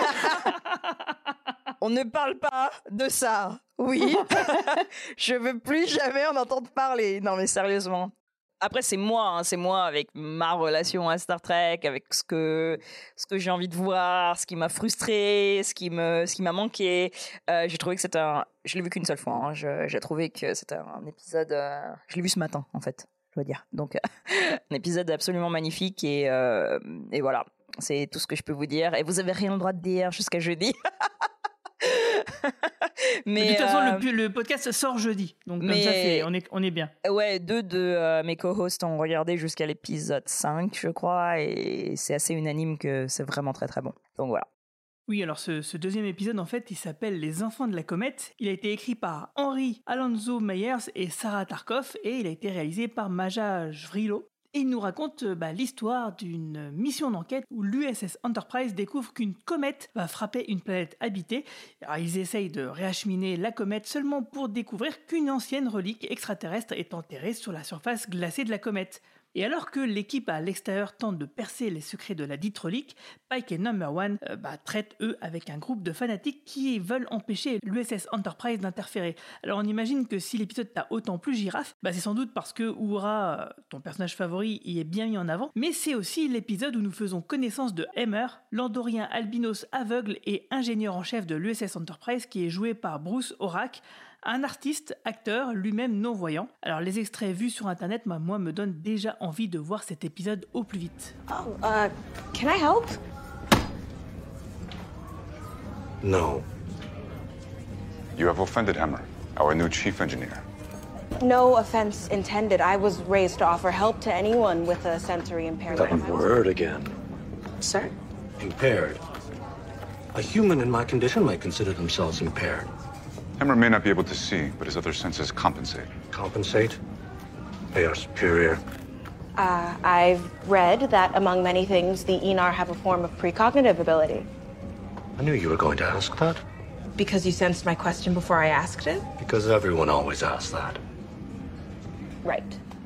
On ne parle pas de ça. Oui. Je veux plus jamais en entendre parler. Non, mais sérieusement. Après, c'est moi avec ma relation à Star Trek, avec ce que j'ai envie de voir, ce qui m'a frustré, ce qui m'a manqué. J'ai trouvé que je l'ai vu qu'une seule fois. Hein. J'ai trouvé que c'était un épisode. Je l'ai vu ce matin, en fait, je dois dire. Donc, un épisode absolument magnifique et voilà. C'est tout ce que je peux vous dire. Et vous avez rien le droit de dire jusqu'à jeudi. Mais de toute façon, le podcast sort jeudi, donc comme ça, on est bien. Ouais, 2 de mes co-hosts ont regardé jusqu'à l'épisode 5, je crois, et c'est assez unanime que c'est vraiment très très bon. Donc voilà. Oui, alors ce deuxième épisode, en fait, il s'appelle Les Enfants de la Comète. Il a été écrit par Henry Alonso Meyers et Sarah Tarkoff, et il a été réalisé par Maja Vrilo. Et il nous raconte l'histoire d'une mission d'enquête où l'USS Enterprise découvre qu'une comète va frapper une planète habitée. Alors, ils essayent de réacheminer la comète seulement pour découvrir qu'une ancienne relique extraterrestre est enterrée sur la surface glacée de la comète. Et alors que l'équipe à l'extérieur tente de percer les secrets de la dite relique, Pike et Number One traitent eux avec un groupe de fanatiques qui veulent empêcher l'USS Enterprise d'interférer. Alors on imagine que si l'épisode t'a autant plu, Girafe, c'est sans doute parce que Uhura, ton personnage favori, y est bien mis en avant, mais c'est aussi l'épisode où nous faisons connaissance de Hammer, l'andorien albinos aveugle et ingénieur en chef de l'USS Enterprise qui est joué par Bruce Horak, un artiste, acteur, lui-même non-voyant. Alors les extraits vus sur internet, moi, me donnent déjà envie de voir cet épisode au plus vite. Oh, can I help? No. You have offended Hammer, our new chief engineer. No offense intended. I was raised to offer help to anyone with a sensory impairment. That word again. Sir? Impaired. A human in my condition might consider themselves impaired. Hammer may not be able to see, but his other senses compensate. Compensate? They are superior. I've read that among many things, the Enar have a form of precognitive ability. I knew you were going to ask that. Because you sensed my question before I asked it? Because everyone always asks that. Right.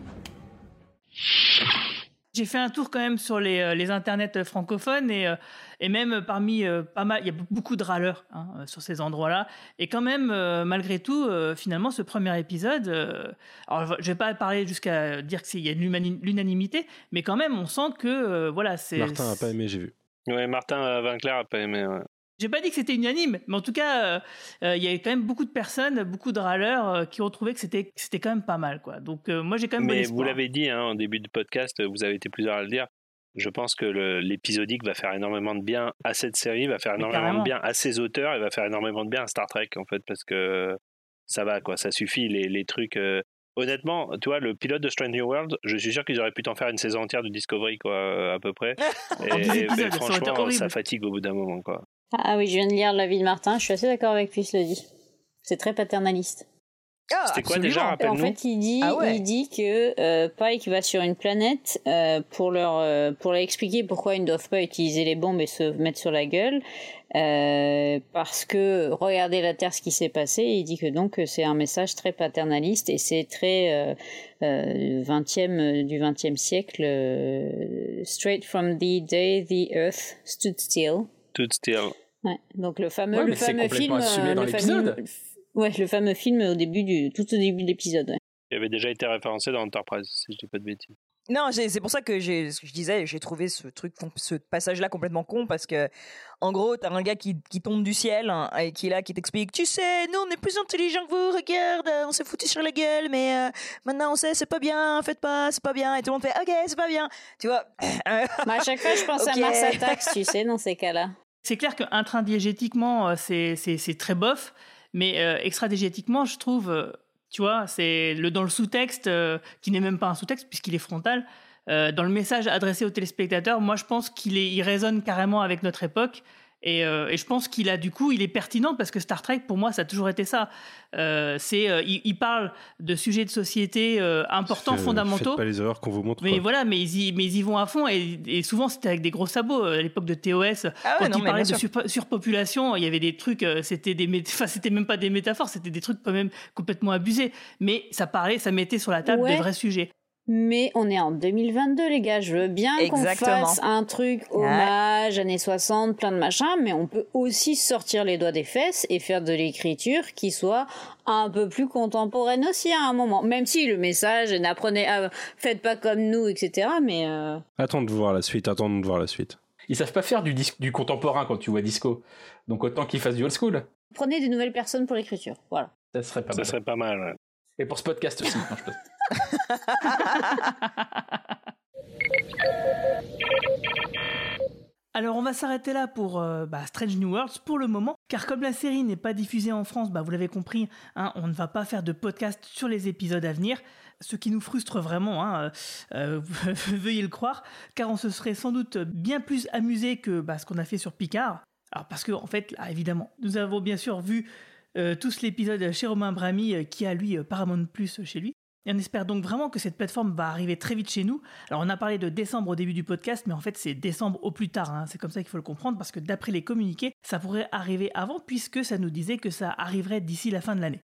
J'ai fait un tour quand même sur les internets francophones et même parmi pas mal, il y a beaucoup de râleurs sur ces endroits-là. Et quand même, malgré tout, finalement, ce premier épisode, alors je vais pas parler jusqu'à dire qu'il y a de l'unanimité, mais quand même, on sent que voilà, c'est. Martin a pas aimé, j'ai vu. Ouais, Martin Vinclair a pas aimé. Ouais. J'ai pas dit que c'était unanime, mais en tout cas, il y avait quand même beaucoup de personnes, beaucoup de râleurs qui ont trouvé que c'était quand même pas mal, quoi. Donc moi j'ai quand même bon espoir. Mais vous l'avez dit en début de podcast, vous avez été plusieurs à le dire. Je pense que l'épisodique va faire énormément de bien à cette série, va faire énormément de bien à ses auteurs et va faire énormément de bien à Star Trek en fait, parce que ça va quoi, ça suffit les trucs. Honnêtement, tu vois, le pilote de Strange New World, je suis sûr qu'ils auraient pu t'en faire une saison entière de Discovery quoi, à peu près. et franchement, ça fatigue au bout d'un moment quoi. Ah oui, je viens de lire l'avis de Martin, je suis assez d'accord avec lui, cela dit. C'est très paternaliste. Ah, c'était quoi absolument. déjà, rappelle-nous? En fait, il dit que Pike va sur une planète pour leur expliquer pourquoi ils ne doivent pas utiliser les bombes et se mettre sur la gueule. Parce que regardez la Terre, ce qui s'est passé. Il dit que donc c'est un message très paternaliste et c'est très du 20e siècle. Straight from the day the Earth stood still. Stood still. Ouais, donc le fameux film assumé dans l'épisode. Le fameux film tout au début de l'épisode. Ouais. Il avait déjà été référencé dans Enterprise, si je dis pas de bêtises. Non, c'est pour ça que je disais, j'ai trouvé ce passage-là complètement con parce que, en gros, t'as un gars qui tombe du ciel et qui est là, qui t'explique, tu sais, nous on est plus intelligents que vous, regarde, on s'est foutu sur la gueule, mais maintenant on sait, c'est pas bien, faites pas, c'est pas bien, et tout le monde fait, ok, c'est pas bien, tu vois. À chaque fois, je pense à Mars Attacks, tu sais, dans ces cas-là. C'est clair qu'intradiégétiquement, c'est très bof, mais extradiégétiquement, je trouve, tu vois, c'est dans le sous-texte, qui n'est même pas un sous-texte puisqu'il est frontal, dans le message adressé aux téléspectateurs, moi je pense qu'il résonne carrément avec notre époque. Et je pense qu'il est pertinent parce que Star Trek, pour moi, ça a toujours été ça. Il parle de sujets de société importants, fondamentaux. Faites pas les erreurs qu'on vous montre. Mais voilà, mais ils y vont à fond et souvent c'était avec des gros sabots. À l'époque de TOS, quand ils parlaient de surpopulation, il y avait des trucs, c'était même pas des métaphores, c'était des trucs quand même complètement abusés. Mais ça mettait sur la table des vrais sujets. Mais on est en 2022, les gars. Je veux bien qu'on fasse un truc hommage, années 60, plein de machins, mais on peut aussi sortir les doigts des fesses et faire de l'écriture qui soit un peu plus contemporaine aussi à un moment. Même si le message, faites pas comme nous, etc. Mais Attends de voir la suite. Ils savent pas faire du contemporain quand tu vois disco. Donc autant qu'ils fassent du old school. Prenez des nouvelles personnes pour l'écriture. Voilà. Ça serait pas mal. Ça serait pas mal, ouais. Et pour ce podcast aussi. Non, je peux... Alors on va s'arrêter là pour Strange New Worlds pour le moment, car comme la série n'est pas diffusée en France, vous l'avez compris, on ne va pas faire de podcast sur les épisodes à venir, ce qui nous frustre vraiment, veuillez le croire, car on se serait sans doute bien plus amusé que ce qu'on a fait sur Picard. Alors parce que en fait, là, évidemment, nous avons bien sûr vu tous l'épisode chez Romain Brami, qui a lui Paramount Plus chez lui. Et on espère donc vraiment que cette plateforme va arriver très vite chez nous. Alors on a parlé de décembre au début du podcast, mais en fait c'est décembre au plus tard, c'est comme ça qu'il faut le comprendre, parce que d'après les communiqués, ça pourrait arriver avant, puisque ça nous disait que ça arriverait d'ici la fin de l'année.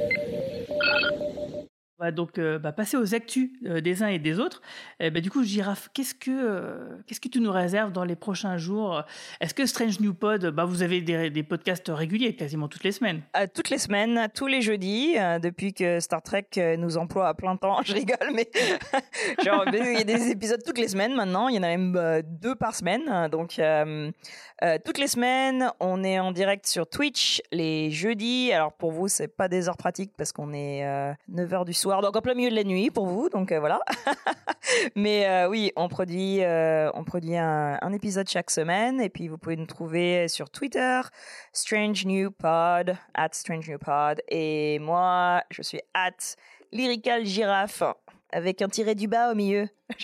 On va donc passer aux actus des uns et des autres. Du coup, Girafe, qu'est-ce que tu nous réserves dans les prochains jours ? Est-ce que Strange New Pod, vous avez des podcasts réguliers, quasiment toutes les semaines ? Toutes les semaines, tous les jeudis, depuis que Star Trek nous emploie à plein temps. Je rigole, mais genre il y a des épisodes toutes les semaines maintenant. Il y en a même 2 par semaine. Donc toutes les semaines, on est en direct sur Twitch les jeudis. Alors pour vous, c'est pas des heures pratiques parce qu'on est 9h du soir. Donc en plein milieu de la nuit pour vous, donc voilà. Mais oui, on produit un épisode chaque semaine, et puis vous pouvez nous trouver sur Twitter, Strange New Pod, @StrangeNewPod, et moi je suis @LyricalGiraffe avec un tiré du bas au milieu.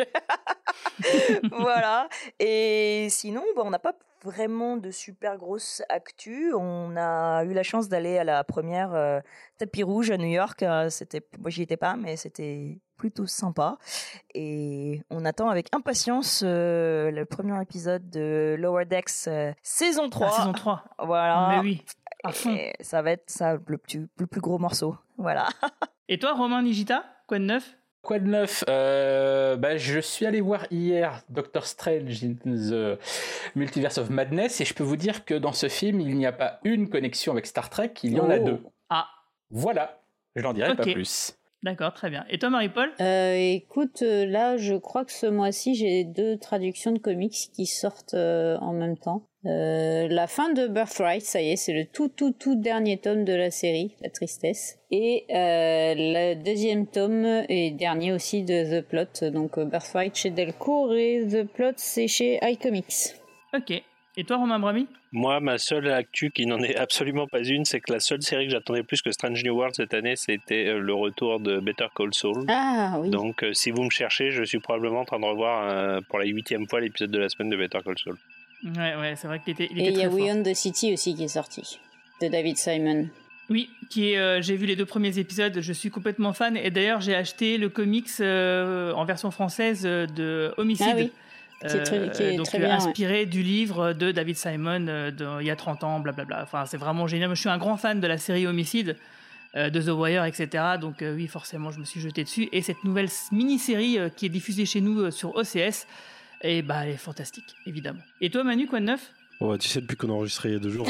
Voilà. Et sinon, on n'a pas vraiment de super grosse actu. On a eu la chance d'aller à la première Tapis Rouge à New York. Moi, j'y étais pas, mais c'était plutôt sympa. Et on attend avec impatience le premier épisode de Lower Decks saison 3. Saison 3. Voilà. Mais oui, à fond. Et ça va être ça, le plus gros morceau. Voilà. Et toi, Romain Nigita, quoi de neuf ? Quoi de neuf ? Je suis allé voir hier Doctor Strange in the Multiverse of Madness, et je peux vous dire que dans ce film, il n'y a pas une connexion avec Star Trek, il y en a 2. Ah. Voilà, je n'en dirai pas plus. D'accord, très bien. Et toi, Marie-Paul ? Écoute, là, je crois que ce mois-ci, j'ai 2 traductions de comics qui sortent en même temps. La fin de Birthright, ça y est, c'est le tout dernier tome de la série, la tristesse. Et le 2e tome et dernier aussi de The Plot. Donc Birthright chez Delcourt et The Plot, c'est chez iComics. Ok. Et toi, Romain Brami ? Moi, ma seule actu, qui n'en est absolument pas une, c'est que la seule série que j'attendais plus que Strange New World cette année, c'était le retour de Better Call Saul. Ah oui. Donc, si vous me cherchez, je suis probablement en train de revoir pour la 8e fois l'épisode de la semaine de Better Call Saul. Ouais, c'est vrai qu'il était très fort. Et il y a We Own the City aussi qui est sorti, de David Simon. Oui, j'ai vu les 2 premiers épisodes, je suis complètement fan, et d'ailleurs j'ai acheté le comics en version française de Homicide. Ah oui. Qui est donc très bien, inspiré du livre de David Simon il y a 30 ans, blablabla. Enfin, c'est vraiment génial. Moi, je suis un grand fan de la série Homicide, de The Wire, etc. Donc oui, forcément, je me suis jeté dessus. Et cette nouvelle mini-série qui est diffusée chez nous sur OCS, elle est fantastique, évidemment. Et toi, Manu, quoi de neuf ? Tu sais, depuis qu'on a enregistré il y a 2 jours,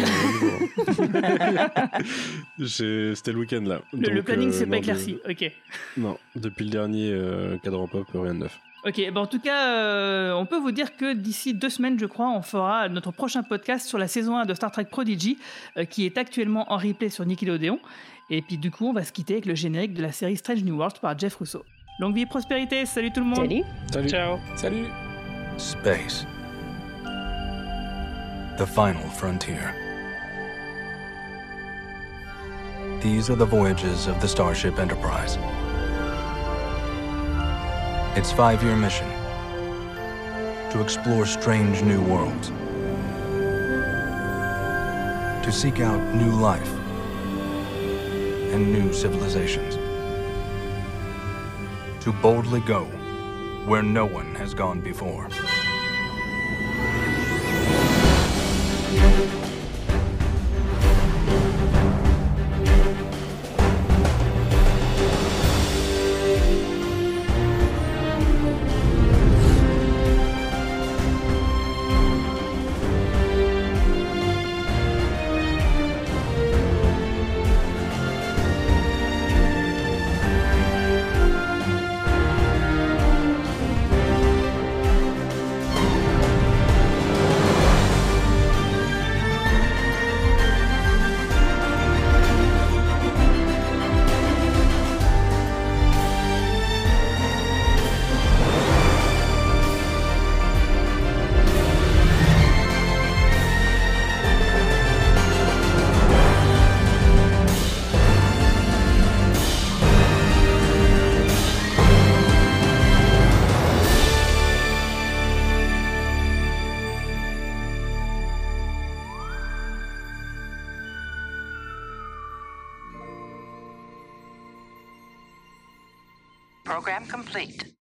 c'était le week-end là. Le planning s'est pas éclairci, ok. Non, depuis le dernier Cadran Pop, rien de neuf. Ok, en tout cas, on peut vous dire que d'ici 2 semaines, je crois, on fera notre prochain podcast sur la saison 1 de Star Trek Prodigy, qui est actuellement en replay sur Nickelodeon. Et puis du coup, on va se quitter avec le générique de la série Strange New Worlds par Jeff Russo. Longue vie et prospérité, salut tout le monde. Salut. Ciao. Salut. Space. The final frontier. These are the voyages of the Starship Enterprise. Its 5-year mission: to explore strange new worlds, to seek out new life and new civilizations, to boldly go where no one has gone before. Program complete.